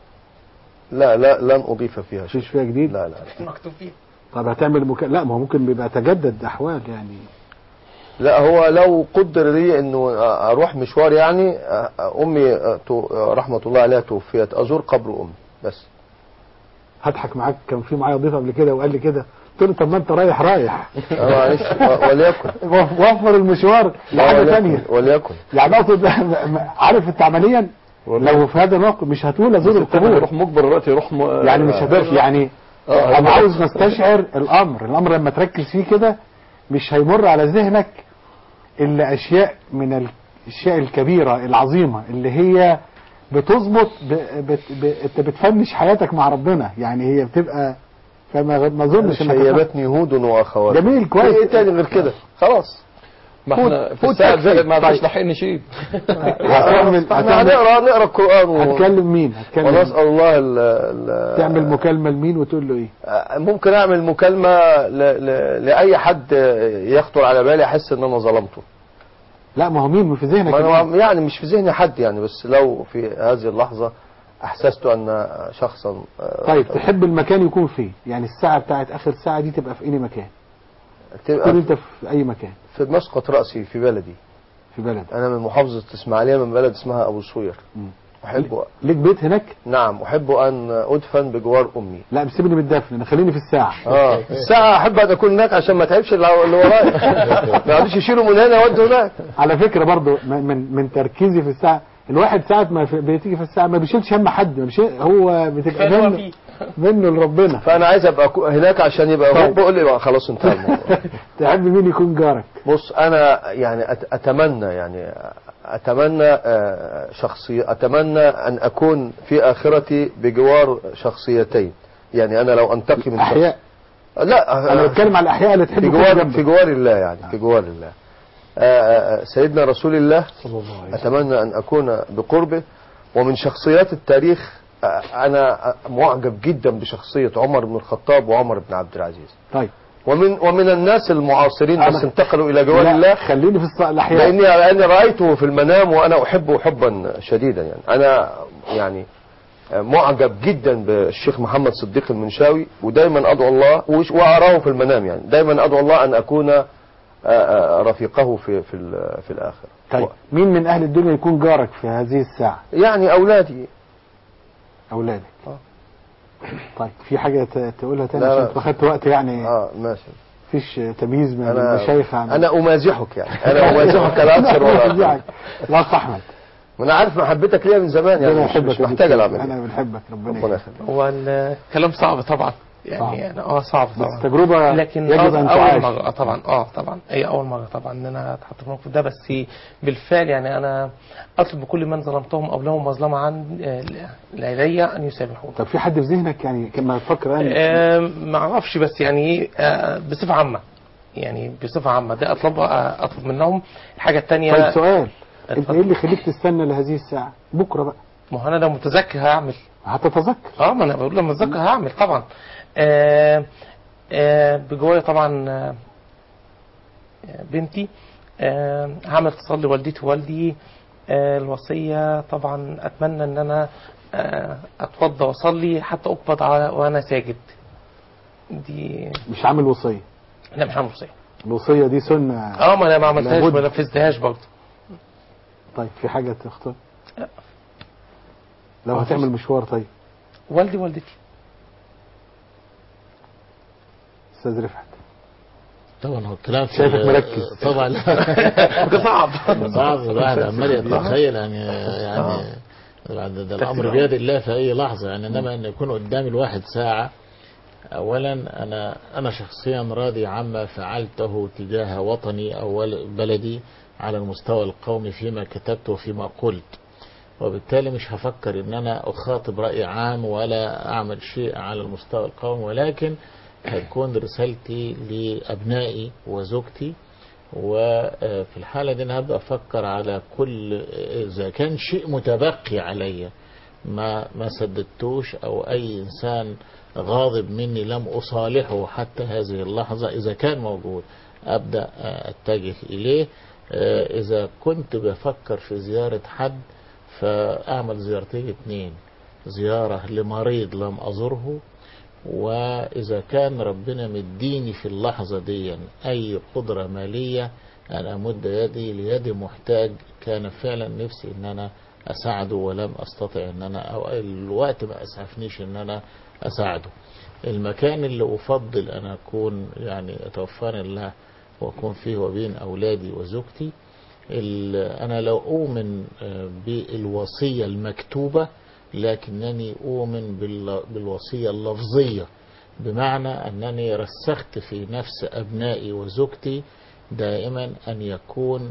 لا لا لن أضيف فيها شيء. مش فيها جديد؟ لا لا. مكتوب فيه. طب هتعمل مك... لا ما هو ممكن بيبقى تجدد أحوال يعني. لا هو لو قدر لي انه اروح مشوار، يعني امي رحمة الله عليها توفيت، ازور قبر امي بس. هضحك معاك، كان في معايا ضيف قبل كده وقال لي كده، قلت له طب ما انت رايح رايح معلش وليكن وفر المشوار لحاجه ثانيه وليكن. يعني اقصد عارف انت عمليا لو في هذا الوقت مش هتقول ازور القبور يروح مجبر دلوقتي يروح م... يعني مش هتقدر يعني اه انا عاوز نستشعر الامر الامر لما تركز فيه كده مش هيمر على ذهنك الا اشياء من الاشياء الكبيره العظيمه اللي هي بتظبط ب... بت... ب... انت بتفنش حياتك مع ربنا، يعني هي بتبقى فما ما اظنش انك شيبتني هود واخواتها. جميل كويس. ايه تاني غير كده؟ خلاص. ما احنا في الساعه زي ما عادش لاحقين نشيل. هتعمل احنا هنقرا نقرا القران و... هتكلم مين؟ هتكلم ونسال الله ال... ال... تعمل مكالمه لمين وتقول له ايه؟ ممكن اعمل مكالمه ل... ل... لاي حد يخطر على بالي احس ان انا ظلمته. لا ما هو مين في ذهنك؟ يعني مش في ذهني حد يعني، بس لو في هذه اللحظه احسست ان شخصا. طيب تحب المكان يكون فين؟ يعني الساعه بتاعت اخر ساعه دي تبقى في اي مكان؟ تبقى انت في اي مكان؟ في مسقط راسي في بلدي. في بلد. انا من محافظه اسماعيليه، من بلد اسمها ابو صوير. احب ليك بيت هناك؟ نعم، احب ان ادفن بجوار امي. لا سيبني بالدفن، انا خليني في الساعه. اه الساعه احب ان اكون هناك عشان ما اتعبش اللي ورايا. ما يقعدوش يشيلوا من هنا يودوا هناك. على فكره برضو من من تركيزي في الساعه، الواحد ساعه ما بتيجي في الساعه ما بيشيلش هم حد، ما بيشيل هو بتبقى منه منه لربنا. فانا عايز ابقى هناك عشان يبقى طيب. بقول لي خلاص انتهى الموضوع. تحب مين يكون جارك؟ بص انا يعني اتمنى يعني اتمنى شخصيه اتمنى ان اكون في اخرتي بجوار شخصيتين. يعني انا لو انتقي من احياء شخص... لا انا بتكلم على الاحياء اللي تحب في جوار في جوار الله، يعني في جوار الله. سيدنا رسول الله اتمنى ان اكون بقربه. ومن شخصيات التاريخ انا معجب جدا بشخصيه عمر بن الخطاب وعمر بن عبد العزيز. طيب ومن ومن الناس المعاصرين بس انتقلوا الى جوار الله. خليني في الاحياء، لاني لاني رايته في المنام وانا احبه حبا شديدا. يعني انا يعني معجب جدا بالشيخ محمد صديق المنشاوي، ودايما ادعو الله واراه في المنام. يعني دايما ادعو الله ان اكون رفيقه في في في الاخره. طيب مين من اهل الدنيا يكون جارك في هذه الساعه؟ يعني اولادي. اولادك. اه طيب في حاجه تقولها تاني عشان انت اخدت وقت يعني؟ اه ماشي. مفيش تمييز بين المشايخ عن انا امازحك يعني انا امازحك لا اكثر ولا اقل. لا احمد، وانا عارف محبتك ليا من زمان يعني مش, مش محتاج العب. انا بنحبك ربنا يخليك. هو الكلام صعب طبعا يعني انا اه صعب طبعا، بس تجربه لكن يجب ان اول مره طبعا اه طبعا هي اول مره طبعا ان انا اتحط في الموقف ده. بس بالفعل يعني انا اطلب بكل من ظلمتهم او لهم مظلمه عن لدي ان يسامحوني. طب في حد في ذهنك يعني كما تفكر انا؟ آه ما اعرفش، بس يعني آه بصفه عامه يعني بصفه عامه ده اطلب اطلب منهم. الحاجه الثانيه طيب سؤال، انت ايه اللي يخليك تستنى لهذه الساعه؟ بكره بقى. ما هو انا لو متذكر هعمل. هتتذكر؟ اه ما انا بقول لما اتذكر هعمل طبعا. آه آه بجوايا طبعا آه بنتي. آه هعمل اتصال لوالدتي ووالدي. آه الوصيه طبعا اتمنى ان انا آه اتوضى واصلي حتى اقبض وانا ساجد. دي مش عامل وصيه؟ لا مش عامل وصيه. الوصيه دي سنه. اه ما انا ما عملتهاش ما نفذتهاش برضه. طيب في حاجه تختار؟ لو هتعمل مشوار. طيب والدي والدتي. استاذ رفعت طبعا هو الكلام شايفك مركز طبعا. صعب صعب الواحد عمال يتخيل يعني يعني ده الامر بيد الله في اي لحظه يعني. انما ان يكون قدامي الواحد ساعه، اولا انا انا شخصيا راضي عما فعلته تجاه وطني او بلدي على المستوى القومي فيما كتبت وفيما قلت، وبالتالي مش هفكر ان انا اخاطب رأي عام ولا اعمل شيء على المستوى القومي، ولكن هتكون رسالتي لابنائي وزوجتي. وفي الحالة دي انا هبدأ افكر على كل اذا كان شيء متبقي عليا ما ما سددتوش او اي انسان غاضب مني لم اصالحه حتى هذه اللحظة، اذا كان موجود ابدأ اتجه اليه. اذا كنت بفكر في زيارة حد فأعمل زيارتين اثنين، زيارة لمريض لم أزره، وإذا كان ربنا مديني في اللحظة دي أي قدرة مالية أن أمد يدي ليد محتاج كان فعلا نفسي أن أنا أساعده ولم أستطع أن أنا أو الوقت ما أسعفنيش أن أنا أساعده. المكان اللي أفضل أن أكون يعني أتوفاني الله وأكون فيه وبين أولادي وزوجتي، أنا لا أؤمن بالوصية المكتوبة لكنني أؤمن بالوصية اللفظية، بمعنى أنني رسخت في نفس أبنائي وزوجتي دائما أن يكون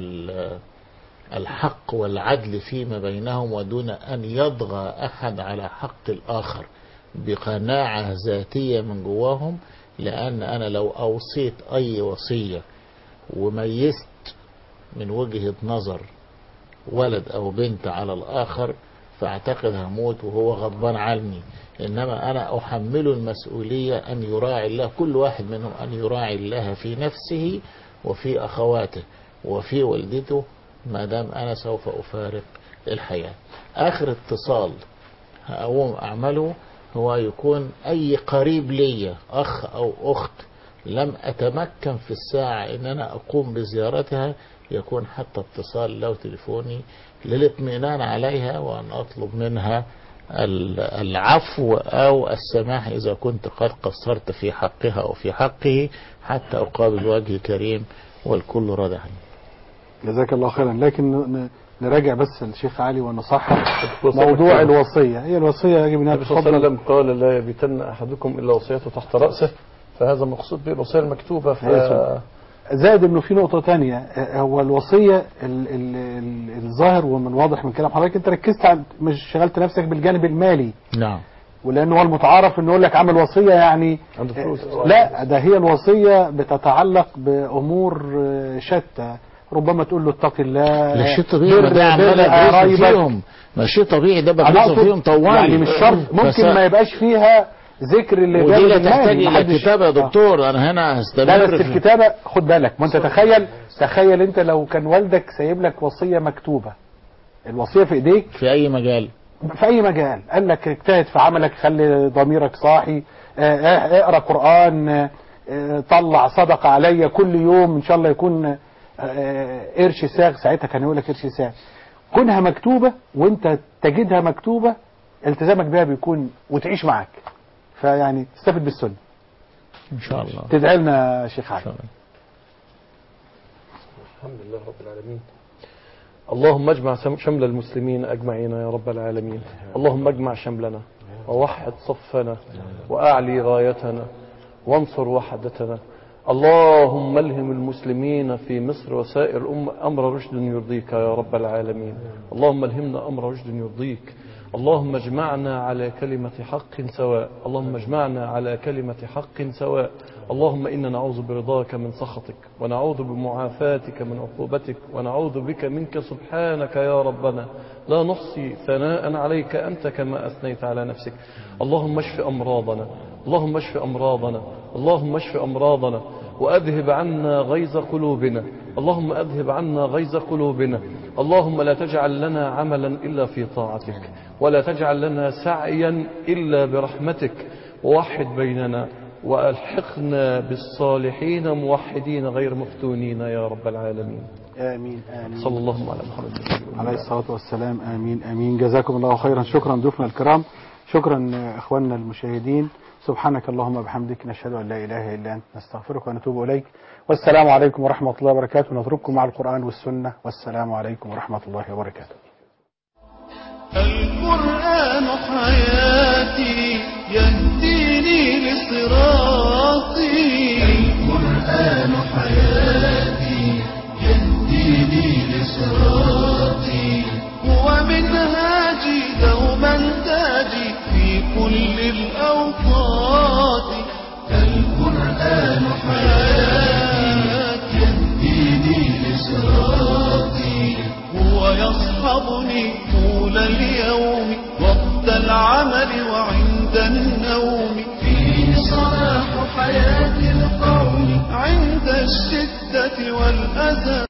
الحق والعدل فيما بينهم ودون أن يضغى أحد على حق الآخر، بقناعة ذاتية من جواهم. لأن أنا لو أوصيت أي وصية وميزت من وجهة نظر ولد أو بنت على الآخر فأعتقد هموت وهو غضبان عني. إنما أنا أحمله المسؤولية أن يراعي الله، كل واحد منهم أن يراعي الله في نفسه وفي أخواته وفي والدته، ما دام أنا سوف أفارق الحياة. آخر اتصال هقوم أعمله هو يكون أي قريب لي، أخ أو أخت لم أتمكن في الساعة إن أنا أقوم بزيارتها، يكون حتى اتصال لو تليفوني للاطمئنان عليها، وأن أطلب منها العفو أو السماح إذا كنت قد قصرت في حقها أو في حقه، حتى أقابل وجه كريم والكل راضي عني. جزاك الله خيرا. لكن نراجع بس الشيخ علي ونصحح موضوع الوصية. هي الوصية يجب أن النبي صلى الله عليه وسلم قال لا يبيتن أحدكم إلا وصيته تحت رأسه، فهذا مقصود به الوصية المكتوبة. ف... زائد انه في نقطة تانية، هو الوصية ال ال ال الظاهر ومن واضح من كلام حضرتك انت ركزت على مش شغلت نفسك بالجانب المالي. نعم. ولانه هو المتعارف انه يقول لك عمل وصية يعني عنده فلوس. لا، ده هي الوصية بتتعلق بامور شتى، ربما تقول له اتق الله. لا شيء طبيعي، ما ده عمال ادرسه فيهم، ما شيء طبيعي ده بدرسه فيهم طوال يعني مش شرط، ممكن ما يبقاش فيها ذكر اللي ودي لا تحتاج الى كتابه يا دكتور. انا هنا هستمر. لا بس الكتابه خد بالك، ما انت تخيل تخيل انت لو كان والدك سايب لك وصيه مكتوبه، الوصيه في ايديك في اي مجال، في اي مجال، قال لك اجتهد في عملك، خلي ضميرك صاحي، اه اقرا قران، اه طلع صدقه عليا كل يوم ان شاء الله يكون اه قرش ساغ، ساعتها كان يقول لك قرش ساغ. كونها مكتوبه وانت تجدها مكتوبه التزامك بها بيكون وتعيش معاك، فيعني استفد بالسنة ان شاء الله. تدعي لنا يا شيخ علي. الحمد لله رب العالمين. اللهم اجمع شمل المسلمين اجمعين يا رب العالمين. اللهم اجمع شملنا ووحد صفنا واعلي غايتنا وانصر وحدتنا. اللهم الهم المسلمين في مصر وسائر الأمة أمر رشد يرضيك يا رب العالمين. اللهم الهمنا أمر رشد يرضيك. اللهم اجمعنا على كلمة حق سواء. اللهم اجمعنا على كلمة حق سواء. اللهم إنا نعوذ برضاك من سخطك، ونعوذ بمعافاتك من عقوبتك، ونعوذ بك منك سبحانك يا ربنا، لا نحصي ثناء عليك أنت كما أثنيت على نفسك. اللهم اشف أمراضنا، اللهم اشف أمراضنا، اللهم اشف أمراضنا، وأذهب عنا غيظ قلوبنا. اللهم أذهب عنا غيظ قلوبنا. اللهم لا تجعل لنا عملا إلا في طاعتك، ولا تجعل لنا سعيا إلا برحمتك، ووحد بيننا وألحقنا بالصالحين موحدين غير مفتونين يا رب العالمين. آمين آمين. صلى الله على محمد عليه الصلاة والسلام. آمين آمين. جزاكم الله خيرا. شكرا ضيوفنا الكرام، شكرا إخواننا المشاهدين. سبحانك اللهم وبحمدك، نشهد أن لا إله إلا أنت، نستغفرك ونتوب إليك. والسلام عليكم ورحمة الله وبركاته. نترككم مع القرآن والسنة، والسلام عليكم ورحمة الله وبركاته. القرآن حياتي يهديني لصراطي، القرآن حياتي يهديني لصراطي، هو منهاجي دوما تاجي في كل الأوقات. القرآن حياتي يهديني لصراطي، هو يصحبني طول اليوم وقت العمل وعند النوم، فيه صلاح حياة القوم عند الشدة والأذى.